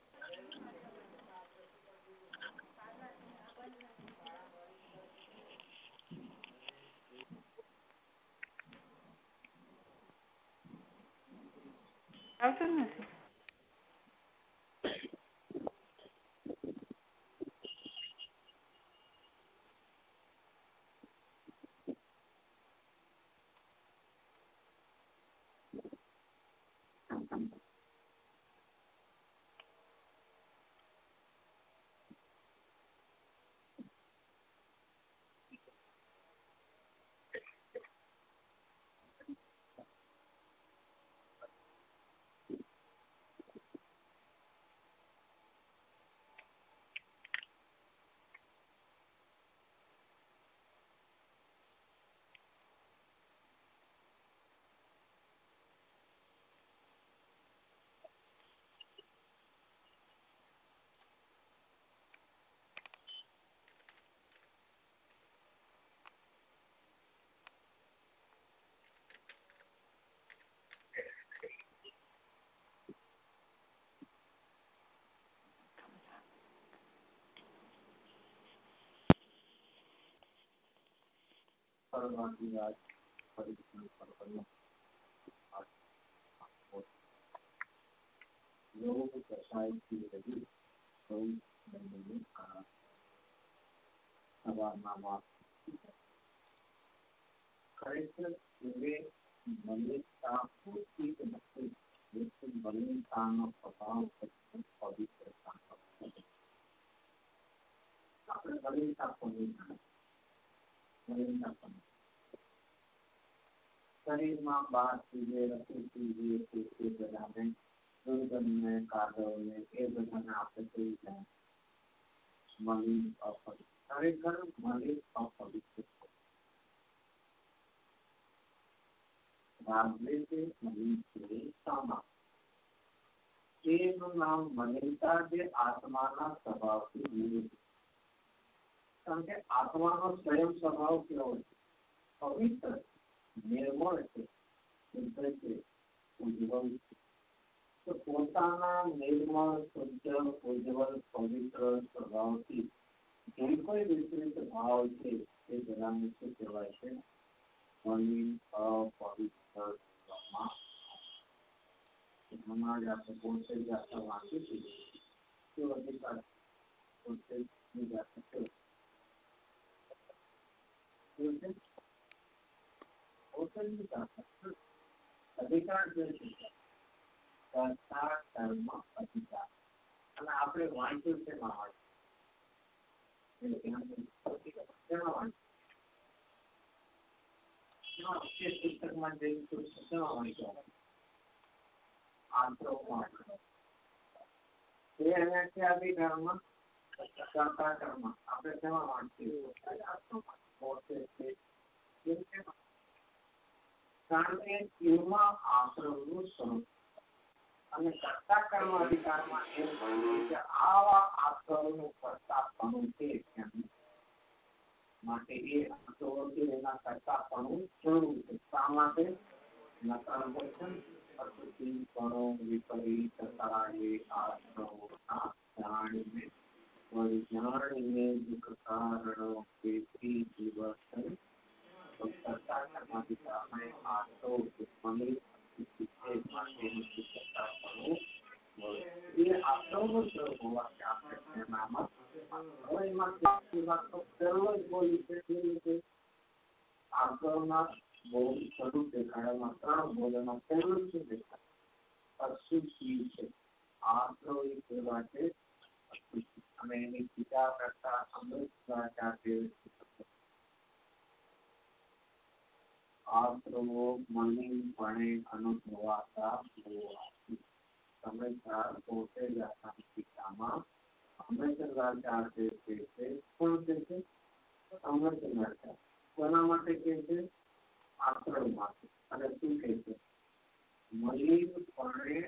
આવતું નથી. શરીરમાં 12 ચીજે રસી ચીજે તે બધાને દુર્ગંધને કાદવને એ બધાને આપણે થઈ જાય મલિન અપવિત્ર. ખરેખર મલિન અપવિત્ર રાગદ્વેષે મલિન છે સામા. એનું નામ મલિનતા જે આત્માના સ્વભાવથી વિરુદ્ધ. કારણ કે આત્માનો સ્વયં સ્વભાવ કેવો છે? પવિત્ર, નિર્મળ છે, શુદ્ધ છે, ઉજ્જવલ છે. તો પોતાના નિર્મળ, શુદ્ધ, ઉજ્જવલ, પવિત્ર સ્વભાવથી જે કોઈ વિપરીત ભાવ છે તે બધાને શું કહેવાય છે? મલિન અપવિત્ર સ્વભાવ. હમણાં જ આપણે પોતે જ આપણે વાંચીશું તે અધિકાર પોતે જ આપણે અધિકાર જે છે કર્તા કર્મ અધિકાર. અને આપણે વાંચ્યું છે પુસ્તકમાં જઈને અધિકારમાં કર્તા કર્મ આપણે શેમાં વાંચીએ? કારણ કે એમાં આશ્રમનું સ્વરૂપ અને કર્તા કર્મ અધિકારમાં એમ કહ્યું કે આવા આશ્રમનું કર્તાપણું છે માટે એ આશ્રમથી એના કર્તાપણું જરૂર છે. શા માટે? નકારવચન પ્રકૃતિ પણો વિપરીત કરાયે આશ્રમોના જાણીને જાણીને દુઃખ કારણો તેથી દિવસ કર્તા કર્માધિકારને આશ્રવ મલિન એ આશ્રવનું સ્વરૂપ હોવાથી આપણે એનામાં હવે એમાં પહેલો જ બોલી છે કે આક્રમના બોલ સ્વરૂપ દેખાડવામાં 3 બોલોમાં પહેલું શું દેખાય? અશુચિ છે. આક્રમ એ કહેવા છે અને એની ટીકા કરતા અમૃતવાચાર્ય આક્રમો મલિનપણે અનુભવાતા સમજદાર પોતે જાતા ટીકામાં અમૃતવાચાર્ય છે કોણ છે? અમૃતવાચાર્ય કોના માટે કહે છે? આક્રમ માટે. અને શું કહે છે? મલિનપણે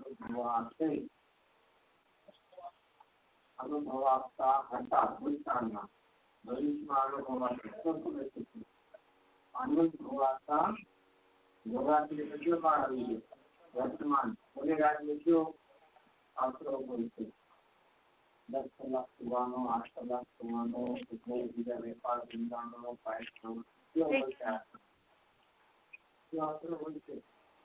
અનુભવાતા હતા ભૂતકાળમાં ભવિષ્યમાં અનુભવાતા ભોગાથી કેટલો કાળ આવી ગયો? વર્તમાન કોને રાજ્ય કયો આશરો હોય છે? 10 કલાક સુવાનો, 8 કલાક સુવાનો, બીજા વેપાર ધંધાનો આશરો હોય છે.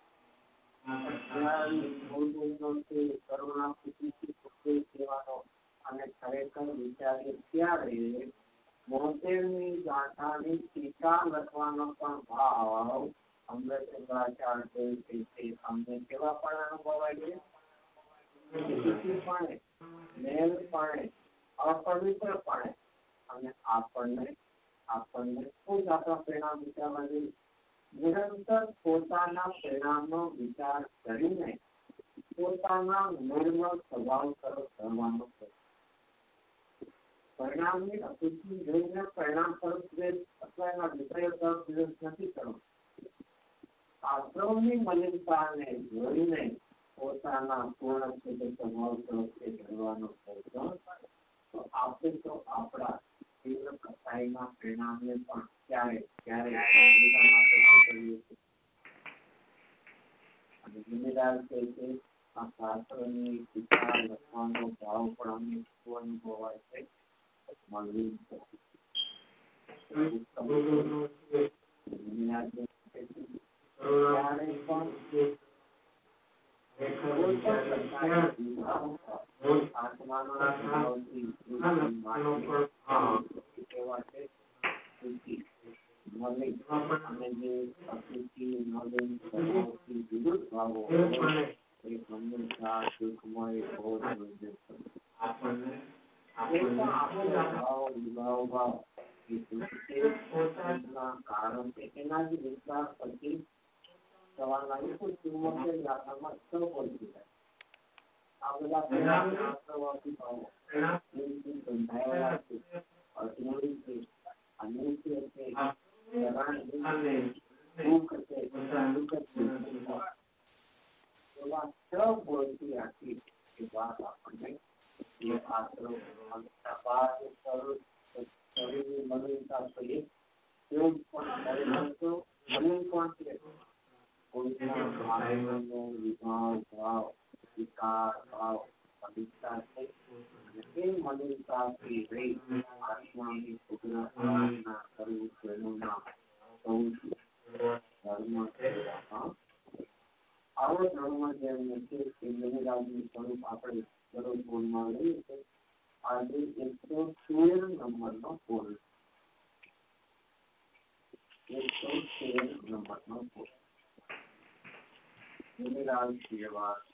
અને ખરેખર વિચારીએ ત્યારે 72ની ગાથાની ટીકા લખવાનો પણ ભાવ અમૃતવાચાર્ય અમને કેવા પણ અનુભવાય છે? મેલપણે, અપવિત્રપણે. અને આપણને ખુદ આપણા પરિણામ વિચારવા જોઈએ. નિરંતર પોતાના પરિણામનો વિચાર કરીને પોતાના નિર્મળ સ્વભાવ તરફ ધરવાનો છે. પરિણામની અપેક્ષા જોઈને પરિણામ તરફ દ્વેષ અથવા એના વિષયો તરફ દ્વેષ નથી કરવો. આશ્રમની મલિનતાને જોઈને પોતાના પૂર્ણ સ્વભાવ તરફ ધરવાનો પ્રયત્ન તો આપણે તો આપણા તીવ્ર કસાઈના પરિણામને પણ જિમ્મેદાર છે આ શાસ્ત્રની ટીકા લખવાનો ભાવ પણ અમને શું અનુભવાય છે? મળવી અને જે અશુચિ વિરુદ્ધ ભાવો એ હંમેશા સુખમય કારણ કે એના જ વિસ્તાર પછી સવાલ આવી તો ચુમ્મોતેર દાખલામાં 6 પહોંચી જાય. આ બધા બંધાયેલા છે, અજનબી છે, અનિત્ય છે, દુઃખ છે, એવા 6 બોલથી આખી એ વાત આપણને એ આશ્રમ શરીરની મલિનતા થઈએ એવું પણ મલિન કોણ છે? કોઈના આનંદનો વિભાવ ભાવ વિકાર ભાવ અધિકતા છે અને એ મલિનતાથી રહી આત્માની ખુદના પ્રાર્થના કરવું તેનું નામ સૌથી ધર્મ કહેવામાં. આવો ધર્મ જેમને છે એ મહિલાનું સ્વરૂપ આપણે દરરોજ બોલમાં લઈએ છીએ. આજે 113 નંબરનો બોલ 113 નંબરનો બોલ મિનરાલ સેવા છે.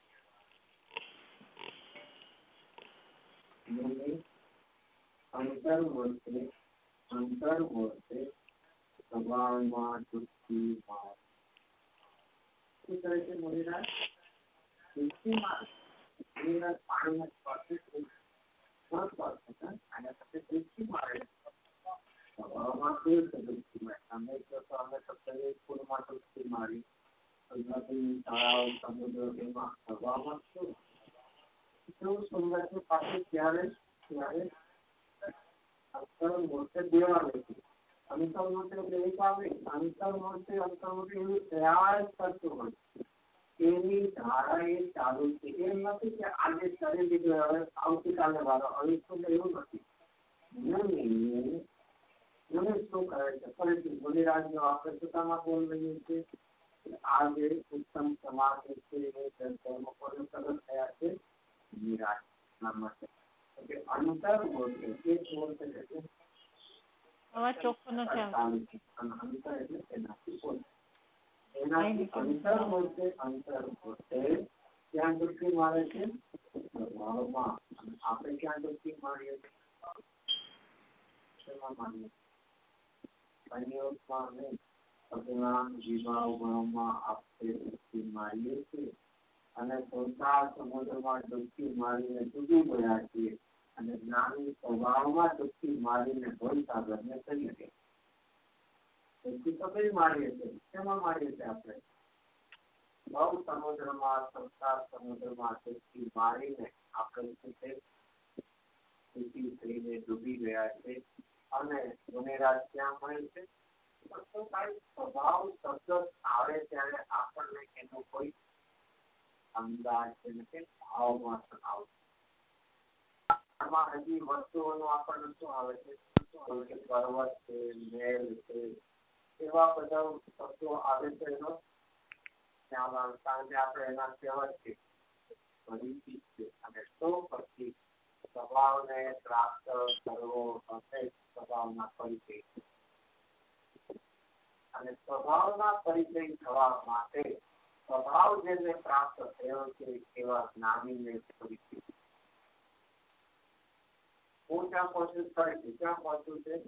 અંતર વર્તે સભામાં ચુસ્તી માર. શું કરે છે મુનિરાજ? ચુસ્તી માર. મુનિરાજ પાણીના સ્પર્શે આના સાથે ચુસ્તી મારે. સભામાં કેવી રીતે ચુસ્તી મારે? અમે તો સ્કૂલમાં ચુસ્તી મારી, તળાવ સમુદ્ર એમાં સભામાં શું કેવું સુંદર છે. પાછું ત્યારે અંતર મોટે દેવાવે છે. અંતર મોટે એક આવે અંતર મોટે એવી પ્રયાસ કરતો હોય એની ધારા એ ચાલુ છે. એમ નથી કે આજે કરી દીધું હવે આવતીકાલે વારો હવે એવું નથી. મને શું કરે છે ફરીથી મુનિરાજનો આપણે પોતામાં બોલ રહીએ છીએ. આ જે ઉત્તમ સમાજ છે એ ધર્મ થયા છે નિરાજ ના માટે. અનુભવ અંતર્મૂર્તે એક મૂર્ત એટલે અવાજ ચોખ્ખો નથી આવતો. અંતર એટલે એનાથી પોતે એનાથી અંતર્મૂર્તે ક્યાં ડૂબકી મારે છે? સ્વભાવમાં. આપણે ક્યાં ડૂબકી મારીએ છીએ? શેમાં મારીએ? સંયોગમાં નહીં, અજ્ઞાન વિભાવ ગુણોમાં આપણે ડૂબકી મારીએ છીએ અને સંસાર સમુદ્રમાં ડૂબકી મારીને ડૂબી ગયા છીએ અને જ્ઞાની સ્વભાવમાં ડૂબકી મારીને ભવસાગરને કરીએ છીએ. ડૂબકી તો કઈ મારીએ છીએ? શેમાં મારીએ છીએ આપણે? ભવ સમુદ્રમાં સંસાર સમુદ્રમાં ડૂબકી મારીને આપણે થઈને ડૂબી ગયા છે અને ગુનેગાર ક્યાં મળે છે? સ્વભાવ શબ્દ આવે ત્યારે આપણને એનો કોઈ અંદાજ નથી, ભાવમાં આવે. આમાં હજી વસ્તુઓનું આપણને શું આવે છે? પર્વત છે, મહેલ છે, એવા બધા વસ્તુઓ આવે છે. એનો કારણ કે આપણે એના કહેવાય છે પરિચિત છે અને તો પછી સ્વભાવને પ્રાપ્ત કરવો હશે સ્વભાવના પરિચય. અને સ્વભાવના પરિચય થવા માટે સ્વભાવ જેને પ્રાપ્ત થયો છે એવા જ્ઞાનીને પરિચય. હું ક્યાં પહોંચ્યું? ક્યાં પહોંચ્યું છે?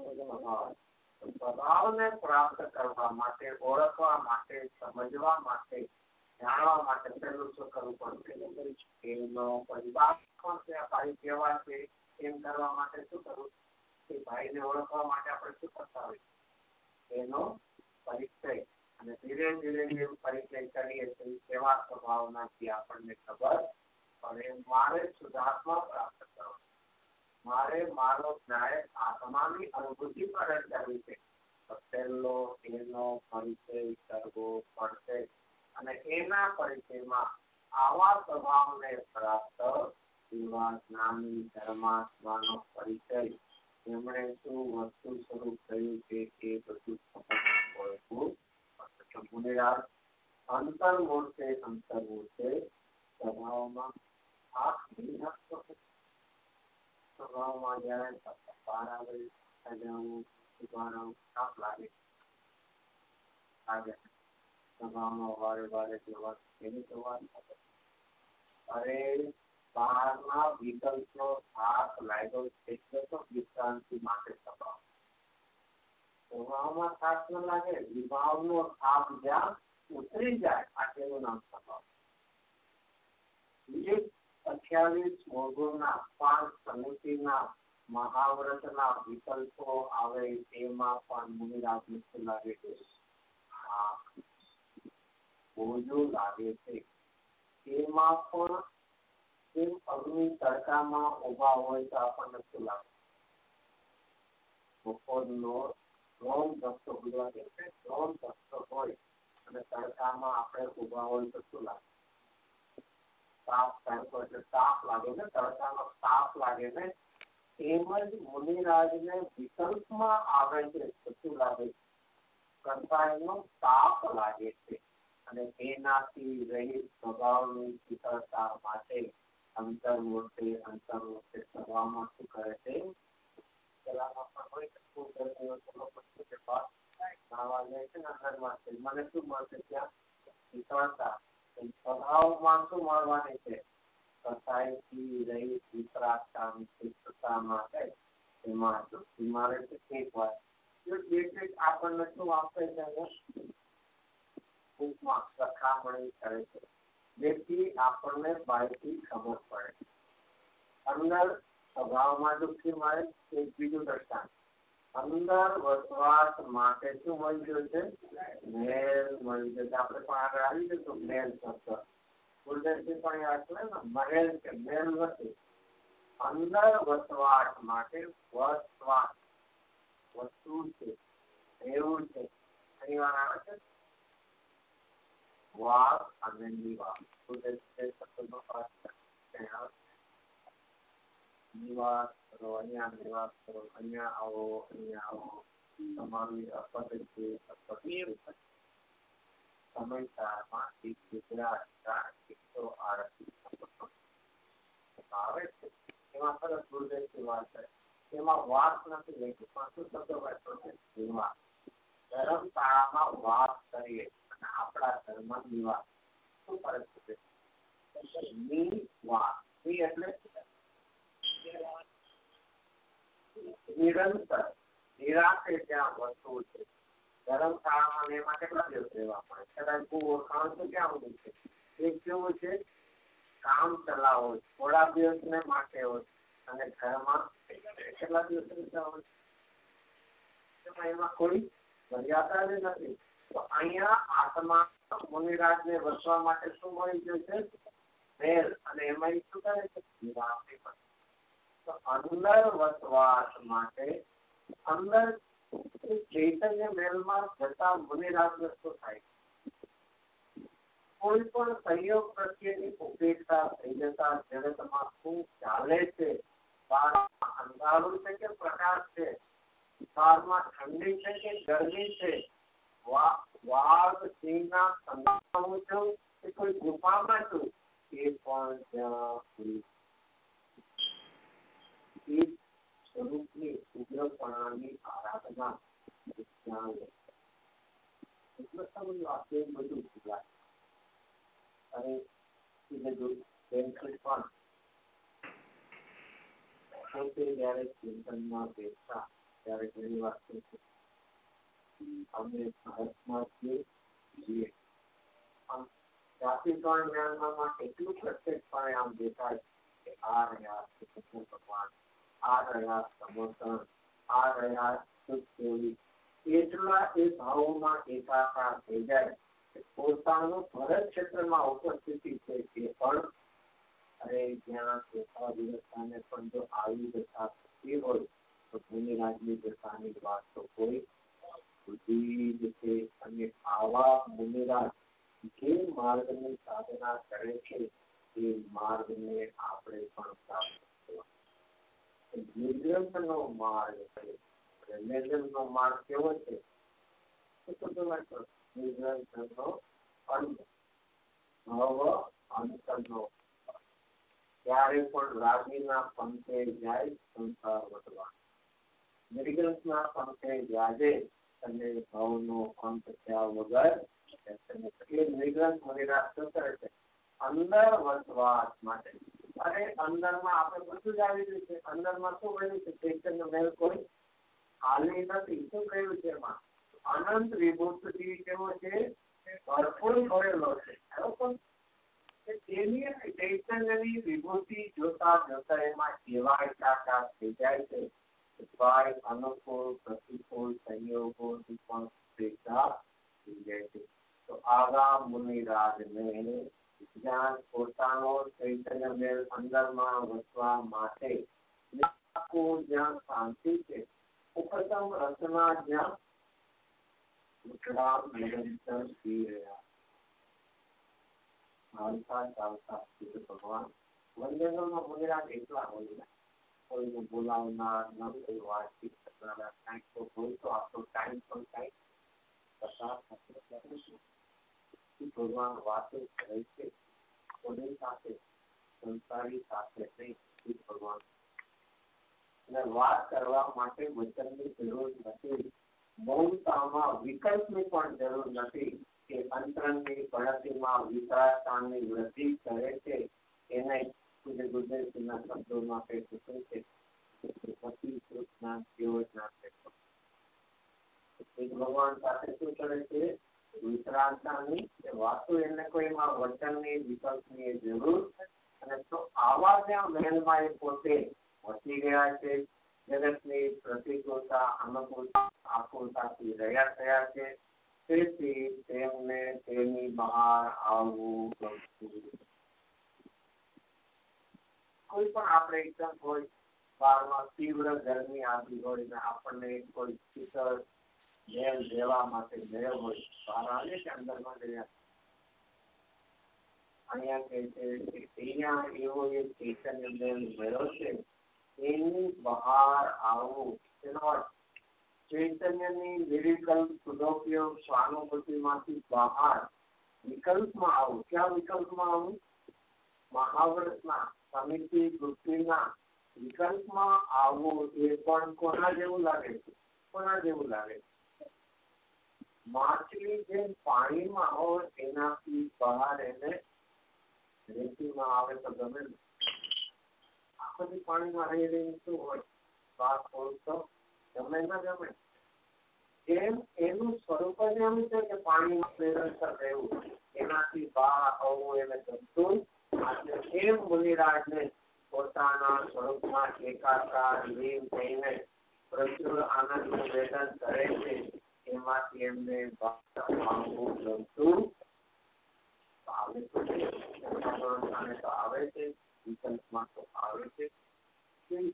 સ્વભાવને પ્રાપ્ત કરવા માટે, ઓળખવા માટે, સમજવા માટે, જાણવા માટે પહેલું શું કરવું પડશે? એનો પરિવાર પણ છે, ભાઈ કેવા છે એમ કરવા માટે શું કરવું? એ ભાઈને ઓળખવા માટે આપણે શું કરતા હોય? એનો પરિચય. અને ધીરે ધીરે જે પરિચય કરીએ છીએ એવા સ્વભાવનાથી આપણને ખબર પડે. મારે શુદ્ધાત્મા પ્રાપ્ત કરો, મારે મારો ન્યાય આત્માની અનુભૂતિ પર કરવી છે. પહેલો એનો પરિચય કરવો પડશે અને એના પરિચયમાં આવા સ્વભાવને પ્રાપ્ત એવા જ્ઞાની ધર્માત્માનો પરિચય, એમણે શું વસ્તુ સ્વરૂપ થયું છે એ બધું ઓળખવું. ગુનેગાર અંતર્મૂર્તે સ્વભાવમાં આ સ્વભાવમાં જયારે બહાર આવે સાફ લાગે. સ્વભાવમાં વારે વારે જવા એની સવાર અરે બહારના વિકલ્પનો થાક લાગ્યો એટલે તો વિશ્રાંતિ માટે સ્વભાવ. સ્વભાવમાં થાક ન લાગે, વિભાવનો થાક જ્યાં ઉતરી જાય આ તેનું નામ સ્વભાવ. 28 મોગુના 5 સમિતિના મહાવ્રતના વિકલ્પો આવે તેમાં પણ મુનિરાજને શું લાગે છે? બોજો લાગે છે. એમાં પણ એમ અગ્નિ તડકામાં ઉભા હોય તો આપણને શું લાગે? બપોરનો રોમ ધસતો ગુજરાતી છે, રોમ ધસતો હોય અને તડકામાં આપણે ઉભા હોય તો શું લાગે? તાપ લાગે ને, તડકાનો તાપ લાગે ને. એમ જ મુનિરાજને વિકલ્પમાં આવે છે તો શું લાગે? કંસાઈનો તાપ લાગે છે અને એનાથી રહિત સ્વભાવની શીતળતા માટે અંતર્મૂર્તે સ્વભાવમાં શું કરે છે? મને શું મળશે ત્યાં? શીતળતા. સ્વભાવમાં શું મળવાની છે? કસાઈથી રહિત વિતરાગતાની શીતળતા માટે એમાં ડૂબકી મારે છે. એક વાર આપણને શું આપે છે? સરખામણી કરે છે જેથી આપણને બહારથી ખબર પડે. અંદર સ્વભાવમાં ડૂબકી મારે એક બીજું દ્રષ્ટાંત. અંદર વસવાટ માટે શું મળી ગયું છે? મેલ મળી ગયો. આપણે પણ આગળ આવી જશું મેલ શબ્દ ગુરુદેવજી પણ યાદ કરે ને, મહેલ કે મેલ નથી. અંદર વસવાટ માટે વસવાટ વસ્તુ છે, એવું છે. ઘણી વાર આવે છે વાસ અને નિવાસ. નિવાસ કરો, અહીંયા નિવાસ કરો, અહીંયા આવો, અહીંયા આવો. તમારી અપદ્ધતિ સમાચારમાં ગુજરાત 138 આવે છે એમાં સરસ ગુરુદેવની વાત છે. એમાં વાત નથી લખ્યું પણ શું શબ્દ વાપર્યો છે? નિવાસ. ધર્મશાળામાં વાત કરીએ અને આપણા ધર્મમાં નિવાસ. શું ફરક છે? નિવાસ એટલે નિરંતર નિરાશે જ્યાં વસ્તુ છે. ધર્મશાળામાં એમાં કેટલા દિવસ રહેવા પડે? કદાચ ઓળખાણ તો ક્યાં બધું છે? એ કેવું છે? કામ ચલાવો થોડા દિવસને માટે હોય અને ઘરમાં કેટલા દિવસ રહેતા હોય એમાં કોઈ મર્યાદા જ નથી. તો અહીંયા આત્મા મુનિરાજને વસવા માટે શું મળી ગયું છે? મેલ. અને એમાં શું કરે છે? તો અંદર વસવાટ માટે અંદર ચૈતન્ય મેલમાં જતા મુનિરાજને શું થાય? કોઈ પણ સહયોગ પ્રત્યેની ઉપેક્ષા થઈ જતા જગતમાં શું ચાલે છે? બહારમાં અંધારું છે કે પ્રકાશ છે? બહારમાં ઠંડી છે કે ગરમી છે? વાઘ સિંહના સંગ્રામમાં છું કે કોઈ ગુફામાં છું? એ પણ સ્વરૂપની ઉગ્રપણાની આરાધના બધું અને પોતે જયારે ચિંતનમાં બેસતા ત્યારે ઘણી વાત અમે ભારતમાં છીએ જાતિ પણ જ્ઞાનમાં એટલું પ્રત્યેકપણે આમ દેખાય કે આ રહ્યા કૃષ્ણ ભગવાન, આ રહ્યા સમર્થન, આ રહ્યા સુખદેવી. એટલા એ ભાવોમાં એકાકાર થઈ જાય પોતાનું ભરત ક્ષેત્રમાં ઉપસ્થિતિ છે એ પણ અરે જ્યાં ચોથા વ્યવસ્થાને પણ જો આવી દશા થતી હોય તો મુનિરાજની દશાની વાત તો કોઈ બુદ્ધિ જ છે. અને આવા મુનિરાજ જે માર્ગની સાધના કરે છે એ માર્ગને આપણે પણ પ્રાપ્ત કરવા. નિર્ગ્રંથનો માર્ગ છે. નિર્ગ્રંથનો માર્ગ કેવો છે? નિર્ગ્રંથનો અંત ભવ અંતનો. ત્યારે પણ રાજીના પંથે જાય સંસાર વધવા. નિર્ગ્રંથના પંથે વ્યાજે અને ભવનો અંત થયા વગર નિર્ગ્રંથ મુનિરાજ શું કરે છે? અંદર વસવાટ માટે. અરે અંદરમાં આપણે બધું જ આવી રહ્યું છે. અંદરમાં શું કહ્યું છે? ચૈતન્ય મેલ કોઈ ખાલી નથી. શું કહ્યું છે? એમાં અનંત વિભૂતિ કેવો છે? ભરપૂર ભરેલો છે. એની ચૈતન્યની વિભૂતિ જોતા જોતા એમાં એવા એકાકાર થઈ જાય છે અનુકૂળ પ્રતિકૂળ સંયોગોથી પણ ભેગા થઈ જાય છે. તો આવા મુનિરાજને જ્યાં પોતાનો ચૈતન્ય મેલ અંદરમાં વસવા માટે જ્યાં શાંતિ છે ઉપરતમ રચના જ્યાં નિરંતર પી રહ્યા ચાલતા ચાલતા ભગવાન વંદનોમાં મુનિરાજ એટલા હોય કોઈને બોલાવનાર ન કોઈ વાતચીત કરનારા કાંઈક તો હોય તો આપણો ટાઈમ પણ કાંઈક પસાર થશે. ભગવાન વાતો કરે છે કોની સાથે? સંસારી સાથે નહીં. ભગવાન અને વાત કરવા માટે વચનની જરૂર નથી. મૌનતામાં વિકલ્પની પણ જરૂર નથી કે અંતરંગની ગણતરીમાં વિતરાગતાની વૃદ્ધિ કરે છે એને ગુજરાતીના શબ્દોમાં કહી શકાય છે ભગવાન સાથે શું કરે છે? વિતરાગતાની વાતો એને કોઈમાં વચનની વિકલ્પની જરૂર. અને તો આવા જ્યાં મહેલમાં એ પોતે વસી ગયા છે જગતની પ્રતિકૂળતા અનુકૂળતા આકુળતાથી રહ્યા થયા છે. તેથી તેમને તેની બહાર આવવું ગમતું. કોઈ પણ આપણે એકદમ હોય બહારમાં તીવ્ર ગરમી આવી હોય ને આપણને કોઈ શીતળ મેલ દેવા માટે ગયો હોય બહાર આવે કે અંદરમાં ગયા. અહીંયા કહે છે કે અહીંયા એવો એક ચૈતન્ય મેલ મળ્યો છે એની બહાર આવવું. તેનો અર્થ ચૈતન્યની નિર્વિકલ્પ સુધોપયોગ સ્વાનુભૂતિમાંથી બહાર વિકલ્પમાં આવું. ક્યાં વિકલ્પમાં આવું? મહાવ્રતના સમિતિ વૃત્તિના વિકલ્પમાં આવવું એ પણ કોના જેવું લાગે છે? કોના જેવું લાગે છે? માછલી જે પાણીમાં હોય એનાથી બહાર એને રેતીમાં આવે તો ગમે ને? આખો દી પાણીમાં રહી રહીને શું હોય? બહાર થોડું તો ગમે ના ગમે? એમ એનું સ્વરૂપ જ એમ છે કે પાણીમાં નિરંતર રહેવું, એનાથી બહાર આવવું એને ગમતું. એમ મુનિરાજને પોતાના સ્વરૂપમાં એકાકાર લીન થઈને પ્રચુર આનંદનું વેદન કરે છે. એમાંથી એમને આવવું ગમતું આવે તો આવે છે, વિકલ્પમાં તો આવે છે. કેવી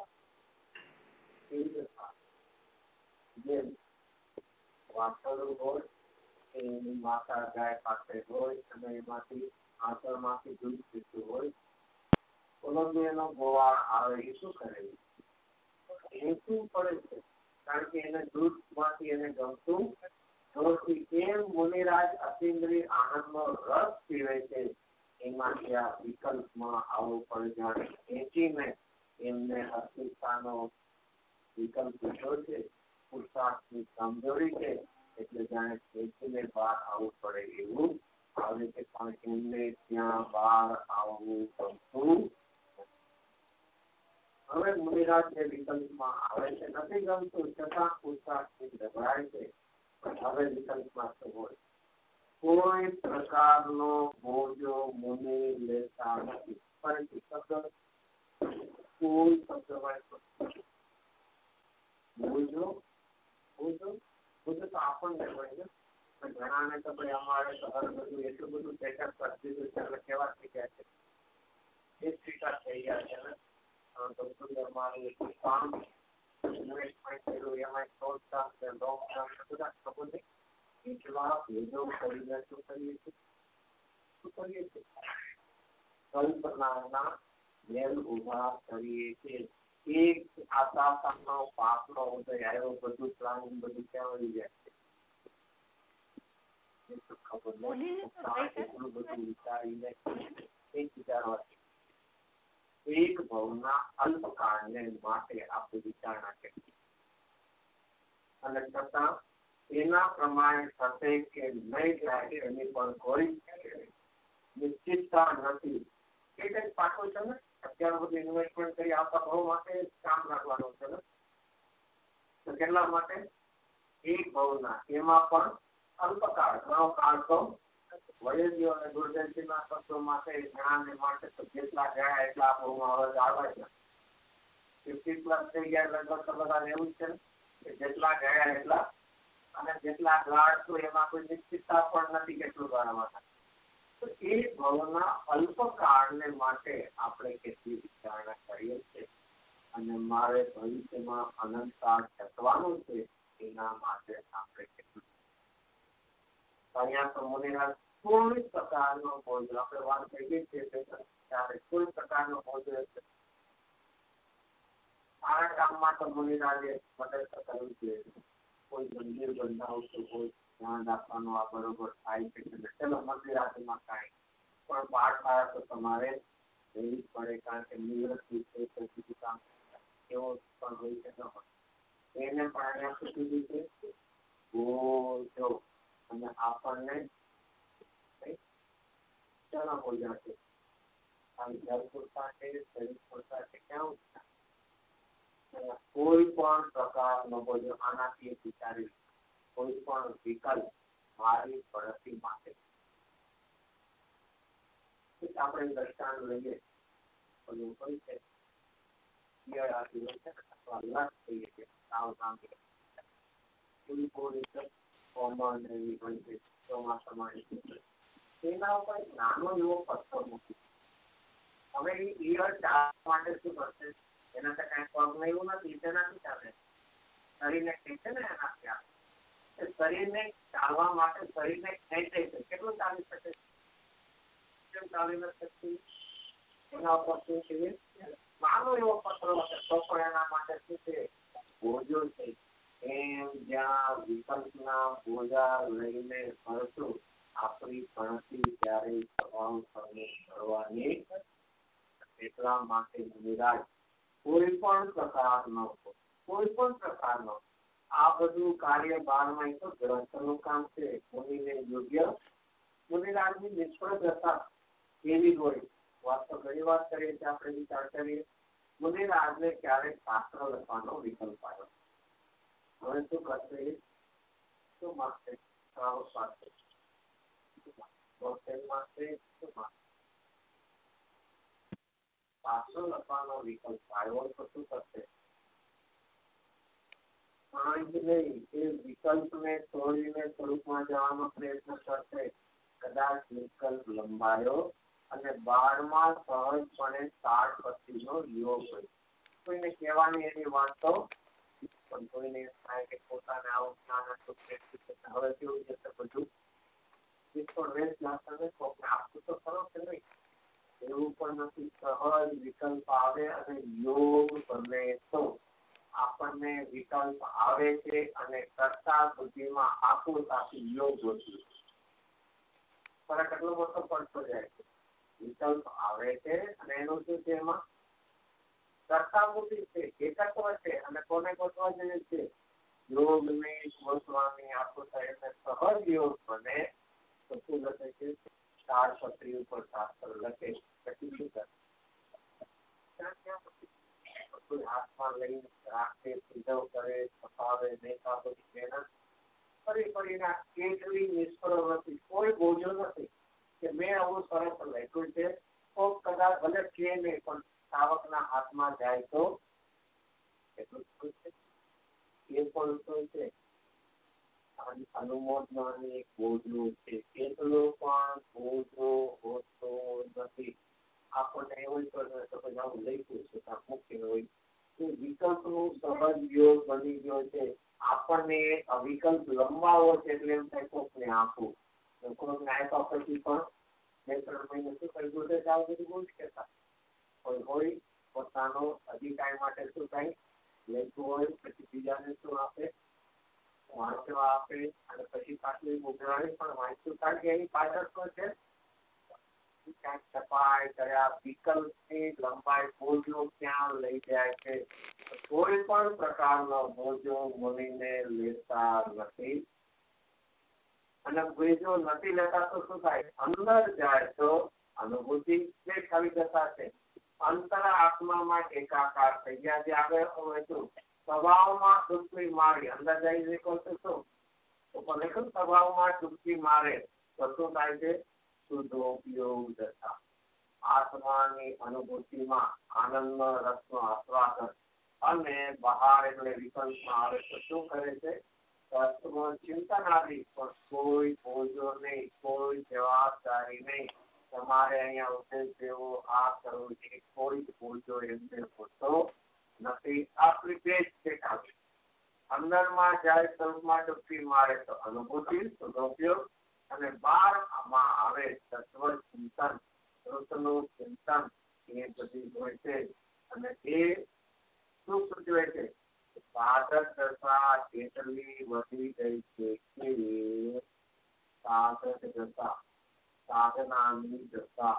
રીતે જેમ વાછરડું હોય એની માતા ગાય પાસે હોય અને એમાંથી આંચળમાંથી દૂધ પીતું હોય, એનો ગોવાળ આવે એ શું કરે? એ શું પડે છે? કારણ કે એને દૂધમાંથી એને ગમતું નથી. એમ મુનિરાજ અતિન્દ્રિય આનંદનો રસ પીવે છે. એમાંથી આ વિકલ્પમાં આવવું પડે. જાણે ખેંચીને એમને અસ્મિતાનો વિકલ્પ લીધો છે, પુરુષાર્થની કમજોરી છે, એટલે જાણે ખેંચીને બહાર આવવું પડે એવું આવે છે. પણ એમને ત્યાં બહાર આવવું ગમતું. હવે મુનિરાજ જે વિકલ્પમાં આવે છે નથી ગમતું, છતાં પુરુષાર્થથી ગભરાય છે. પણ હવે વિકલ્પમાં તો હોય કોઈ પ્રકારનો બોજો મુનિ લેતા નથી. ફરીથી શબ્દ કોઈ શબ્દ બોજો બોજો બોજો તો આપણને હોય ને. ઘણાને તો ભાઈ અમારે તો હર બધું એટલું બધું સેટઅપ કરી દીધું છે એટલે કેવા થઈ ગયા છે, એ સ્વીકાર થઈ ગયા છે ને. અમારું એટલું કામ ઇન્વેસ્ટમેન્ટ કર્યું, એમાં શોર્ટ ટર્મ લોંગ ટર્મ બધા ખબર નહીં એટલા ભેદો કરીને શું કરીએ છીએ? કલ્પનાના મેલ ઉભા કરીએ છીએ. એક આશાનો પાપનો ઉદય આવ્યો, બધું પ્લાનિંગ બધું ક્યાં વળી જાય છે? ખબર નહીં. એટલું બધું વિચારીને એક વિચારવાથી એક ભવના અલ્પકાળને માટે આપણે વિચારણા કરી અને છતાં એના પ્રમાણે થશે કે નહીં થાય એની પણ કોઈ નિશ્ચિતતા નથી. એ કંઈક પાછું છે ને, અત્યાર બધું ઇન્વેસ્ટમેન્ટ કરી આવતા ભાવ માટે કામ રાખવાનું છે ને. તો કેટલા માટે? એક ભવના, એમાં પણ અલ્પકાળ, ઘણો કાળ તો વૈદ્યો અને દુર્દર્શીના તત્વો માટે જ્ઞાન માટે તો જેટલા ગયા એટલા ભાવમાં હવે આવે છે. 50+ થઈ ગયા લગભગ તો બધા એવું જ છે ને કે જેટલા ગયા એટલા, અને જેટલા ગાળ તો એમાં કોઈ નિશ્ચિતતા પણ નથી કેટલું ગાળવાના. તો એ ભાવના અલ્પકાળને માટે આપણે કેટલી વિચારણા કરીએ છીએ અને મારે ભવિષ્યમાં અનંતકાળ ટકવાનું છે એના માટે આપણે કેટલું. અહીંયા તો મુનિરાજ કોઈ પ્રકારનો બોજો, આપણે વાત થઈ ગઈ છે ત્યારે કોઈ પ્રકારનો બોજો મારા કામમાં તો મુનિરાજે મદદ કરવી જોઈએ. કોઈ મંદિર બંધાવતું હોય, ધ્યાન રાખવાનું આ બરોબર થાય છે કે ચલો મંદિરામાં કાંઈ પણ પાઠ થાય તો તમારે રહેવી જ પડે. કારણ કે નિવૃત્તિ છે તો બીજું કામ એવો પણ હોય છે ન હોય એને પણ અહીંયા શું કીધું છે? બોજો. અને આપણને ચણા બોજા છે. ઘર પૂરતા છે, શરીર પૂરતા છે, ક્યાં કોઈ પણ પ્રકારનો બોજો આનાથી વિચારી કોઈ પણ વિકલ્પ મારી પ્રગતિ માટે આપણે દ્રષ્ટાંત લઈએ બધું કોઈ છે કોમન એવી હોય છે ચોમાસામાં તેના ઉપર નાનો એવો પથ્થર મૂકી. હવે ઈયળ ચાલવા માટે શું કરશે? એના તો કઈ પગ ને એવું નથી, તેનાથી ચાલે. શરીરને ખેંચે ને એનાથી આવે. શરીરને ચાલવા માટે શરીરને ખેંચે છે. કેટલું ચાલી શકે? કેમ ચાલી ન શકતી? એના ઉપર શું છે? નાનો એવો પથ્થર હશે તો પણ એના માટે શું છે? બોજો છે. એમ જ્યાં વિકલ્પના બોજા લઈને ફરશું આપણી ગણતરી ક્યારેય કરવાની એટલા માટે નિરાશ કોઈ પણ પ્રકારનો આ બધું કાર્ય 12માં તો ગ્રંથનું કામ છે. મુનિને યોગ્ય મુનિરાજની નિષ્ફળ દશા કેવી હોય વાત તો ઘણી વાત કરીએ છીએ, આપણે વિચાર કરીએ. મુનિરાજને ક્યારેક શાસ્ત્ર લખવાનો વિકલ્પ આવ્યો. હવે શું કરશે? શું માગશે? શાસ્ત્ર લખવાનો વિકલ્પ આવ્યો તો શું કરશે? એ વિકલ્પને તોડીને સ્વરૂપમાં જવાનો પ્રયત્ન કરશે. કદાચ વિકલ્પ લંબાયો અને 12માં સહજપણે 60 પછીનો યોગ હોય. કોઈને કહેવાની એની વાતો પણ કોઈને એમ થાય કે પોતાને આવું જ્ઞાન હતું, હવે કેવું જશે બધું આપવું તો ખરો કે નહીં? એવું પણ નથી. સહજ વિકલ્પ આવે અને યોગ બને તો આપણને વિકલ્પ આવે છે અને કરતા સુધીમાં આકુરતાથી યોગ વધ્યું. ફરક એટલો મોટો પડતો જાય છે. વિકલ્પ આવે છે અને એનું શું છે? એમાં કરતા બુદ્ધિ છે, એકત્વ છે અને કોને ગોતવા જોઈએ છે? યોગની ગોતવાની આકુરતા. એટલે સહજ યોગ બને તો શું લખે છે? તાડપત્રી ઉપર શાસ્ત્ર લખે. પછી શું કરે? હાથમાં લઈને રાખે, સિદ્ધવ કરે, છપાવે, દેખા, બધી મહેનત ફરીને કેટલી નિષ્ફળ નથી. કોઈ બોજો નથી કે મેં આવું સરસ લખ્યું છે. તો કદાચ ભલે કે નહીં પણ સાવકના હાથમાં જાય તો એટલું છે. એ પણ શું છે? અનુમોદનાની એક બોજો છે. એટલો પણ બોજો હોતો નથી. આપણને એવું તો પછી આવું લખ્યું છે મુખ્ય હોય વિકલ્પનું સહજ યોગ બની ગયો છે. આપણને વિકલ્પ લંબાવો છે એટલે એમ થાય કોકને આપવું. કોકને આપ્યા પછી પણ 2-3 મહિને શું કરી ગયું છે? આ બધું બોલી કહેતા કોઈ હોય પોતાનો અધિકાર માટે શું થાય લેતું હોય, પછી બીજાને શું આપે? વાંચવા આપે અને પછી પાછું ઉઘરાણી પણ વાંચતું થાય કે એની પાછળ શું છે? છપાઈ કર્યા વિકલ્પની લંબાઈ બોજો ક્યાં લઈ જાય છે? કોઈ પણ પ્રકારનો બોજો મુનિને લેતા નથી. અને બોજો નથી લેતા તો શું થાય? અંદર જાય તો અનુભૂતિ ખાલી જતા છે. અંતર આત્મામાં એકાકાર થઈ ગયા. જે આગળ શું સ્વભાવમાં ડૂબકી મારી અંદર જઈ શકો છો શું? તો ભલે સ્વભાવમાં ડૂબકી મારે તો શું થાય છે? શુદ્ધોપયોગ દશા. આત્માની અનુભૂતિમાં આનંદનો રસનો આસ્વાદન અને બહાર એટલે વિકલ્પમાં આવે તો શું કરે છે? ચિંતન આદિ પણ કોઈ બોજો નહીં, કોઈ જવાબદારી નહીં. તમારે અહીંયા ઉદ્દેશ દેવો, આ કરવું છે, કોઈ જ બોજો એમને હોતો નથી. આપણી પેજ દેખાવે અંદરમાં જાય સ્વરૂપમાં ડૂબકી મારે તો અનુભૂતિ શુદ્ધોપયોગ અને 12માં આવે તત્વ ચિંતન, ઋતનું ચિંતન. એ બધી હોય છે અને એ શું સૂચવે છે? સાધક દશા એટલી વધી ગઈ છે કે સાધક દશા સાધનાની દશા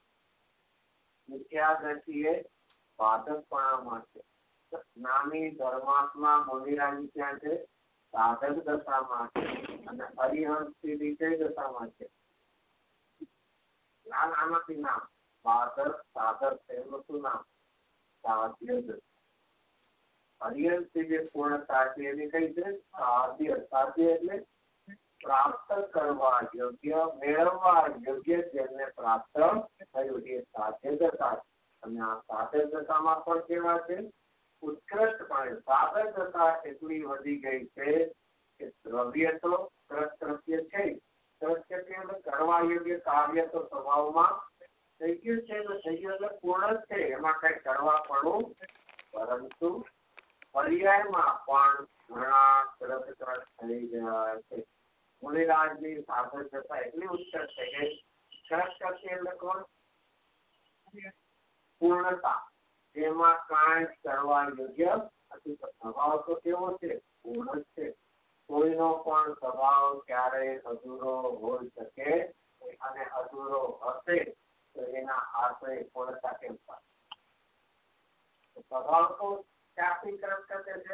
મુખ્યા દ્રષ્ટિએ બાધકપણામાં છે. જ્ઞાની ધર્માત્મા મુનિરાજી ક્યાં છે? સાધક દશામાં છે અને હરિહંસની રીતે દશામાં છે. આનાથી નામ બાધક સાધક એનું શું નામ? સાધ્ય દશા. હરિહંસની જે પૂર્ણતા છે એની કઈ છે? સાધ્ય. સાધ્ય એટલે પ્રાપ્ત કરવા યોગ્ય, મેળવવા યોગ્ય જેમને પ્રાપ્ત થયું એ સાધ્ય દશા. અને આ સાધક દશામાં પણ કેવા છે? ઉત્કૃષ્ટપણે. સાધક દશા એટલી વધી ગઈ છે કે દ્રવ્ય તો કૃત્ય છે, કૃત્ય કરવા યોગ્ય કાર્ય તો સ્વભાવમાં થઈ ગયું છે. થઈ ગયું એટલે પૂર્ણ છે, એમાં કઈ કરવા પડવું. પરંતુ પર્યાયમાં પણ ઘણા કૃતકૃત થઈ ગયા છે. મુનિરાજની સાધક દશા એટલી ઉત્કૃષ્ટ છે કે કૃત્ય એટલે કોણ? પૂર્ણતા. તેમાં કાંઈ કરવા યોગ્ય નથી. સ્વભાવ તો કેવો છે? પૂર્ણ છે. કોઈનો પણ સ્વભાવ ક્યારેય અધૂરો હોઈ શકે અને અધૂરો હશે તો એના આશરે પૂર્ણતા કેમ થાય? स्वभाव तो क्याથી તરફ કરતે છે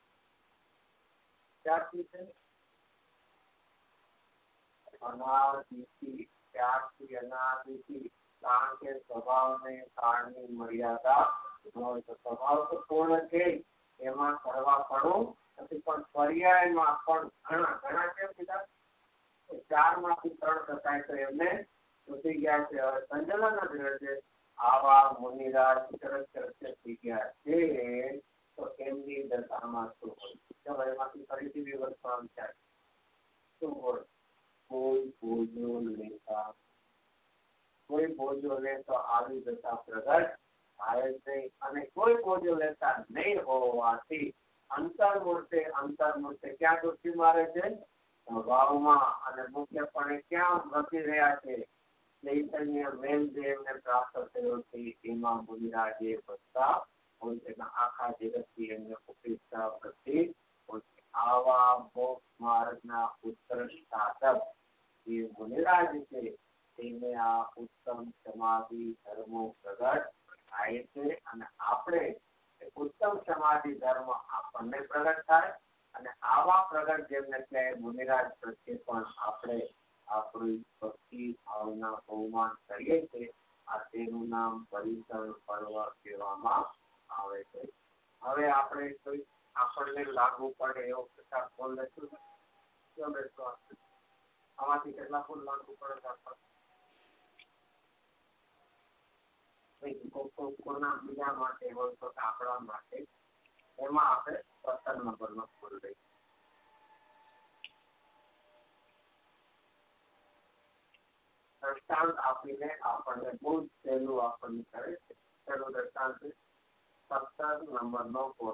ક્યાંથી છે અનાદિથી ક્યાંથી અનાદિથી કારણ કે સ્વભાવને કાળની મર્યાદા હોય તો સ્વભાવ તો પૂર્ણ છે એમાં કરવા પડવું નથી પણ પર્યાયમાં પણ ઘણા ઘણા કેમ કીધા 4 માંથી 3 થતા તો એમને છૂટી ગયા છે હવે સંજલન જ રહેશે આવા મુનિરાજ ચરસ ચરસ થઈ ગયા છે તો એમની દશામાં શું હોય ચાલો એમાંથી ફરીથી વિવરણ થાય શું હોય કોઈ બોજો લેતા કોઈ બોજો લે તો આવી દશા પ્રગટ થાય જ નહીં અને કોઈ બોજો લેતા નહીં હોવાથી અંતર્મૂર્તે ક્યાં દૃષ્ટિ મારે છે સ્વભાવમાં અને મુખ્યપણે ક્યાં વધી રહ્યા છે ચૈતન્ય મેલ દેવને પ્રાપ્ત થયો છે એમાં મુનિરાજે બધા હોય તેના આખા જગતથી એમને ઉપેક્ષા પ્રત્યે હોય છે આવા મોક્ષ માર્ગના ઉત્કૃષ્ટ સાધક જે મુનિરાજ છે તેને આ ઉત્તમ સમાધિ ધર્મો પ્રગટ થાય છે અને આપણે ઉત્તમ સમાધિ ધર્મ આપણને પ્રગટ થાય અને આવા પ્રગટ જેમને કહેવાય મુનિરાજ પ્રત્યે પણ આપણે આપણી ભક્તિ ભાવના બહુમાન કરીએ છીએ આ તેનું નામ પરિસર પર્વ કહેવામાં આવે છે હવે આપણે કોઈ આપણને લાગુ પડે એવો કેટલાક ફોન લેશું આમાંથી કેટલા ફોન લાગુ પડે કોના બીજા માટે હોય તો આપણા માટે એમાં આપણે 17 નંબરનો ફોન લઈએ દ્રષ્ટાંત આપીને આપણને બહુ સહેલું આપણને કરે છે સહેલું દ્રષ્ટાંત 17 નંબરનો ફોન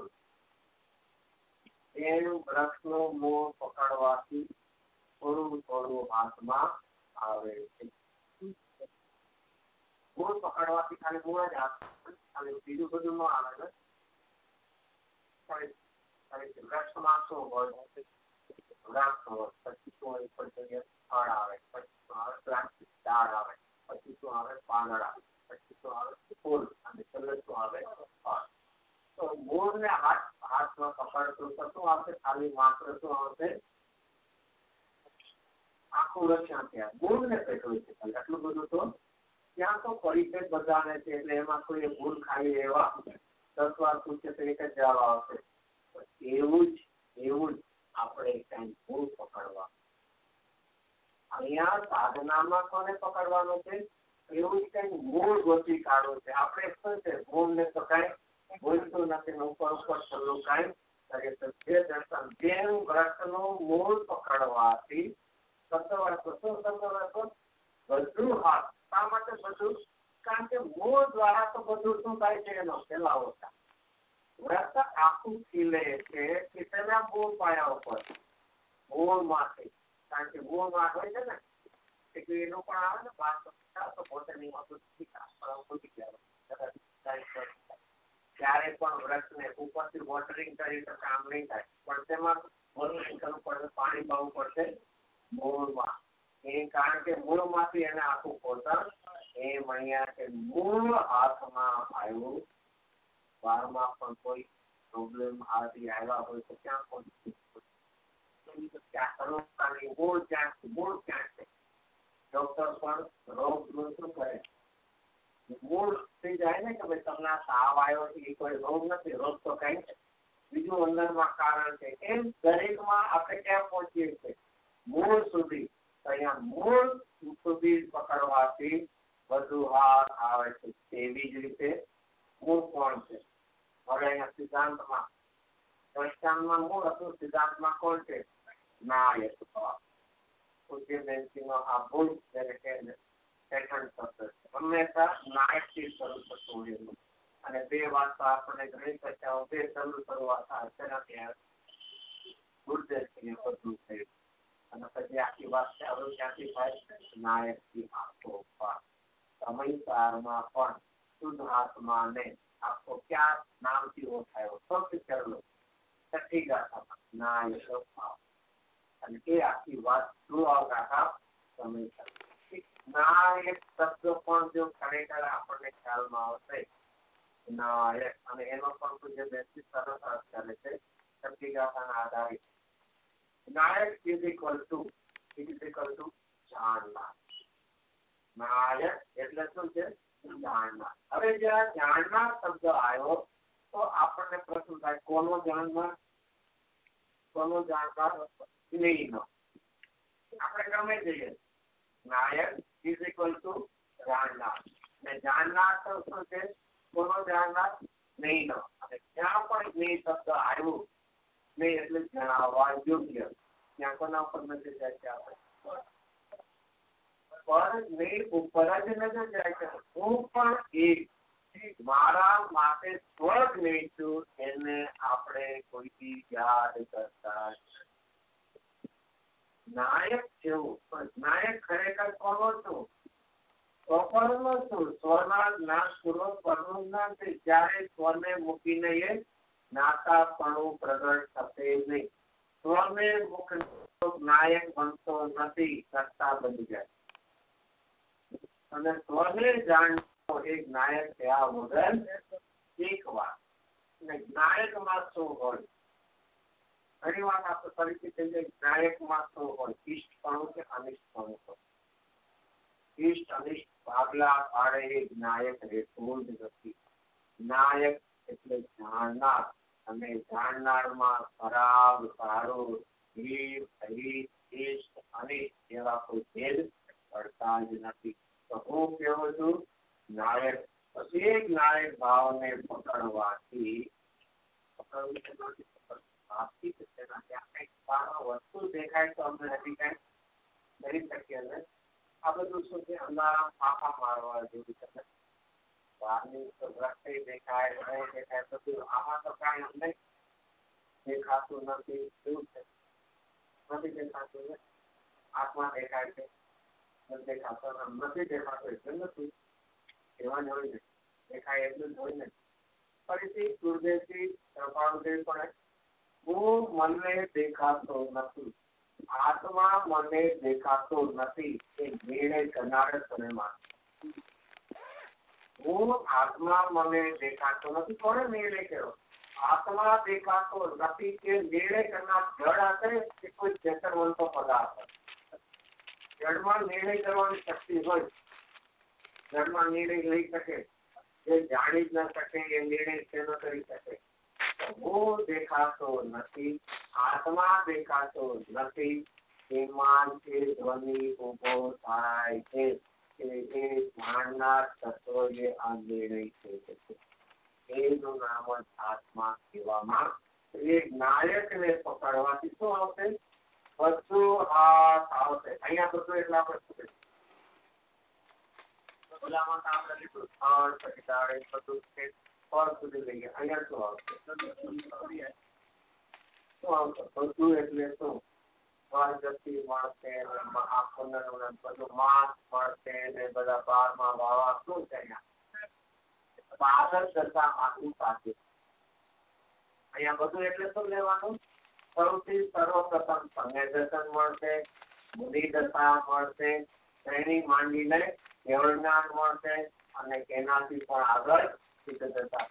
એ વૃક્ષનો મૂળ પકડવાથી થોડું થોડું હાથમાં આવે છે મૂળ પકડવાથી ખાલી મૂળ જ હાથ ખાલી બીજું બધું ન આવે ને વૃક્ષમાં શું હોય વૃક્ષ હોય પછી શું હોય પછી ફળ આવે પછી શું આવે પ્લાસ્ટિક ઝાડ આવે પછી શું આવે પાંદડા પછી શું આવે ફૂલ અને છેલ્લે શું આવે ફળ તો મૂળને હાથમાં પકડતું તો શું આવશે ખાલી માત્ર શું આવશે આખું રક્ષણ થયા મૂળને પેટવું છે એટલું બધું તો ત્યાં તો પરિચય બધાને છે એટલે એમાં કોઈ ભૂલ ખાઈ એવા 10 વાર પૂછે તો એક જ જવાબ આવશે એવું જ આપણે કઈ ભૂલ પકડવા અહીંયા સાધનામાં કોને પકડવાનું છે એવું જ કઈ મૂળ ગોતી કાઢવું છે આપણે શું છે મૂળને તો કઈ બોલતું નથી ઉપર છેલ્લું કઈ કરે તો જે દર્શન જેમ વ્રતનું મૂળ પકડવાથી બધું હાથ શા માટે બધું કારણ કે મૂળ દ્વારા તો બધું શું થાય છે એનો ફેલાવો થાય વ્રત આખું ખીલે છે કે તેના મૂળ પાયા ઉપર મૂળમાંથી કારણ કે મૂળમાં હોય છે ને એટલે એનું પણ આવે ને 5 તો પોતાની ત્યારે પણ વૃક્ષને ઉપરથી વોટરિંગ કરી તો કામ નહીં થાય પણ તેમાં વોટરિંગ કરવું પડશે પાણી પાવું પડશે મૂળમાં એ કારણ કે મૂળમાંથી એને આખું પોષણ એમ અહીંયા કે મૂળ હાથમાં આવ્યું વારમાં પણ કોઈ પ્રોબ્લેમ આવી આવ્યા હોય તો ક્યાં પહોંચી મૂળ ક્યાં છે ડોક્ટર પણ રોગ શું કરે મૂળ થઈ જાય ને કે ભાઈ તમને તાવ આવ્યો છે એ કોઈ રોગ નથી રોગ તો કઈ બીજું અંદરમાં કારણ છે એમ દરેકમાં આપણે ક્યાં પહોંચીએ છીએ મૂળ સુધી અહીંયા મૂળ સુધી પકડવાથી વધુ હાથ આવે છે તેવી જ રીતે મૂળ કોણ છે હવે અહીંયા સિદ્ધાંતમાં દ્રષ્ટાંતમાં મૂળ હતું સિદ્ધાંતમાં કોણ છે નાયક પૂજ્ય બેનસીનો આ ભૂલ જેને કે સેકન્ડ શબ્દ છે હંમેશા નાયકથી શરૂ થતું હોય અને બે વાત તો આપણને ઘણી ચર્ચાઓ બે શરૂ શરૂઆત થાય તેનાથી ગુરુદેવથી બધું થયું અને પછી આખી વાત ક્યાંથી થાય નાયકથી આખો સમયસારમાં પણ શુદ્ધ આત્માને આખો ક્યાં નામથી ઓળખાયો સૌથી પહેલો છઠ્ઠી ગાથામાં નાયક ભાવ અને એ આખી વાત થ્રુ આઉટ આખા સમયસાર નાયક શબ્દ પણ જો ખરેખર આપણને ખ્યાલમાં આવશે નાયક અને એનો પણ જે બેસિસ સરસ અર્થ ચાલે છે શબ્દગાથાના આધારિત. નાયક ઇઝ ઇક્વલ ટુ જાણનાર. નાયક એટલે શું છે? જાણનાર. હવે જ્યાં જાણનાર શબ્દ આવ્યો તો આપણને પ્રશ્ન થાય કોનો જાણનાર? જ્ઞેયનો. આપણે ગમે જઈએ નાયક ઇઝ ઇક્વલ ટુ જાણનાર ને જાણનાર તો શું છે? કોનો જાણનાર? જ્ઞેયનો. અને જ્યાં પણ જ્ઞેય શબ્દ આવ્યું જ્ઞેય એટલે જણાવવા યોગ્ય ત્યાં કોના ઉપર નજર જાય છે આપણે? પણ જ્ઞેય ઉપર જ નજર જાય છે. હું પણ એક મારા માટે સ્વર્ગ નહીં છું એને આપણે કોઈથી યાદ કરતા. નાયક જેવું પણ નાયક ખરેખર કોનો છું? સ્વપરનો છું. સ્વના જ્ઞાન પૂર્વક પરનું જ્ઞાન છે. જ્યારે સ્વને મૂકીને એ નાતાપણું પ્રગટ થશે નહીં. સ્વને મૂકીને નાયક બનતો નથી, કરતા બની જાય. અને સ્વને જાણતો એક નાયક થયા વગર એક વાત નાયકમાં શું હોય? ઘણી વાત આપણે ફરીથી કહીએ નાયકમાં શું હોય? ઇષ્ટપણું કે અનિષ્ટપણું હોય? ઇષ્ટ અનિષ્ટ ભાગલા પાડે એક નાયક રહેતું જ નથી. નાયક એટલે જાણનાર અને જાણનારમાં ખરાબ સારું હિત અહિત ઇષ્ટ અનિષ્ટ જેવા કોઈ ભેદ પડતા જ નથી. તો હું કેવું છું નાયક. એક નાયક ભાવને પકડવાથી વસ્તુ દેખાય તો અમને નથી કઈ કરી શકીએ ને. આ બધું શું છે? અંધારા ફાંફા મારવા જેવું છે. બહારની તો રસ્તે દેખાય નહીં દેખાય બધું. આમાં તો કઈ અમને દેખાતું નથી. શું છે? નથી દેખાતું ને. આંખમાં દેખાય છે નથી દેખાતો એટલે નથી. એવા જ હોય ને. દેખાય એટલું જ હોય ને. ફરીથી ગુરુદેવજી કૃપાળુદેવ પણ હું મને દેખાતો નથી. આત્મા મને દેખાતો નથી. એ નિર્ણય કરનાર તમે માનો. હું આત્મા મને દેખાતો નથી. કોને નિર્ણય કર્યો? આત્મા દેખાતો નથી કે નિર્ણય કરનાર જળ હશે કે કોઈ ચેતનવંતો પદાર્થ હશે? જળમાં નિર્ણય કરવાની શક્તિ હોય. જળમાં નિર્ણય લઈ શકે. જે જાણી જ ન શકે એ નિર્ણય તેનો કરી શકે. હું દેખાતો નથી, આત્મા દેખાતો નથી. એમાં જે ધ્વનિ ઉભો થાય છે એ જાણનાર તત્વએ આ નિર્ણય થઈ શકે. એનું નામ જ આત્મા કહેવામાં. એક નાયકને પકડવાથી શું આવશે? બધું હાથ આવશે. અહીંયા બધું એટલે આપણે શું કહીએ? ઓલામાં તો આપણે લીધું સ્થળ પછી દાડે બધું છે ફળ સુધી લઈએ. અહીંયા શું આવશે? શું આવશે? બધું એટલે શું? ગતિ મળશે, બધું માંસ મળશે ને બધા બારમાં વાવા શું છે? અહીંયા આગળ કરતા આખું સાથે. અહીંયા બધું એટલે શું લેવાનું? સૌથી સર્વપ્રથમ સંવેદન મળશે, બુદ્ધિ દશા મળશે, શ્રેણી માંડીને કેવળ જ્ઞાન મળશે અને એનાથી પણ આગળ સિદ્ધ દશા.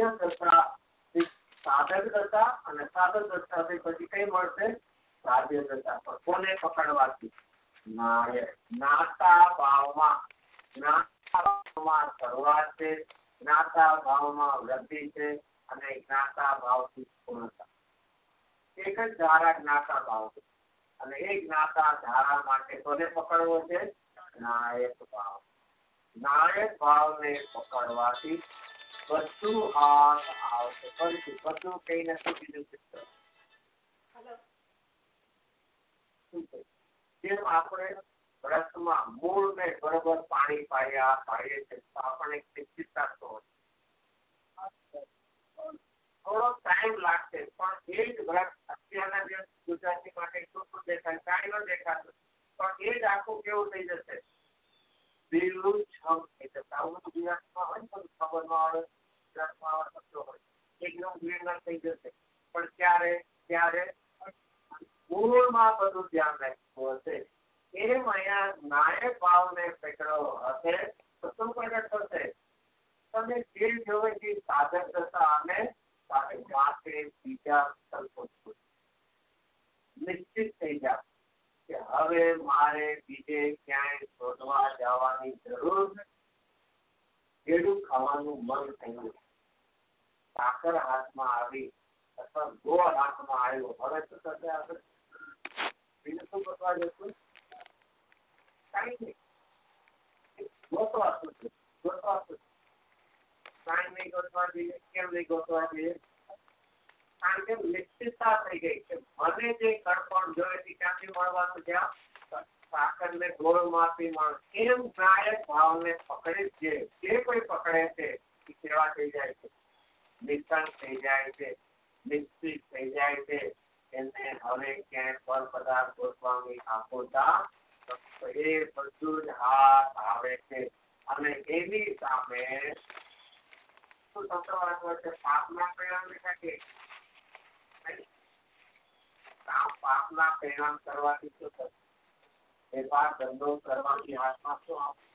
સાધક દશા અને સાધક દશાથી પછી કઈ મળશે? સાધ્ય દશા. પણ કોને પકડવાથી? નાયક. જ્ઞાતા ભાવમાં શરૂઆત છે, જ્ઞાતા ભાવમાં વૃદ્ધિ છે અને જ્ઞાતા ભાવથી પૂર્ણતા. એક જ ધારા જ્ઞાતા ભાવ છે અને એ જ્ઞાતા ધારા માટે કોને પકડવો છે? નાયક ભાવ. નાયક ભાવને પકડવાથી બધું હાથ આવશે. ફરીથી બધું કઈ નથી બીજું જેમ આપણે રસમાં મૂળને બરોબર પાણી પાડીએ છીએ તો આપણને ચિંતા હોય. થોડો ટાઈમ લાગશે પણ એ જ વૃક્ષ અત્યારના જે ગુજરાતી માટે શું દેખાય? કાંઈ ન દેખાતું પણ એ જ આખું કેવું થઈ જશે? લીલું છમ થઈ જશે. આવું બધું ગુજરાતમાં હોય પણ ખબર ન આવે. ગુજરાતમાં હોય એકદમ ગ્રીનર થઈ જશે. પણ ત્યારે મૂળમાં બધું ધ્યાન રાખવું હશે. એમ અહીંયા નાયક ભાવને પકડવો હશે તો શું પ્રગટ થશે? તમે જે જોવે તે સાધક થતા અને સાથે માટે બીજા સંકલ્પો નિશ્ચિત થઈ જાવ કે હવે મારે બીજે ક્યાંય શોધવા જવાની જરૂર કેળું ખાવાનું મન થયું, સાકર હાથમાં આવી અથવા ગોળ હાથમાં આવ્યો, હવે શું થશે? આપણે બીજું શું કરવા જશું? કઈ નહીં, ગોતવા શું છે? ગોતવા શું? કાંઈ નહીં ગોતવા જઈએ. કેમ નહીં ગોતવા જઈએ? કારણ કે નિશ્ચિતતા થઈ ગઈ કે મને જે કડપણ જોઈએ તે ક્યાંથી મળવાનું છે? સાકર ને ગોળ માંથી મળે. એમ નાયક ભાવને પકડે જે કોઈ પકડે છે એ કેવા થઈ જાય છે? નિષ્ણાત થઈ જાય છે, નિશ્ચિત થઈ જાય છે. એને હવે ક્યાંય પર પદાર્થ ગોતવાની આકુલતા એ બધું જ હાથ આવે છે. અને એની સામે શું સંતોષ છે? પાપના પરિણામ કે પાપના પરિણામ કરવાથી શું થશે? વેપાર ધંધો કરવાથી હાથમાં શું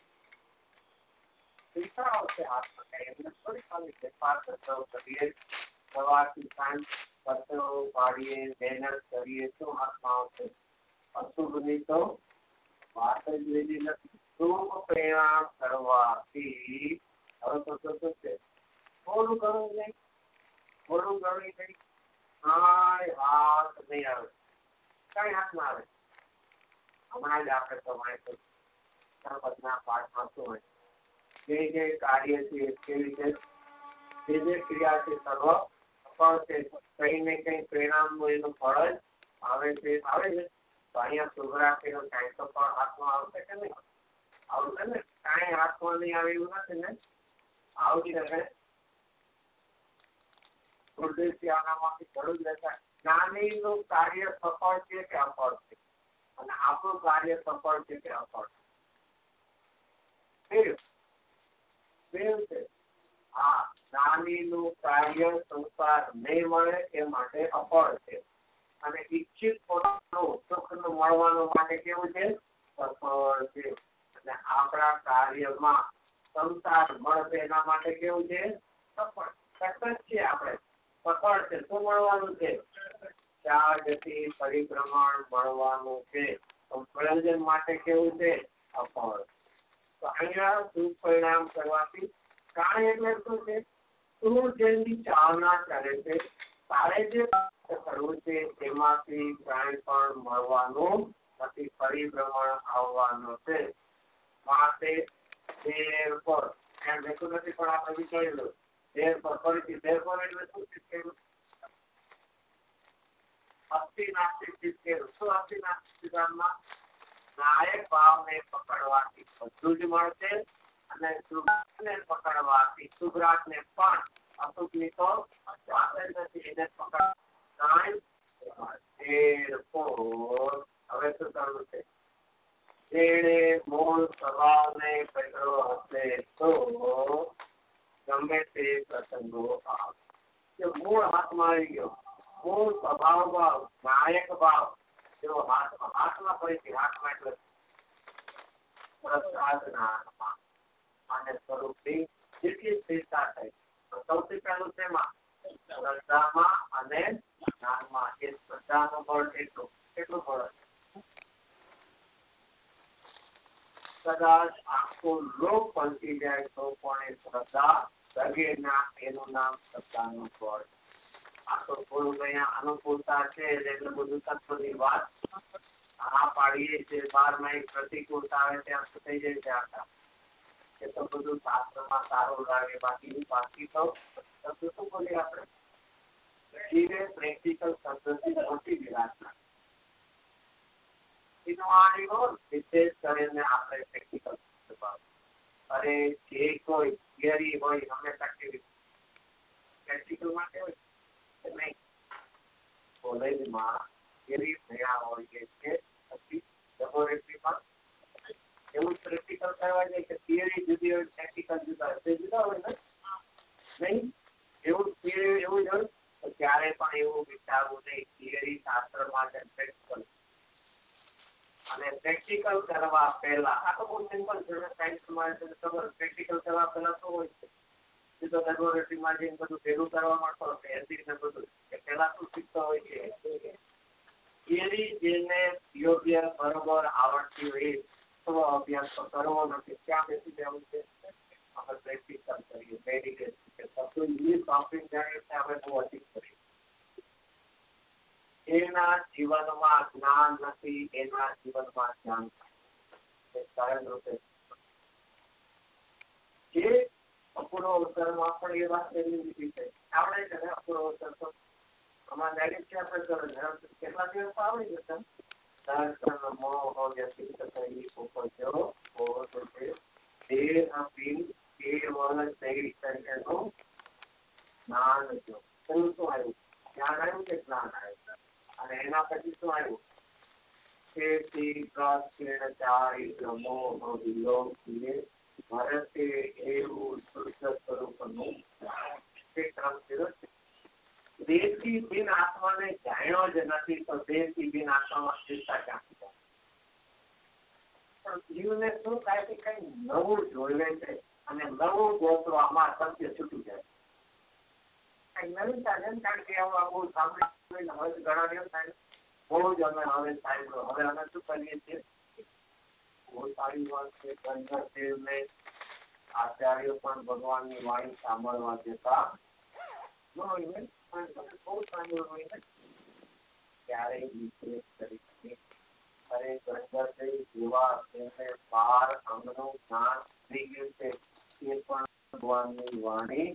આવશે? હાથમાં એમને થોડી ખાલી વેપાર ધંધો કરીએ, સવારથી સાંજ પત્રો પાડીએ, મહેનત કરીએ, શું હાથમાં આવશે? અશુભની તો વાત જ લીધી નથી. શુભ પરિણામ કરવાથી હવે તો શું છે? થોડું ઘણું નહીં, થોડું ઘણું નહીં, કાંઈ હાથ નહીં આવે, કઈ હાથમાં આવે. હમણાં જ આપણે તમારે પાઠમાં શું હોય? જે કાર્ય છે કેવી રીતે જે ક્રિયા છે સર્વ ફળ છે, કઈ ને કઈ પરિણામનું એનું ફળ જ આવે છે. તો અહીંયા શુભ રાખીને કાંઈ તો ફળ હાથમાં આવશે કે નહીં? આવશે ને? કાંઈ હાથમાં નહીં આવે એવું નથી ને? આવતી રહે. ગુરુદેવથી આનામાંથી ઘણું જ રહેતા. જ્ઞાનીનું કાર્ય સફળ છે કે અફળ છે? અને આપણું કાર્ય સફળ છે કે અફળ છે? હા, જ્ઞાનીનું કાર્ય સંસાર નહીં મળે એ માટે અફળ છે. અને ઈચ્છિત પોતાનું સુખનું મળવાનું માટે કેવું છે? સફળ છે. અને આપણા કાર્યમાં સંસાર મળશે એના માટે કેવું છે? સફળ. સતત છે, આપણે સફળ છે. શું મળવાનું છે? ચાર ગતિ પરિભ્રમણ મળવાનું છે. પ્રયોજન માટે કેવું છે? અફળ. તો અહીંયા દુષ્પરિણામ કરવાથી કારણ એટલે શું છે? તું જેની ચાલના કરે છે, તારે જે કરવું છે તેમાંથી કાંઈ પણ મળવાનું નથી, પરિભ્રમણ આવવાનું છે. માટે દેર પર એમ દેખું નથી, પણ આપણે વિચારી લો દેર પર ફરીથી દેર પર એટલે શું છે? અસ્થિ નાસ્તિક શીખેલું. શું અસ્થિ નાસ્તિક સિદ્ધાંતમાં? નાયક ભાવને પકડવાથી બધું જ મળશે અને શુભને પકડવાથી શુભરાજને પણ અશુભની તો વાત જ નથી. એને પકડ હવે શું કરવું છે? જેણે મૂળ સ્વભાવને પકડ્યો હશે તો ગમે તે પ્રસંગો આવશે. મૂળ હાથમાં આવી ગયો, મૂળ સ્વભાવ ભાવ, નાયક ભાવ જેવો હાથમાં ફરીથી હાથમાં એટલે પ્રસાદના અને સ્વરૂપની જેટલી સ્થિરતા થઈ. સૌથી પહેલું તેમાં શ્રદ્ધામાં અને જ્ઞાનમાં. એ શ્રદ્ધાનું બળ કેટલું બળ? કદાચ આખું લોક પહોંચી જાય તો પણ એ શ્રદ્ધા દગે ના, એનું નામ શ્રદ્ધાનું બળ. આ તો થોડું અહીંયા અનુકૂળતા છે એટલે બધું તત્વની વાત આ પાડીએ છીએ. 12 પ્રતિકૂળતા આવે ત્યાં થઈ જાય છે. આખા એ તો બધું શાસ્ત્રમાં સારું લાગે. બાકી તો શું બોલીએ આપણે? જીવે પ્રેક્ટિકલ પદ્ધતિ મોટી વિરાટના વિશેષ કરીને આપણે પ્રેક્ટિકલ. અરે જે કોઈ થિયરી હોય હંમેશા કેવી પ્રેક્ટિકલ માટે હોય નહીં. કોલેજમાં થિયરી થયા હોય છે પછી લેબોરેટરીમાં એવું પ્રેક્ટિકલ કરવા જાય કે થિયરી જુદી હોય, પ્રેક્ટિકલ જુદા હોય ને? નહીં, એવું થિયરી એવું જ હોય. તો ક્યારે પણ એવું વિચારવું નહીં થિયરી શાસ્ત્રમાં છે પ્રેક્ટિકલ. અને પ્રેક્ટિકલ કરવા પહેલા આ તો બહુ સિમ્પલ છે. સાયન્સમાં ખબર પ્રેક્ટિકલ કરવા પહેલા શું હોય છે? પછી તો લેબોરેટરીમાં જઈને બધું ભેગું કરવા માંડતો એસિડ ને બધું પેલા શું શીખતો હોય છે થિયરી જેને યોગ્ય બરોબર આવડતી હોય તો અભ્યાસ તો કરવો નથી. ક્યાં બેસી જવું છે? આપણે પ્રેક્ટિકલ કરીએ, મેડિટેશન બધું ઇંગ્લિશ કોમ્પ્લીટ જાણીએ છીએ આપણે બહુ અધિક કરીએ. એના જીવનમાં જ્ઞાન નથી, એના જીવનમાં જ્ઞાન કારણ રૂપે જે અપૂર્વ અવસરમાં પણ એ વાત એવી લીધી છે આપણે છે ને અપૂર્વ અવસર તો અમારા ડાયરેક્ટ આપણે કેટલા દિવસ આવડી જશે અને એના પછી શું આવ્યું ભારતે એવું સ્વરૂપનું દેશી બિન આત્માને જાણ્યો જ નથી તો દેશી બિન આત્મામાં ચિંતા ક્યાંથી થાય? પણ જીવને શું થાય કે કઈ નવું જોવે છે અને નવું ગોતવામાં સત્ય છૂટી જાય. કઈ નવીનતા જેમ કારણ કે બહુ સાંભળીને હવે ઘણા દિવસ થાય બહુ જ અમે હવે સાંભળ્યો. હવે અમે શું કરીએ છીએ? બહુ સારી વાત છે. ગંગાદેવને આચાર્યો પણ ભગવાનની વાણી સાંભળવા દેતા બહુ સાંભળવું હોય ને ક્યારેય વિશેષ તરીકે અરે ગંગાદેવ જેવા તેને 12 અંગનું જ્ઞાન થઈ ગયું છે એ પણ ભગવાનની વાણી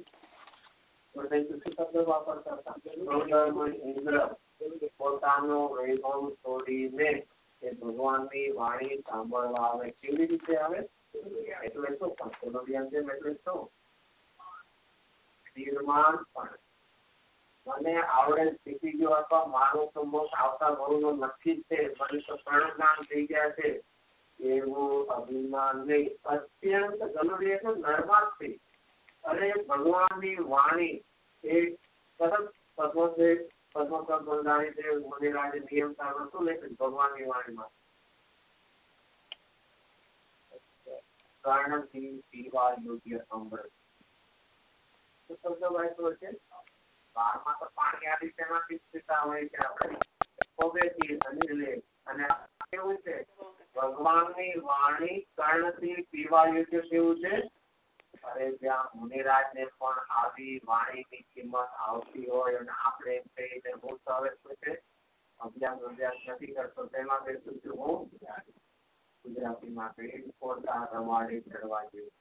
શબ્દ વાપરતા ઇન્દ્ર પોતાનો વૈભવ છોડીને એ ભગવાનની વાણી સાંભળવા આવે. કેવી રીતે આવે? એટલે શું પણ એટલે શું નિર્માણ પણ મને આવડે શીખી ગયો અથવા મારું તો મોક્ષ આવતા ભવનું નક્કી છે, મને તો પ્રણજ્ઞાન થઈ ગયા છે એવું અભિમાન નહીં. અત્યંત જરૂરી એટલે નર્માથી અરે ભગવાનની વાણી એ તરત પદ્મકર બંધારી છે મુનિરાજે નિયમ સારું શું લેખે ભગવાનની વાણીમાં કર્ણથી પીવા યોગ્ય અમૃત શબ્દ વાંચ્યો છે. બહારમાં તો પાણી આદિ તેમાંથી પીતા હોય છે આપણે ખોબેથી અને કેવું છે ભગવાનની વાણી કર્ણથી પીવા યોગ્ય કેવું છે? અરે જ્યાં મુનિરાજને પણ આવી વાણીની કિંમત આવતી હોય અને આપણે એમ કહીને હું તો હવે શું છે અભ્યાસ નથી કરતો તેમાં બેસું છું હું ગુજરાતીમાં કઈ પોતા રવાડે ચડવા જેવું.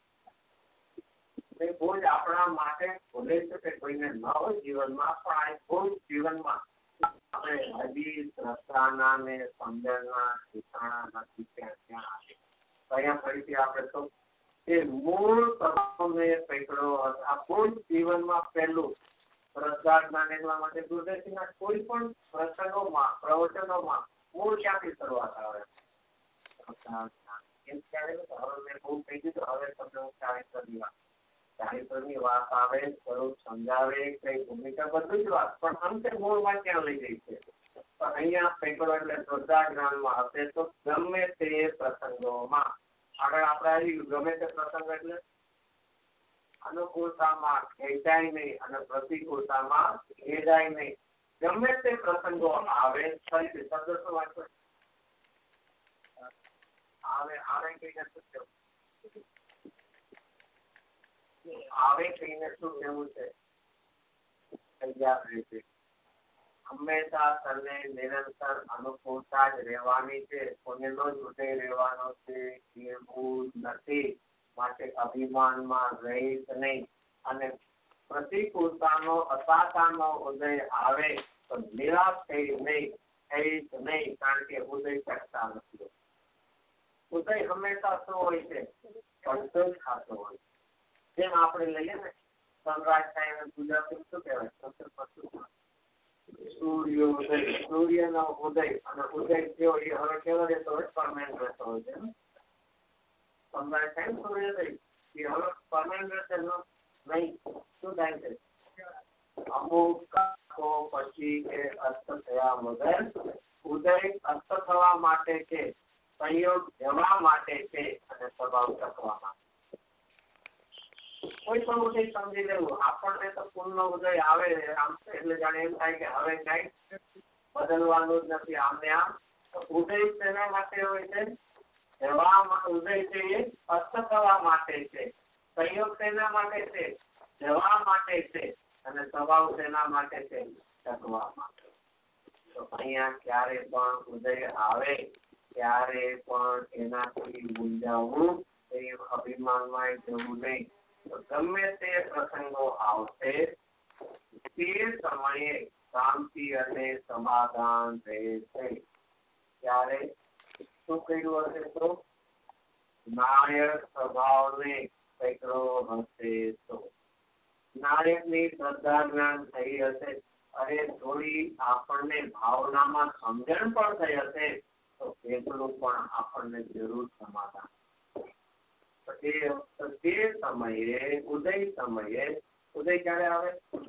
બહુ જ આપણા માટે ભૂલે છે કે કોઈને ન હોય જીવનમાં પણ આ બહુ જ જીવનમાં આપણે હજી રસ્તાના ને સમજણના ઠેકાણા નથી ત્યાં અહીંયા ફરીથી આપણે તો એ મૂળ તત્વને પકડો. આ બહુ જ જીવનમાં પહેલું રસગાર જ્ઞાન એટલા માટે ગુરુદેવજીના કોઈ પણ પ્રસંગોમાં પ્રવચનોમાં મૂળ ક્યાંથી શરૂઆત આવે? એમ ક્યારે હવે મેં બહુ કહી દીધું હવે તમને હું ચારિત્રની વાત આવે સ્વરૂપ સમજાવે કઈ ભૂમિકા બધું જ વાત પણ અંતે મૂળમાં ક્યાં લઈ ગઈ છે? પણ અહીંયા પેપર એટલે શ્રદ્ધા જ્ઞાનમાં હશે તો ગમે તે પ્રસંગોમાં આગળ આપણે આવી ગમે તે પ્રસંગ એટલે અનુકૂળતામાં ખેંચાય નહીં અને પ્રતિકૂળતામાં ખેંચાય નહીં. ગમે તે પ્રસંગો આવે ફરીથી શબ્દ શું વાંચો આવે કહીને શું કેવું? આવે કહીને શું કેવું છે? તૈયાર રહેશે. હંમેશા સર્વે નિરંતર અનુકૂળતા જ રહેવાની છે. કોઈનો જ ઉદય રહેવાનો છે એવું નથી. માટે અભિમાનમાં રહીશ નહીં અને પ્રતિકૂળતાનો અસાતાનો ઉદય આવે તો નિરાશ થઈ નહીં કારણ કે ઉદય કરતા નથી. ઉદય હંમેશા શું હોય છે? પડતો જ ખાતો હોય. જેમ આપણે લઈએ ને સનરાઈઝ થાય ગુજરાતી શું કહેવાય? સૂર્યોદય. સૂર્યનો ઉદય અને ઉદય થયો એ હવે કેવો રહેતો હોય? પરમેનન્ટ રહેતો હોય છે. સનરાઈઝ થાય સૂર્યોદય એ હવે પરમેનન્ટ રહેશે નહીં. શું થાય છે? અમુક પછી એ અસ્ત થયા વગર ઉદય અસ્ત થવા માટે છે, સંયોગ જવા માટે છે અને સ્વભાવ ટકવા માટે. કોઈ પણ થી સમજી લેવું. આપણને તો પૂર્ણ ઉદય આવે આમ એટલે જાણે એમ થાય કે હવે કઈ બદલવાનું જ નથી. આમને આમ ઉદય તેના માટે હોય છે, ઉદય છે એ અસ્ત થવા માટે છે, સંયોગ તેના માટે છે, જવા માટે છે, અને સ્વભાવ તેના માટે છે, ટકવા માટે. તો અહીંયા ક્યારે પણ ઉદય આવે ત્યારે પણ એનાથી મૂંઝાવવું, એ અભિમાનમાં જવું નહીં. તો ગમે તે પ્રસંગો આવશે તે સમયે શાંતિ અને સમાધાન રહેશે. ત્યારે શું કર્યું હશે? તો નાયક સ્વભાવને પકડો હશે. તો નાયકની શ્રદ્ધા જ્ઞાન થઈ હશે, અને થોડી આપણને ભાવનામાં સમજણ પણ થઈ હશે, તો એટલું પણ આપણને જરૂર સમાધાન. તે સમયે ઉદય ક્યારે આવે?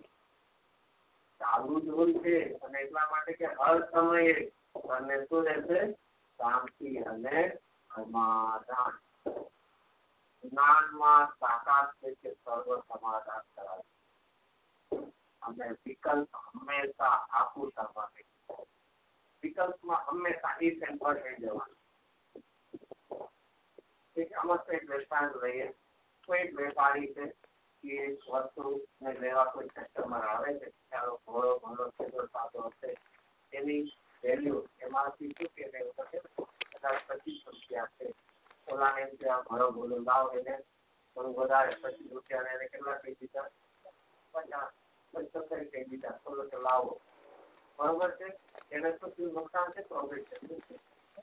ચાલુ જ હોય છે, અને એટલા માટે કે હર સમયે અને શું રહેશે? શાંતિ અને સમાધાન. જ્ઞાનમાં તાકાત છે કે સર્વ સમાધાન કરાવે, અને વિકલ્પ હંમેશા આપું થવાની. વિકલ્પમાં હંમેશા ઈ સેન્ટર થઈ જવાનું. આમાં એક દ્રષ્ટાંત લઈએ. કોઈ વેપારી છે એ વસ્તુ ને લેવા કોઈ કસ્ટમર આવે છે, ચાલો ઘોડો ઘણો છેલ્લો સાદો હશે, એની વેલ્યુ એમાંથી શું કે કદાચ 25 રૂપિયા છે. ઓલાને ત્યાં ઘણો ઘોડો લાવો એને થોડું વધારે 25 રૂપિયા એને કેટલા કહી દીધા? 50 કહી દીધા. થોડો તો લાવો, બરોબર છે. એને શું નુકસાન છે? પ્રોફિટ છે.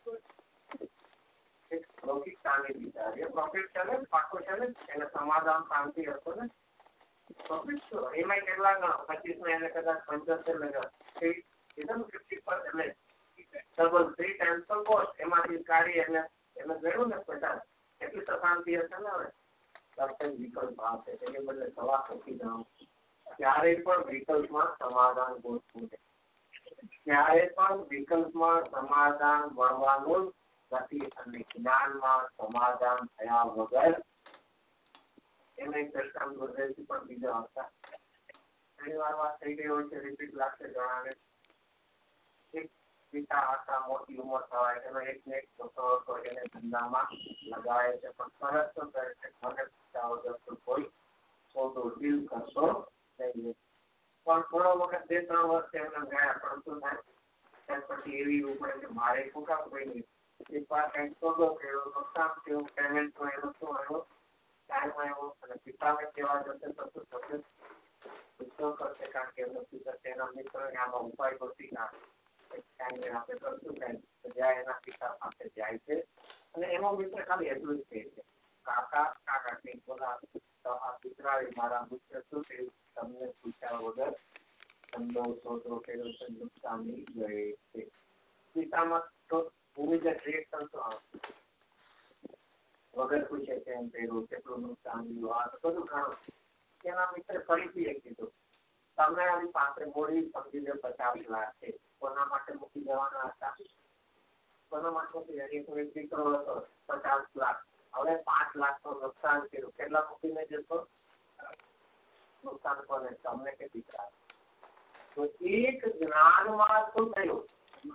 લૌકિક શાંતિ દીધા એ પ્રોફિટ છે ને, પાકો છે ને, એને સમાધાન શાંતિ હતો ને. પ્રોફિટ શું એમાં કેટલા ગણો? 25 ને એને કદાચ 75 લગા 50% ડબલ 3 ટાઈમ્સ તો કોસ્ટ. એમાંથી કાઢી એને ગણ્યું ને 50, એટલી તો શાંતિ હશે ને. હવે વિકલ્પ આપે એને બદલે સવા ખસી જાઓ. ક્યારે પણ વિકલ્પમાં સમાધાન ગોઠવું છે. ક્યારે પણ વિકલ્પમાં સમાધાન મળવાનું નથી, અને જ્ઞાનમાં સમાધાન થયા વગર એને દ્રષ્ટાંત ગુરુદેવજી પણ બીજા હતા. ઘણી વાર વાત થઈ ગઈ હોય છે, રિપીટ લાગશે ઘણાને. એક પિતા હતા, મોટી ઉંમર થવાય, એનો એક ને એક છોકરો હતો, એને ધંધામાં લગાવે છે, પણ સરસ તો કરે છે, મને પિતા વગર તો કોઈ સોદો ડીલ કરતો નહીં. પણ થોડો વખત 2-3 વર્ષ એમને ગયા, પરંતુ ત્યાર પછી એવી ઉપડે કે મારે શું કામ કોઈ એક વાર કંઈક સોદો કર્યો, નુકસાન થયું, પેમેન્ટ એનો શું આવ્યો, ટાઈમ આવ્યો, અને પિતાને કહેવા જશે તો શું થશે? ગુસ્સો કરશે, કારણ કે એનો પિતા તેના મિત્રને આમાં ઉપાય ગોતી કાઢે. આપણે કરશું કઈ જ્યાં એના પિતા પાસે જાય છે, અને એનો મિત્ર ખાલી એટલું જ કહે છે, કાકા કઈ બોલા આ પિતરાએ મારા મિત્ર શું થયું તમને પૂછ્યા વગર ધંધો સોદો કર્યો છે, નુકસાની ગઈ છે. પિતામાં તો ભૂમિગત રિએક્શન તો આવશે. વગર પૂછે કેમ કર્યું, કેટલું નુકસાન થયું, આ બધું ઘણું. એના મિત્ર ફરીથી એ કીધું તમારી પાસે મોડી સમજી લો 50 લાખ છે, કોના માટે મૂકી જવાના હતા? કોના માટે કોઈ દીકરો હતો 50 લાખ, હવે 5 લાખ નું નુકસાન કર્યું, કેટલા મૂકીને જતો? નુકસાન કોને? તમને કે દીકરા? તો એક જ્ઞાનમાં શું થયું?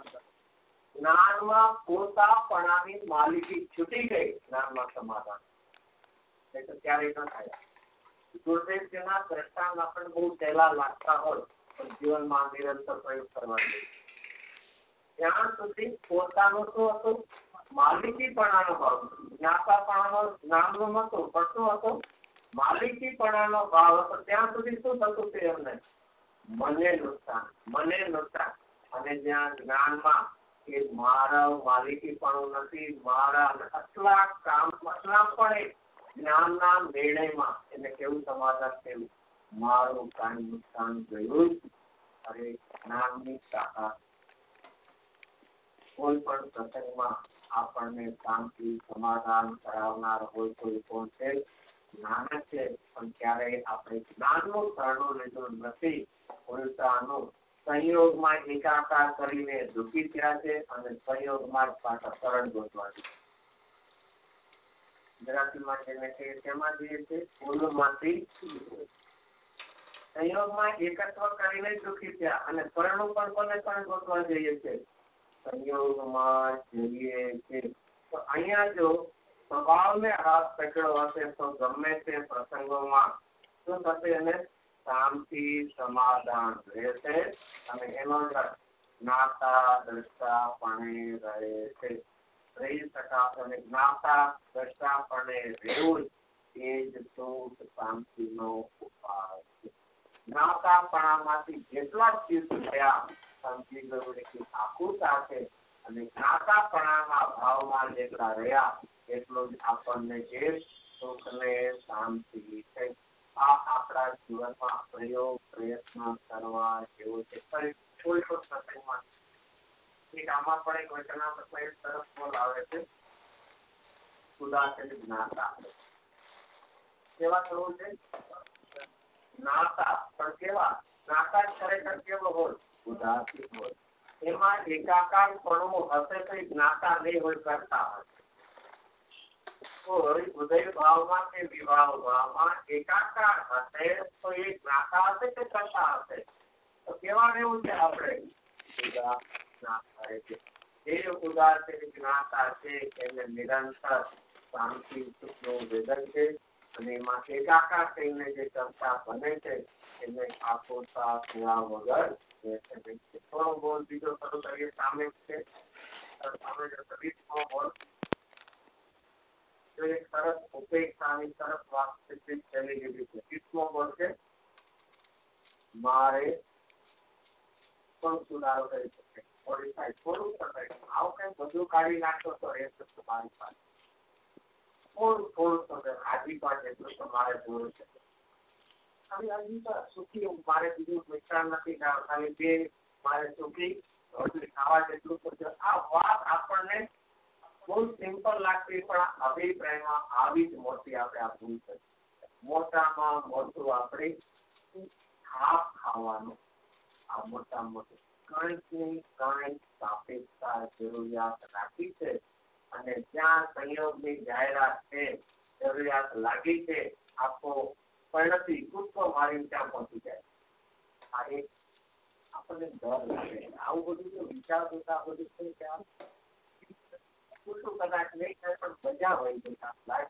જ્ઞાનમાં પોતાપણાની માલિકી છૂટી ગઈ. જ્ઞાનમાં સમાધાન તો ક્યારેય ન થાય. ગુરુદેવજીના દ્રષ્ટાંત આપણને બહુ સહેલા લાગતા હોય, પણ જીવનમાં નિરંતર પ્રયોગ કરવા જોઈએ. ત્યાં સુધી પોતાનું શું હતું? માલિકીપણાનો ભાવ. જ્ઞાતાપણાનો જ્ઞાનનો નહોતો, પણ શું હતો? માલિકીપણાનો ભાવ હતો. ત્યાં સુધી શું થતું હતું એમને? મને નુકસાન. અને જ્યાં જ્ઞાનમાં કે મારા માલિકીપણું નથી, મારા આટલા પણ જ્ઞાનના નિર્ણયમાં એને કેવું સમાધાન થયું? મારું કાંઈ નુકસાન ગયું. અરે જ્ઞાનની તાકાત. કોઈ પણ પ્રસંગમાં આપણને શાંતિ સમાધાન કરાવનાર હોય તો એ કોણ છે? જ્ઞાન છે. પણ ક્યારેય આપણે જ્ઞાનનું શરણું લીધું નથી, ઉલટાનું સંયોગમાં એકાકાર કરીને દુઃખી થયા છે, અને સંયોગમાં પાછા શરણ ગોતવા છે. ગુજરાતીમાં જેને કે તેમાં જે છે મૂળમાંથી સંયોગમાં એકત્વ કરીને દુઃખી થયા અને પરણું પણ કોને પણ ગોતવા જઈએ છે સંયોગમાં જોઈએ છે. તો અહીંયા જો સ્વભાવને હાથ પકડ્યો હશે તો ગમે તે પ્રસંગોમાં શું થશે એને શાંતિ સમાધાન રહેશે અને એનો જ્ઞાતા દ્રષ્ટાપણે રહે છે. રહી શકાશે અને જ્ઞાતા દ્રષ્ટાપણે રહેવું એ જ સુખ શાંતિનો ઉપાય છે. જ્ઞાતાપણામાંથી જેટલા ચિત્ત થયા સમજી ગયું કે આકુરતા છે અને જ્ઞાતાપણાના ભાવમાં જેટલા રહ્યા એટલું જ આપણને જે સુખ ને શાંતિ છે. આ આપણા જીવનમાં પ્રયોગ પ્રયત્ન કરવા જેવો છે. કોઈ પ્રસંગમાં એક આમાં પણ એક વચનામૃતમાં એક સરસ બોલ આવે છે ઉદાસી જ્ઞાતા કેવા થવું છે જ્ઞાતા પણ કેવા જ્ઞાતા ખરેખર કેવો હોય ઉદાસી હોય એમાં એકાકાર પણ હશે તો જ્ઞાતા નહીં હોય કરતા હશે કોઈ ઉદય ભાવમાં કે વિવાહ ભાવમાં એકાકાર હશે તો એ જ્ઞાતા હશે કે કરતા હશે તો કેવા રહેવું છે આપણે જે ઉદાસી જ્ઞાતા છે એને નિરંતર શાંતિ સુખનું વેદન છે અને એમાં એકાકાર થઈને જે કરતા બને છે એને આકુરતા સેવા વગર થોડો બોલ બીજો શરૂ કરીએ સામે છે બોલ એક સરસ ઉપેક્ષાની સરસ વાસ્તવિક ચલી ગયેલી છે 20મો બોલ છે મારે પણ સુધારો કરી શકે થોડું આવું કઈ બધું કાઢી નાખો તો એ તમારી પાસે થોડું આજીપા જેટલું તમારે જોયું છે ખાલી આજીપા સુખી મારે બીજું મિશ્રણ નથી ખાલી બે મારે સુખી રોટલી ખાવા જેટલું તો આ વાત આપણને બહુ સિમ્પલ લાગતી પણ અભિપ્રાયમાં આવી જ મોટી આપણે આ ભૂલ કરી મોટામાં મોટું આપણે ખાપ ખાવાનું આ મોટા મોટું ગણિતની ગણિત સાપેક્ષતા જરૂરિયાત રાખી છે અને જ્યાં સંયોગની જાહેરાત છે જરૂરિયાત લાગી છે આખો પરિણતિ કૂદકો મારીને ત્યાં પહોંચી જાય આ એક આપણને ડર લાગે આવું બધું જો વિચારતું આ બધું છે ત્યાં કદાચ નહીં થાય પણ મજા હોય છે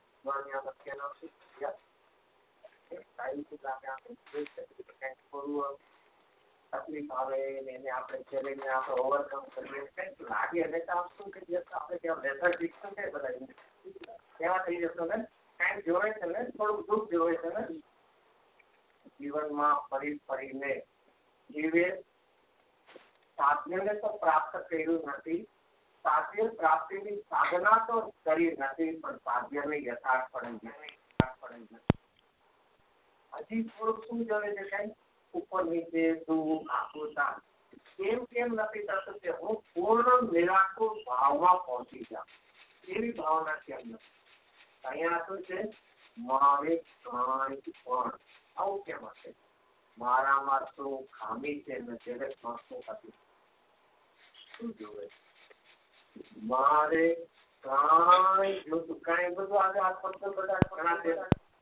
તકલીફ આવે એને આપણે ચેલેન્જ આપણે ઓવરકમ કરીએ કંઈક લાગે અને તો શું કે આપણે ત્યાં લેધર શિક્ષણ છે બધા કેવા થઈ જશો ને કાંઈક જોવે છે ને થોડુંક દુઃખ જોવે છે ને જીવનમાં ફરી ફરીને જીવે સાધ્યને તો પ્રાપ્ત કર્યું નથી સાધ્ય પ્રાપ્તિની સાધના તો કરી નથી પણ સાધ્યને યથાર્થ પડે હજી થોડુંક શું જોવે છે કઈ ઉપર નીચે દુઃખ આકુરતા કેમ નથી થતું કે હું પૂર્ણ નિરાકુર ભાવમાં પહોંચી જાઉં એવી ભાવના કેમ નથી અહીંયા શું છે મારે પણ આવું કેમ હશે મારામાં શું ખામી છે ને જગતમાં શું હતી શું જોવે મારે કાંઈ જોતું કાંઈ બધું આજે આ પત્ર બધા ઘણા છે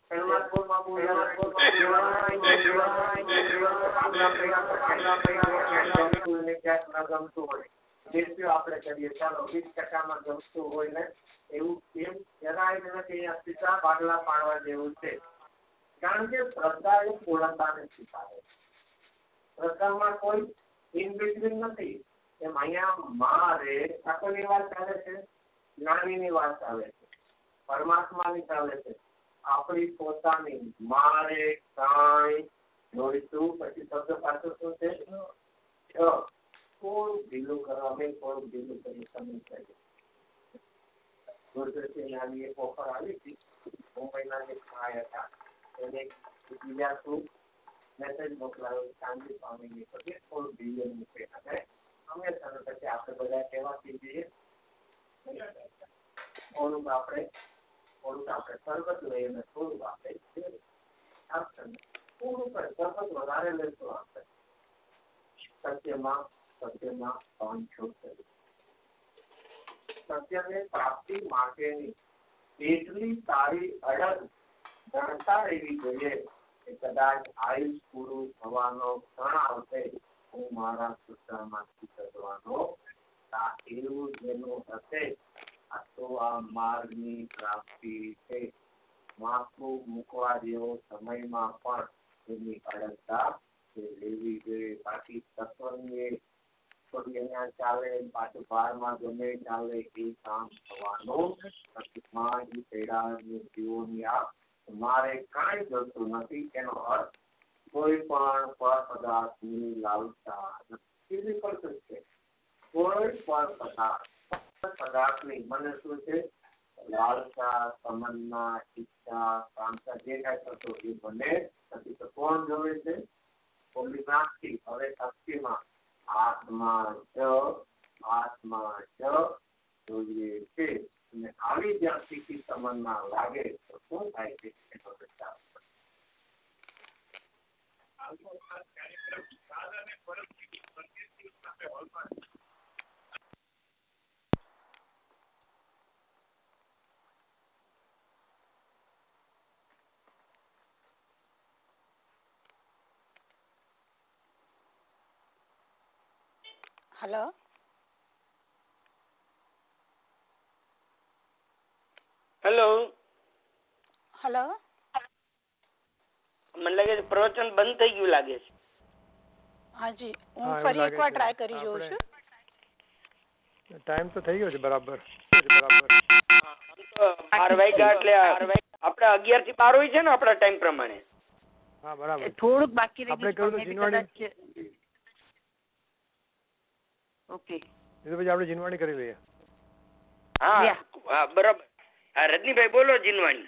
આપણે કરીએ ચાલો 20% ગમતું હોય ને એવું એમ જરાય નથી સીધા બાગલા પાડવા જેવું છે કારણ કે શ્રદ્ધા એ પૂર્ણતાને સ્વીકારે શ્રદ્ધામાં કોઈ ઇન બિટવીન નથી એમ અહીંયા મારે ઠાકોરની વાત ચાલે છે જ્ઞાનીની વાત ચાલે છે પરમાત્માની ચાલે છે આપણી પોતાની મારે કાંઈ જોઈતું પછી શબ્દ પાછો શું છે થોડું ઢીલું કરવા અમે થોડું ઢીલું કરી તમે કરીએ ગુરુદ્રષ્ટિ નાની એક ઓફર આવી હતી મુંબઈના જે ભાઈ હતા એને બીજા શું મેસેજ મોકલાયો શાંતિ પામીની પછી થોડું ઢીલું મૂકે અને અમે પછી આપણે બધા કહેવા જઈએ થોડુંક આપણે સરબત લઈએ અને થોડુંક આપણે થોડુંક સરબત વધારે લઈશું આપણે સત્યમાં પાંચો સત્યને પ્રાપ્તિ માટેની એટલી સારી અડગ જાણતા રહેવી જોઈએ કે કદાચ આયુષ પૂરું થવાનો ક્ષણ આવશે હું મારા સૂત્રમાંથી કરવાનો એવું જેનું હશે આ તો આ માર્ગની પ્રાપ્તિ છે. માથું મૂકવા જેવો સમયમાં પણ એની અડગતા લેવી જોઈએ. બાકી તત્વની થોડી અહીંયા ચાલે પાછું બારમાં ગમે ચાલે એ કામ થવાનું જીવોની આ મારે કાંઈ જોતું નથી. એનો અર્થ કોઈ પણ પદાર્થની લાલસા ફિઝિકલ છે. કોઈ પણ પદાર્થની મને શું છે લાલસા, તમન્ના, ઈચ્છા, કાંક્ષા જે કાંઈ થતો એ બને નથી. તો કોણ જોવે છે? નાસ્તિક. હવે શક્તિમાં આત્મા જ જોઈએ છે. અને આવી જ્યાં સ્થિતિ તમન્ના લાગે તો શું થાય છે એનો વિચાર હેલો હેલો હેલો મને લાગે છે પ્રવચન બંધ થઈ ગયું લાગે છે. હાજી હું ફરી એકવાર ટ્રાય કરી જોઉં છું. ટાઈમ તો થઈ ગયો છે બરાબર. બાર વાગ્યા એટલે આપણે 11 થી 12 હોય છે ને આપણા ટાઈમ પ્રમાણે. હા બરાબર. થોડુંક બાકી આપણે કહ્યું તો જીનવાણી. ઓકે એ તો પછી આપણે જીનવાણી કરી લઈએ. હા બરાબર. હા રજનીભાઈ બોલો જીનવાણી.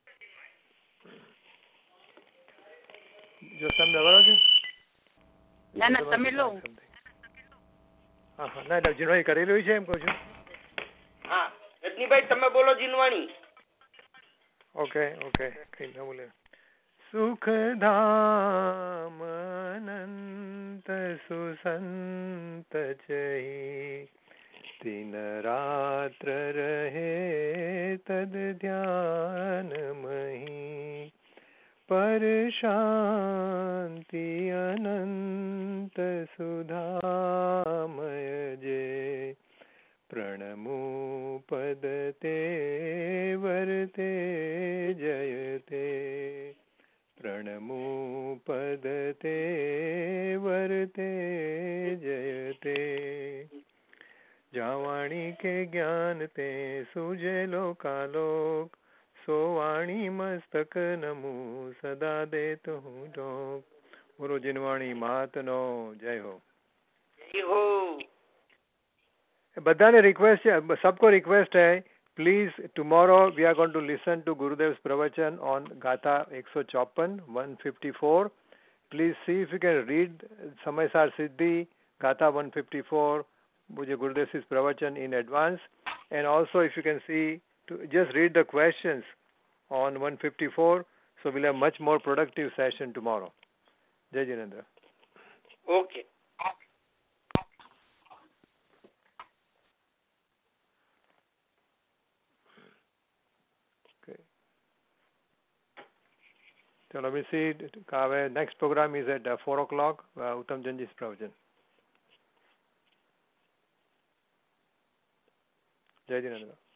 જો તમને બરાબર છે? ના ના તમે લો. હા હા ના જીનવાણી કરેલું છે એમ કહું છું. હા રજનીભાઈ તમે બોલો જીનવાણી. ઓકે ઓકે કઈ ન બોલે. સુખ ધામ અનંત સુસંત ચહી दिन रात्र रहे तद ध्यान मही पर शांति अनंत सुधामय जे प्रणमु पद ते वर्ते जयते प्रणमु पद ते वर्ते जयते जावाणी के ज्ञान ते सुजे लोकालोक सोवाणी मस्तक नमु सदा देत हूँ डोक. गुरु जिनवाणी महात्नो जय हो. जय हो. बधाने रिक्वेस्ट है, सबको रिक्वेस्ट है, please tomorrow we are going to listen to Gurudev's pravachan on gatha 154 154. Please see if you can read Samaysar Siddhi gatha 154 which Gurudev is pravachan in advance, and also if you can see to just read the questions on 154, so we'll have much more productive session tomorrow. Jai Jinendra. Okay. Okay. So let me see. Our next program is at 4 o'clock. Uttam Janji's pravachan. जय जिनेंद्र.